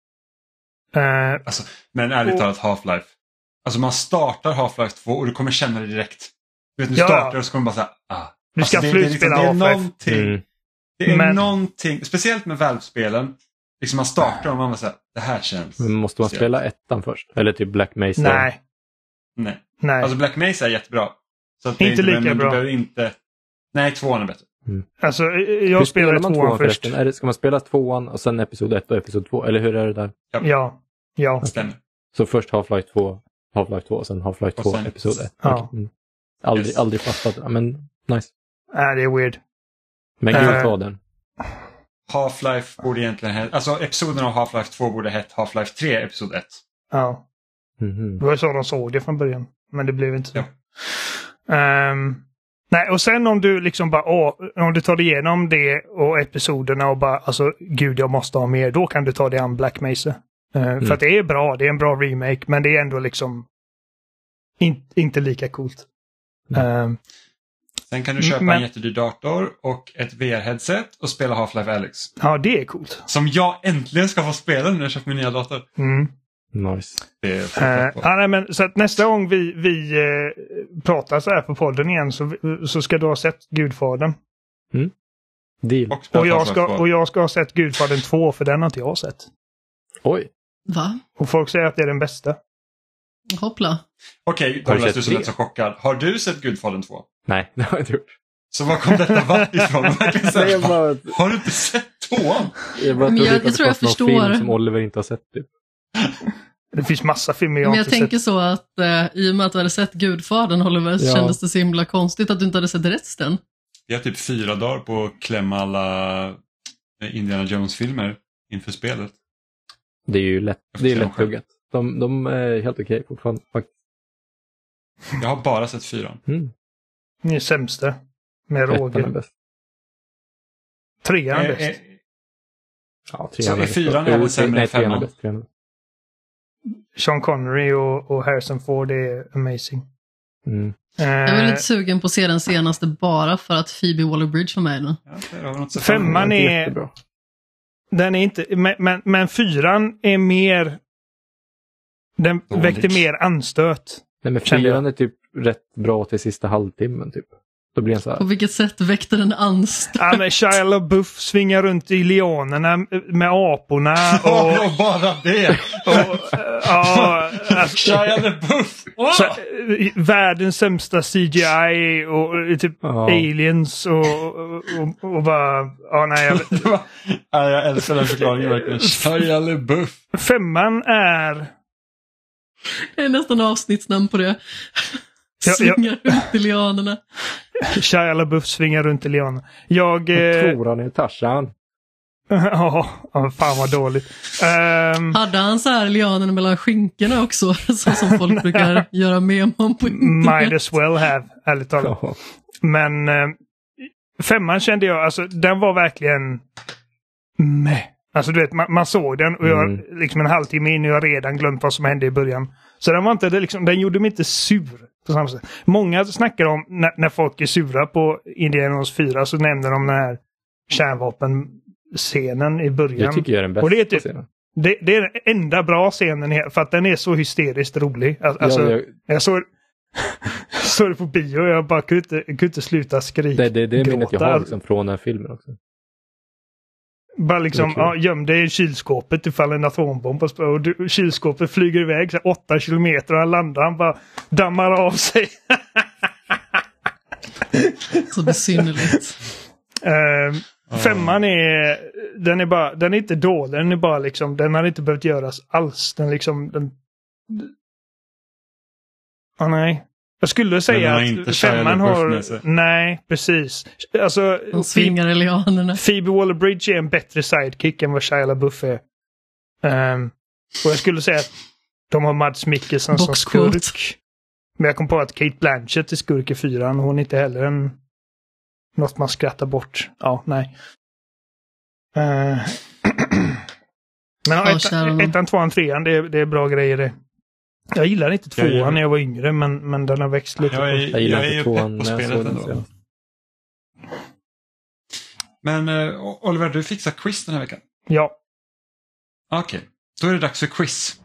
Eh, Alltså, men ärligt Och- talat, Half-Life. Alltså man startar Half-Life två och du kommer känna det direkt. Du vet, du Ja. startar och så kommer du bara säga ah. Du ska Alltså, det, det, är liksom, flutspela det är Half-Life. någonting. Mm. Det är Men- någonting, speciellt med Valve-spelen. Liksom man startar och man bara säger det här känns. Men måste man speciellt. spela ettan först? Eller typ Black Mesa? nej, Nej. nej. Alltså Black Mesa är jättebra. Så att det är Inte lika men bra. Du behöver inte... Nej, tvåan är bättre. alltså, eh, Hur jag spelar spelade man tvåan tvåan först. förresten? Är det, ska man spela tvåan och sen episod ett och episod två? Eller hur är det där? Ja, ja. Stämmer. Så först Half-Life två, Half-Life två och sen Half-Life Och två, sen- episod ett. Ja. Okej. Mm. Aldrig, Yes. aldrig fattat. Ja, men nice. Nej, det är weird. Men Äh. gud ta den. Half-Life borde egentligen heta... Alltså episoden av Half-Life två borde heta Half-Life tre, episod ett. Ja. Mhm. Det var så de såg det från början. Men det blev inte så. Ja. Ehm, nej, och sen om du liksom bara, åh, om du tar igenom det och episoderna och bara, alltså gud jag måste ha mer, då kan du ta det an Black Mesa. Uh, Mm. För att det är bra, det är en bra remake, men det är ändå liksom in, inte lika coolt. Mm. Ehm, Sen kan du köpa Men- en jättedyr dator och ett V R-headset och spela Half-Life Alyx. ja, det är coolt. Som jag äntligen ska få spela nu när jag köper min nya dator. Mm. Nice. Det är Uh, folk på. ja, nej, men, så att nästa gång vi, vi uh, pratar så här på podden igen så, så ska du ha sett Gudfadern. Deal. Och, spela Och jag, Half-Life ska, två. och jag ska ha sett Gudfadern två, för den har inte jag sett. Oj. Va? Och folk säger att det är den bästa. Hoppla. Okej, Har du Douglas, sett du som tre? lät så chockad. Har du sett Gudfadern två? Nej, det har jag inte gjort. Så var kom detta vatt ifrån? Verkligen så här, Nej, jag bara, har du inte sett tvåan? jag bara Men trodde jag- att det jag tror jag fanns någon förstår. film som Oliver inte har sett. Typ. Det finns massa filmer jag Men jag inte tänker sett. så att eh, i och med att du hade sett Gudfadern, Oliver, så Ja. kändes det så himla konstigt att du inte hade sett resten. Vi har typ fyra dagar på att klämma alla eh, Indiana Jones-filmer inför spelet. Det är ju lätt, Jag får det är se dem lättuggat. De, de är helt okej fortfarande faktiskt. Jag har bara sett fyran. Mm. Ni är sämsta. Med Ettan är råge. bäst. Trean är Eh, bäst. eh, Ja, Så är fyran även sämre än nej, trean är femman? bäst, trean är bäst. Sean Connery och, och Harrison Ford är amazing. Mm. Eh, Jag var lite sugen på att se den senaste bara för att Phoebe Waller-Bridge var med i den. Ja, där har vi något så Femman Det är- jättebra. Den är inte... Men, men, men fyran är mer... Den Dålig. väckte mer anstöt. Nej, men Kände fyran är typ rätt bra till sista halvtimmen typ. Då blir den så På här. vilket sätt väckte den anstöt? Ja, men Shia LaBeouf svingar runt i leonerna med aporna. Ja, Och, och bara det! och, ja, alltså, Shia LaBeouf! Oh! så, eh, världens sämsta C G I och eh, typ Ja. aliens och, och, och, och bara... Ja, nej, jag vet inte. Ja, jag älskar den förklaringen verkligen. Shia LaBeouf. Femman är... Det är nästan avsnittsnamn på det. Ja, ja. Svingar runt i lianerna. Shia LaBeouf svingar runt i lianen. Jag... Jag Eh, tror han är Tarzan. ja, ja, fan vad dåligt. Um, Hade han så här lianerna mellan skinkorna också? Så som folk brukar göra mem om på might internet. as well have, ärligt talat. Ja. Men eh, femman kände jag, alltså den var verkligen meh. Alltså du vet, man, man såg den och jag Mm. liksom en halvtimme in och jag redan glömt vad som hände i början. Så den var inte, det liksom, den gjorde mig inte sur på samma sätt. Många snackar om när, när folk är sura på Indiana Jones fyra så nämner de den här kärnvapenscenen i början. Jag tycker jag är den bästa Och det är typ- scenen. Det, det är den enda bra scenen här, för att den är så hysteriskt rolig. Alltså, Ja, jag, jag såg, såg det på bio och jag bara kunde inte, kunde inte sluta skrika. det, det, det är minnet jag gråta. har liksom från den här filmen också. Bara liksom, Det är ja, göm dig i kylskåpet ifall en atombomb och, och du, kylskåpet flyger iväg så här, åtta kilometer och han landar, han bara dammar av sig. Så besynnerligt. uh, femman är, den är bara, den är inte dålig, den är bara liksom, den hade inte behövt göras alls. Den liksom, den... Ja, nej. Jag skulle säga har inte att Shia femman LaBeouf har... med sig. Nej, precis. Alltså, De svingar i lianerna. Phoebe Waller-Bridge är en bättre sidekick än vad Shia LaBeouf är. Um, och jag skulle säga att de har Mads Mikkelsen som Boxquote. skurk. Men jag kom på att Kate Blanchett är skurk i fyran. Hon är inte heller en... något man skrattar bort. Ja, nej. Uh... Men ja, Ja, ettan, Sharon. ettan, tvåan, trean, det är, det är bra grejer det. Jag gillar inte Jag tvåan gillar- när jag var yngre, men, men den har växt lite. Jag är, Jag gillar jag är inte ju tvåan pepp på när jag spelet såg den ändå. senast. Men eh, Oliver, du fixar quiz den här veckan. Ja. Okej, då är det dags för quiz.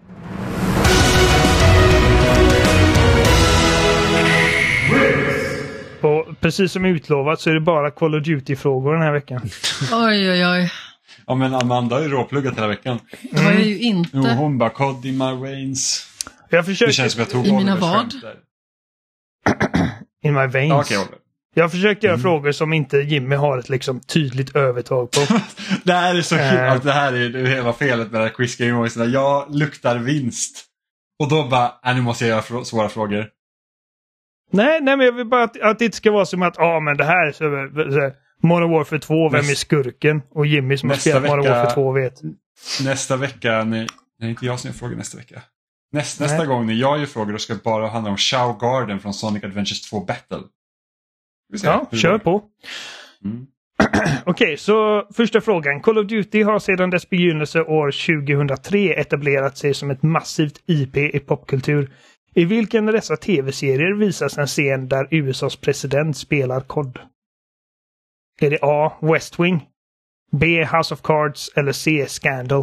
Och precis som utlovat så är det bara Call of Duty-frågor den här veckan. Oj, oj, oj. Ja, men Amanda har ju råpluggat hela veckan. Det var jag ju Jo, inte. hon bara, Cod in my veins. Jag Det försökte... känns som jag tog I mina Olivers vad? skämt där. In my veins. Ja, Okej, Oliver. Jag har försökt göra Mm. frågor som inte Jimmy har ett liksom tydligt övertag på. Det här är så kul. Eh. Att det här är det hela felet med det här quiz game voice. Jag luktar vinst. Och då bara, äh, nu måste jag göra frå- svåra frågor. nej, nej, men jag vill bara att, att det inte ska vara som att ja, ah, men det här är så, så, Modern Warfare två, vem Näst- är skurken? Och Jimmy som har nästa spelat Modern vecka- Warfare två vet. Nästa vecka, nej, det är inte jag som gör frågor nästa vecka. Näst, nästa Nej. gång när jag gör frågor då ska det bara handla om Shao Garden från Sonic Adventures två Battle. Vi ser Ja, hur det kör går. på. Mm. Okej, så första frågan. Call of Duty har sedan dess begynnelse år tjugohundratre etablerat sig som ett massivt I P i popkultur. I vilken av dessa tv-serier visas en scen där U S As president spelar kod? Är det A. West Wing, B. House of Cards eller C. Scandal?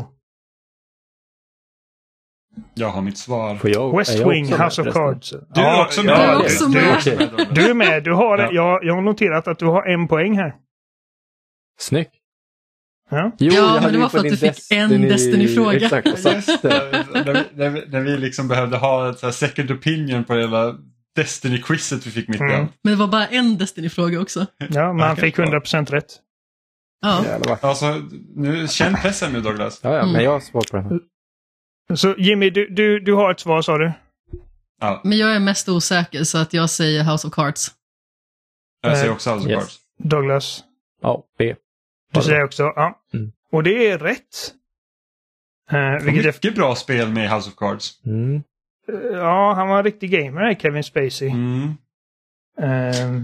Jag har mitt svar. Får jag, West är jag Wing, också med House of förresten? Cards. Du är också med. Jag är ja, också du, med. Du, du är med. Du har, Ja. jag, jag har noterat att du har en poäng här. Snyggt. Ja. Jo, Ja, jag men hade det ju var för på att du din fick en Destiny-fråga. Exakt, och satt det. när, vi, när, vi, när vi liksom behövde ha ett så här second opinion på det hela Destiny-quizet vi fick mitt i Mm. allt. Men det var bara en Destiny-fråga också. Ja, men han Okej, fick bra. hundra procent rätt. Ja. Jävlar vad- Alltså, nu, känn pressen nu Douglas. Ja, ja, Mm. men jag har svar på den här. Så Jimmy, du, du, du har ett svar sa du? Ja, Men jag är mest osäker så att jag säger House of Cards. jag ser också House of Yes. Cards. Douglas? Ja, B. Du säger också ja. Mm. Och det är rätt. Uh, Och vilket mycket bra spel med House of Cards. Mm. är, ja, han var en riktig gamer, Kevin Spacey. Mm. Ehm,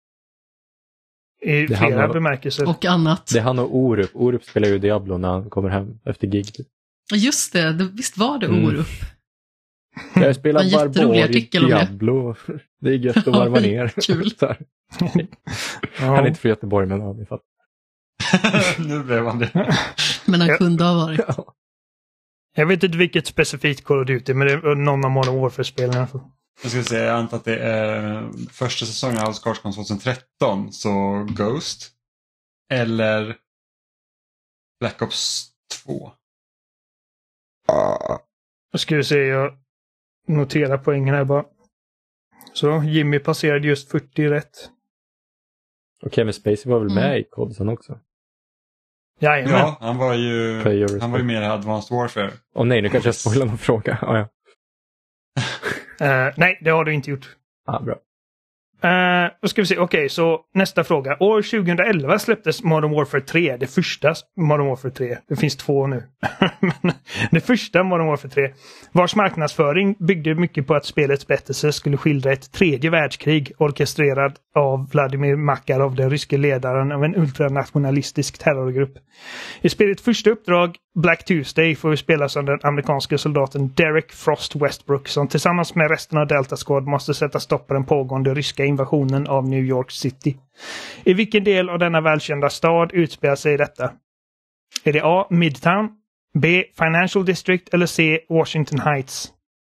I Det flera handlar- bemärkelser. Och annat. Det är han och Orup. Orup spelar ju Diablo när han kommer hem efter gig. Just det, det, visst var det Mm. Orup? Jag spelar En jätterolig barbar i artikel om det. Diablo. Det är gött att varva Ja, ner. kul. Så här. Ja. Han är inte från Göteborg, men ja, vi fattar. Nu blev han det. Men han Ja. kunde ha varit. Ja. Jag vet inte vilket specifikt Call of Duty, men det är någon av Modern Warfare-spelen i alla fall. Jag ska säga, jag antar att det är första säsongen av House of Cards kom tjugohundratretton, så Ghost. Eller Black Ops två. Då ska vi se, jag, notera poängen här bara. Så Jimmy passerade just fyrtio rätt. Och Kevin Spacey var väl Mm. med i Codsen också? Jajamän. Ja, han var ju, Play your han var ju med i Advanced Warfare. Åh nej, nu kanske jag spoilar någon fråga. Ah, ja. Eh, nej, det har du inte gjort. Ah, bra. Uh, då ska vi se, okej, okay, så nästa fråga. År tjugoelva släpptes Modern Warfare tre, det första Modern Warfare tre. Det finns två nu. Men det första Modern Warfare tre, vars marknadsföring byggde mycket på att spelets berättelse skulle skildra ett tredje världskrig orkestrerad av Vladimir Makarov, den ryske ledaren av en ultranationalistisk terrorgrupp. I spelets första uppdrag, Black Tuesday, får vi spela som den amerikanska soldaten Derek Frost Westbrook som tillsammans med resten av Delta Squad måste sätta stopp på den pågående ryska invasionen av New York City. I vilken del av denna välkända stad utspelar sig detta? Är det A. Midtown, B. Financial District eller C. Washington Heights?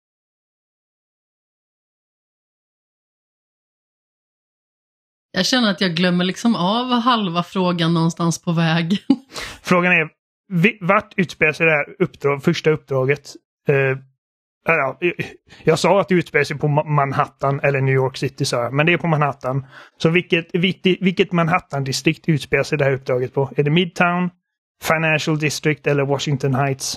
Jag känner att jag glömmer liksom av halva frågan någonstans på vägen. Frågan är, vi- vart utspelar sig det här uppdrag, första uppdraget? Uh, ja, jag sa att det utspelar sig på Ma- Manhattan eller New York City, sa jag, men det är på Manhattan. Så vilket, vilket, vilket Manhattan-distrikt utspelar sig det här uppdraget på? Är det Midtown, Financial District eller Washington Heights?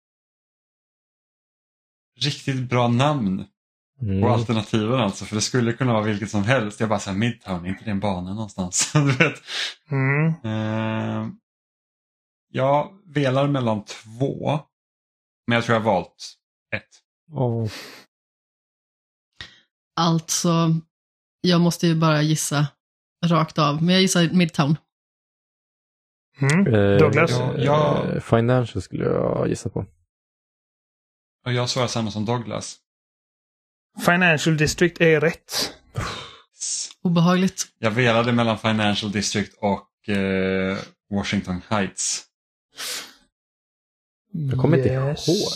Riktigt bra namn Mm. på alternativen alltså. För det skulle kunna vara vilket som helst. Jag bara säger Midtown, inte det en bana någonstans. Du vet. Mm. Eh, jag velar mellan två. Men jag tror jag har valt ett. Åh. Alltså, jag måste ju bara gissa rakt av. Men jag gissar Midtown. Mm. Eh, Douglas? Ja, ja. eh, Financial skulle jag gissa på. Och jag svarar samma som Douglas. Financial District är rätt. Obehagligt. Jag velade mellan Financial District och eh, Washington Heights. Jag kommer inte ihåg.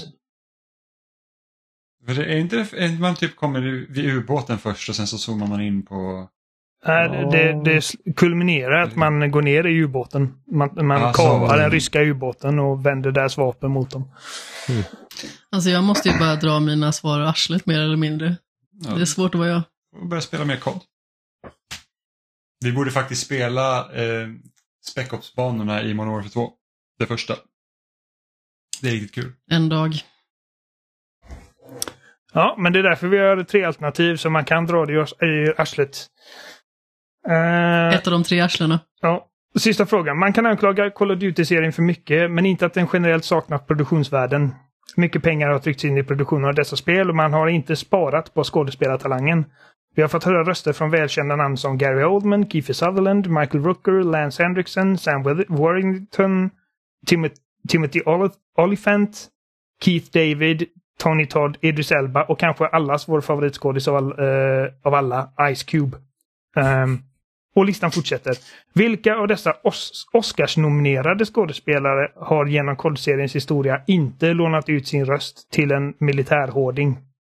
För det är inte det, är man typ kommer vid ubåten först och sen så zoomar man in på... Nej, det, det kulminerar att man går ner i ubåten. Man, man Ah, så kapar var det. den ryska ubåten och vänder deras vapen mot dem. Alltså jag måste ju bara dra mina svar och arslet mer eller mindre. Ja, Det är svårt att vara jag. och börja spela mer kod. Vi borde faktiskt spela eh, Spec Ops-banorna i Modern Warfare två. Det första. Det är riktigt kul. En dag. Ja, men det är därför vi har tre alternativ så man kan dra det i ars- i arslet. Uh, Ett av de tre arslena. ja. Sista frågan. Man kan anklaga Call of Duty-serien för mycket, men inte att den generellt saknar produktionsvärden. Mycket pengar har tryckts in i produktionen av dessa spel och man har inte sparat på skådespelartalangen. Vi har fått höra röster från välkända namn som Gary Oldman, Kiefer Sutherland, Michael Rooker, Lance Hendrickson, Sam With- Warrington, Timothy, Timothy Olif- Oliphant, Keith David, Tony Todd, Idris Elba och kanske allas vår favoritskådis av, all, eh, av alla, Ice Cube. Um, och listan fortsätter. Vilka av dessa Os- Oscars-nominerade skådespelare har genom Cod-seriens historia inte lånat ut sin röst till en militärhårding?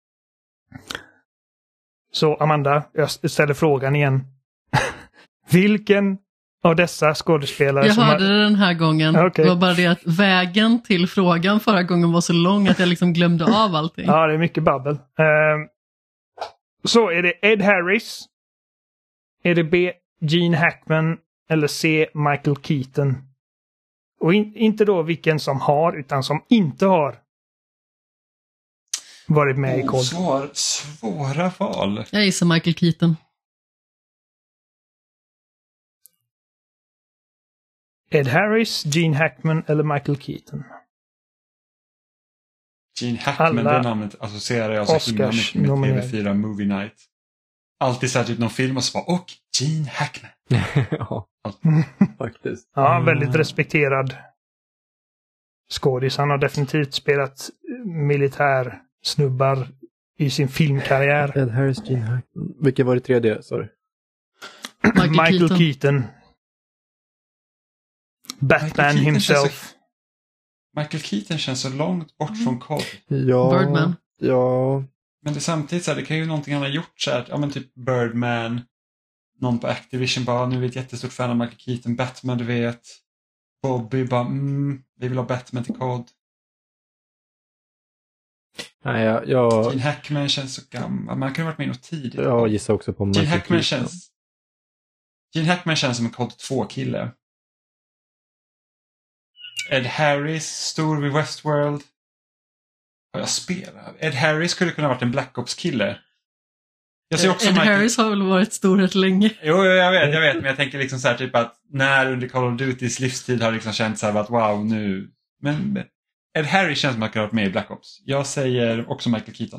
Så Amanda, jag ställer frågan igen. Vilken av dessa skådespelare Jag som hörde har... det den här gången. Okej. Det var bara det att vägen till frågan förra gången var så lång att jag liksom glömde av allting. Ja, det är mycket babbel. Um, så är det Ed Harris? Är det B. Gene Hackman? Eller C. Michael Keaton? Och in, inte då vilken som har, utan som inte har varit med i Oh, Cod. svår, svåra val. Jag gissar Michael Keaton. Ed Harris, Gene Hackman eller Michael Keaton? Gene Hackman, Alla det namnet associerar jag så himla Oscars mycket med nominerade. T V fyra Movie Night. Alltid så här typ någon film och så bara, och Gene Hackman. Ja, faktiskt. Ja, Mm. väldigt respekterad skådis. Han har definitivt spelat militär snubbar i sin filmkarriär. Ed Harris, Gene Hackman. Vilket var det tredje, sorry? Michael, Michael Keaton. Keaton. Batman Keaton himself. känns Michael Keaton känns så långt bort från kod. Ja. Birdman. Ja. Men det är samtidigt så här, det kan ju någonting han har gjort så här, ja men typ Birdman, någon på Activision bara, nu är vi ett jättestort fan av Michael Keaton, Batman du vet, Bobby bara, mm, vi vill ha Batman till kod. Nej, jag, jag, Gene Hackman känns så gammal. Man kunde ha varit med något tidigt. jag gissar också på Gene Michael Hackman Keaton. känns... Gene Hackman känns som en Cod två-kille. Ed Harris, stor vid Westworld. Vad jag spelar. Ed Harris skulle kunna ha varit en Black Ops-kille. Jag ser också Ed Michael... Harris har väl varit stor rätt länge. Jo, jag vet, jag vet. Men jag tänker liksom så här typ att när under Call of Dutys livstid har liksom känt så här att wow, nu... Men Ed Harris känns som att han har varit med i Black Ops. Jag säger också Michael Keaton.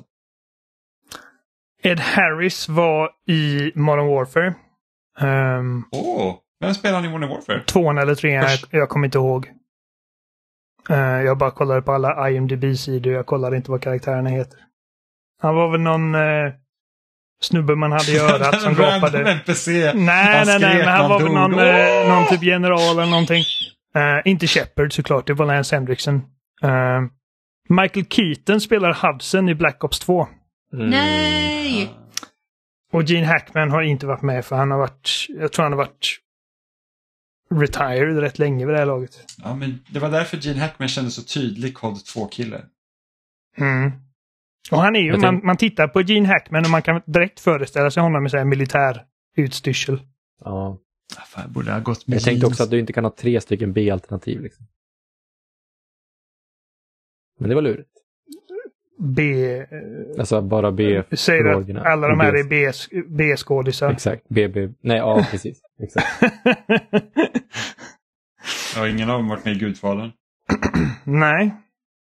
Ed Harris var i Modern Warfare. Um, Åh, oh, vem spelar han i Modern Warfare? tvåan eller trean, jag, Först. jag kommer inte ihåg. Uh, jag bara kollade på alla I M D B-sidor. Jag kollade inte vad karaktärerna heter. Han var väl någon uh, snubbe man hade i örat som gapade. N P C. Nej, nej, nej. Men han var väl någon, dog. uh, någon typ general eller någonting. Uh, inte Shepard såklart. Det var Lance Henriksen. Uh, Michael Keaton spelar Hudson i Black Ops två. Mm. Nej! Och Gene Hackman har inte varit med för han har varit, jag tror han har varit retired rätt länge vid det här laget. Ja, men det var därför Gene Hackman kände så tydlig Cod två-kille. Mm. Och han är ju, Jag man, tänk- man tittar på Gene Hackman och man kan direkt föreställa sig honom med så här militär utstyrsel. Ja. Ja, fan, jag borde ha gått med Jag tänkte jeans. också att du inte kan ha tre stycken B-alternativ. Liksom. Men det var lurigt. B... eh, Alltså bara B. Säger du frågorna. att alla de här B- är B, B-skådisar? Exakt. B, B. Nej, ja, precis. Exakt. Ja, ingen av dem varit med i Gudfadern. Nej.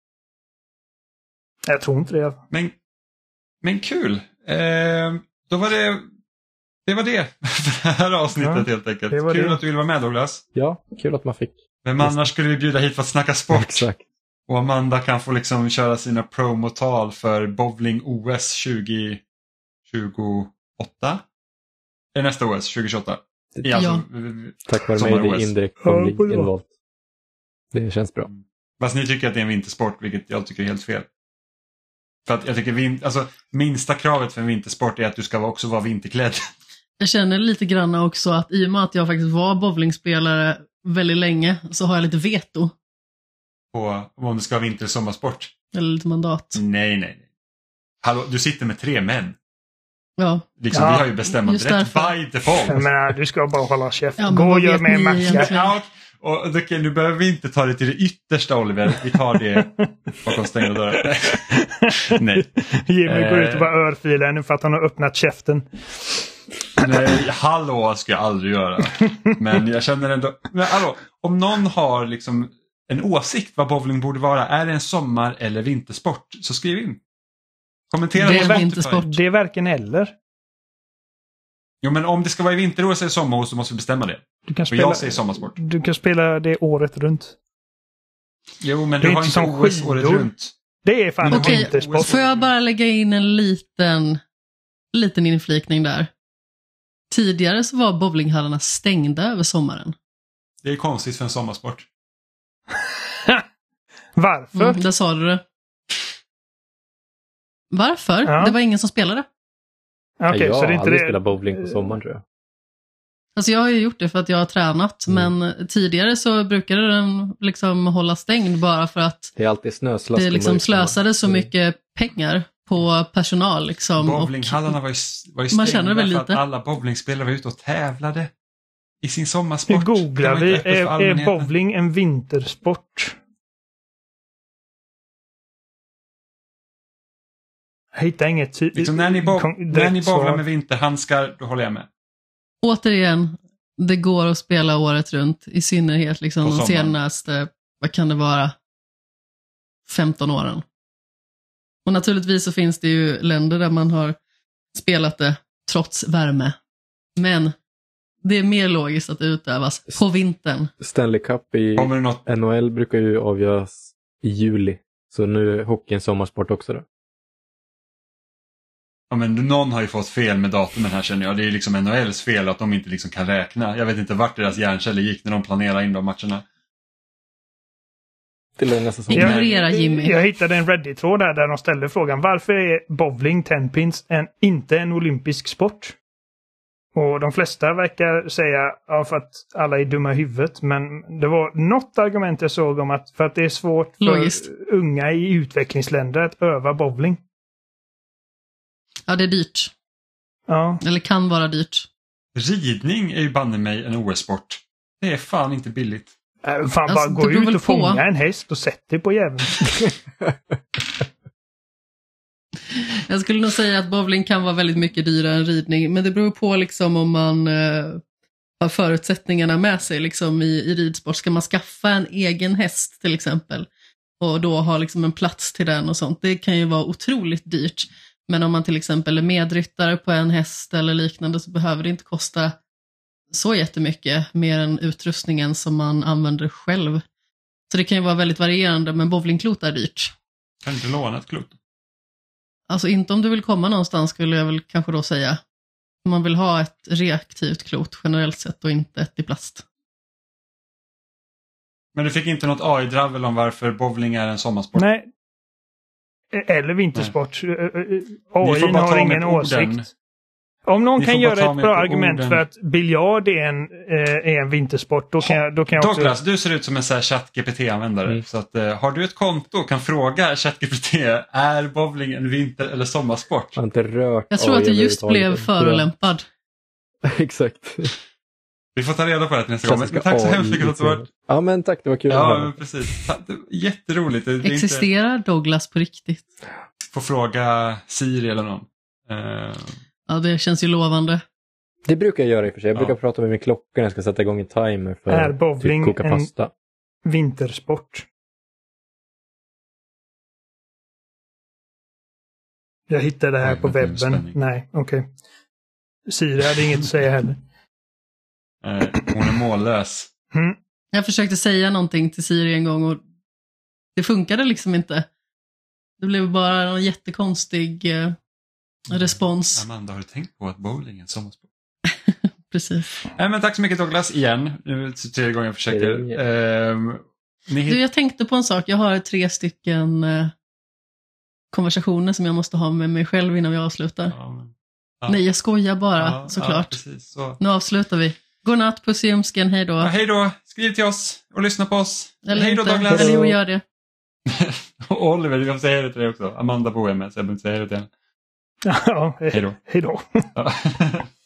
Jag tror inte det. Men, men kul. Eh, då var det det var det för det här avsnittet Ja, helt enkelt. det var Kul det. att du ville vara med, Douglas. Ja, kul att man fick. Vem annars skulle vi bjuda hit för att snacka sport? Exakt. Och Amanda kan få liksom köra sina promotal för bowling O S tjugo tjugoåtta. Det är nästa O S tjugo tjugoåtta. I alltså, Ja. Tack vare mig Sommar-O är S. det indirekt Ja, bowling bra. involved. Det känns bra. Fast ni tycker att det är en vintersport, vilket jag tycker är helt fel. För att jag tycker vin- alltså, minsta kravet för en vintersport är att du ska också vara vinterklädd. Jag känner lite grann också att i och med att jag faktiskt var bowlingspelare väldigt länge så har jag lite veto. På om det ska vara vinter- och sommarsport. Eller lite mandat. Nej, nej, nej. Hallå, du sitter med tre män. Ja, Liksom, Ja, vi har ju bestämt just rätt därför. by default. Jag menar, du ska bara hålla käft. Ja, men Gå och vad gör vet med en ni macka. egentligen? Ja, och okay, nu behöver vi inte ta det till det yttersta, Oliver. Vi tar det bakom stängda dörrar. Nej. Jimmy går ut och Eh. bara örfilar henne för att han har öppnat käften. Nej, hallå ska jag aldrig göra. Men jag känner ändå... Men hallå, om någon har liksom en åsikt vad bowling borde vara, är det en sommar- eller vintersport, så skriv in. Kommentera Det på är Spotify. vintersport. Det är varken eller. Jo, men om det ska vara i vinter-O S eller sommar-O S så måste vi bestämma det. Du kan Och spela, jag säger sommarsport. du kan spela det året runt. Jo, men Det är du har inte inte som O S året skidor. runt. Det är fan en Okej, vintersport. får jag bara lägga in en liten, liten inflikning där? Tidigare så var bowlinghallarna stängda över sommaren. Det är konstigt för en sommarsport. Varför? Mm, där sa du det. Varför? Ja. Det var ingen som spelade. Okej, jag så har det är inte aldrig det. spelat bowling på sommaren, tror jag. Alltså jag har ju gjort det för att jag har tränat, Mm. men tidigare så brukade den liksom hålla stängd bara för att Det är alltid snöslask. det och liksom mörkt. slösade så Mm. mycket pengar på personal. Liksom, Bowlinghallarna var ju, var ju Man stängda känner väl för att lite. alla bowlingspelare var ute och tävlade i sin Nu sommarsport. googlar Det var vi. inte öppet för Är, är allmänheten. bowling en vintersport? Jag hittar inget ty- Liksom när ni, bo- kon- när direkt ni bowlar svar. med vinterhandskar, då håller jag med. Återigen, det går att spela året runt, i synnerhet liksom På de sommaren. senaste, vad kan det vara, femton åren. Och naturligtvis så finns det ju länder där man har spelat det trots värme. Men det är mer logiskt att det utövas på vintern. Stanley Cup i Kommer det något? N H L brukar ju avgöras i juli. Så nu är hockey en sommarsport också då. Ja, men någon har ju fått fel med datumen här, känner jag. Det är liksom N H L:s fel att de inte liksom kan räkna. Jag vet inte vart deras hjärnceller gick när de planerade in de matcherna. Till långa säsonger. Ja. Ignorera Jimmy. Jag hittade en Reddit-tråd där, där de ställde frågan: varför är bowling ten pins en, inte en olympisk sport? Och de flesta verkar säga ja, för att alla är dumma i huvudet. Men det var något argument jag såg om att för att det är svårt för Logiskt. unga i utvecklingsländer att öva bowling. Ja, det är dyrt. Ja. Eller kan vara dyrt. Ridning är ju banne mig en O S-sport. Det är fan inte billigt. Äh, fan, Alltså, bara det gå beror ut väl och på. fånga en häst och sätt dig på jäveln. Jag skulle nog säga att bowling kan vara väldigt mycket dyrare än ridning. Men det beror på liksom om man eh, har förutsättningarna med sig liksom i, i ridsport. Ska man skaffa en egen häst till exempel och då ha liksom en plats till den och sånt. Det kan ju vara otroligt dyrt. Men om man till exempel är medryttare på en häst eller liknande så behöver det inte kosta så jättemycket mer än utrustningen som man använder själv. Så det kan ju vara väldigt varierande, men bowlingklot är dyrt. Kan du inte låna ett klot? Alltså inte om du vill komma någonstans skulle jag väl kanske då säga. Om man vill ha ett reaktivt klot generellt sett och inte ett i plast. Men du fick inte något A I-dravel om varför bowling är en sommarsport? Nej. Eller vintersport. Ni A I får bara ta har med ingen orden. åsikt. Om någon Ni kan får bara göra ta ett med bra på argument orden. för att biljard är en, eh, är en vintersport, då kan jag, då kan jag också... Douglas, du ser ut som en så här ChatGPT-användare. Mm. Så att, eh, har du ett konto och kan fråga ChatGPT, är bowling en vinter- eller sommarsport? Jag har inte rört Jag tror A I att du just överhuvudtaget. blev förolämpad. Exakt. Vi får ta reda på det till nästa gång. Men tack så hemskt mycket för att du var... Ja, men tack. Det var kul. att Ja, höra. men precis. Tack, det var jätteroligt. Det, det är inte... Existerar Douglas på riktigt? Får fråga Siri eller någon. Eh, Ja, det känns ju lovande. Det brukar jag göra i och för sig. Jag Ja. brukar prata med min klocka när jag ska sätta igång en timer för Är att bowling typ koka en- pasta. Vintersport. Jag hittade det här Oj, på vad fin webben. spänning. Nej, okej. Siri hade inget att säga heller. eh, hon är mållös. Mm. Jag försökte säga någonting till Siri en gång och det funkade liksom inte. Det blev bara en jättekonstig eh, respons. Amanda, har du tänkt på att bowling är en sommarsport? Precis. Nej, men tack så mycket Douglas igen. Nu är det tredje gången jag försöker. Det är Eh, ni Du, jag tänkte på en sak. Jag har tre stycken eh, konversationer som jag måste ha med mig själv innan vi avslutar. Ja, men... ja. Nej, jag skojar bara, Ja, såklart. Ja, precis, så. Nu avslutar vi. Godnatt, puss i ömsken, hej då. Ja, hej då, skriv till oss och lyssna på oss. Eller hej då inte, Douglas. eller jo, gör det. Och Oliver, jag säger det till dig också. Amanda bor jag med så jag behöver inte säga det till henne. Ja, Hej då. hej då. Ja.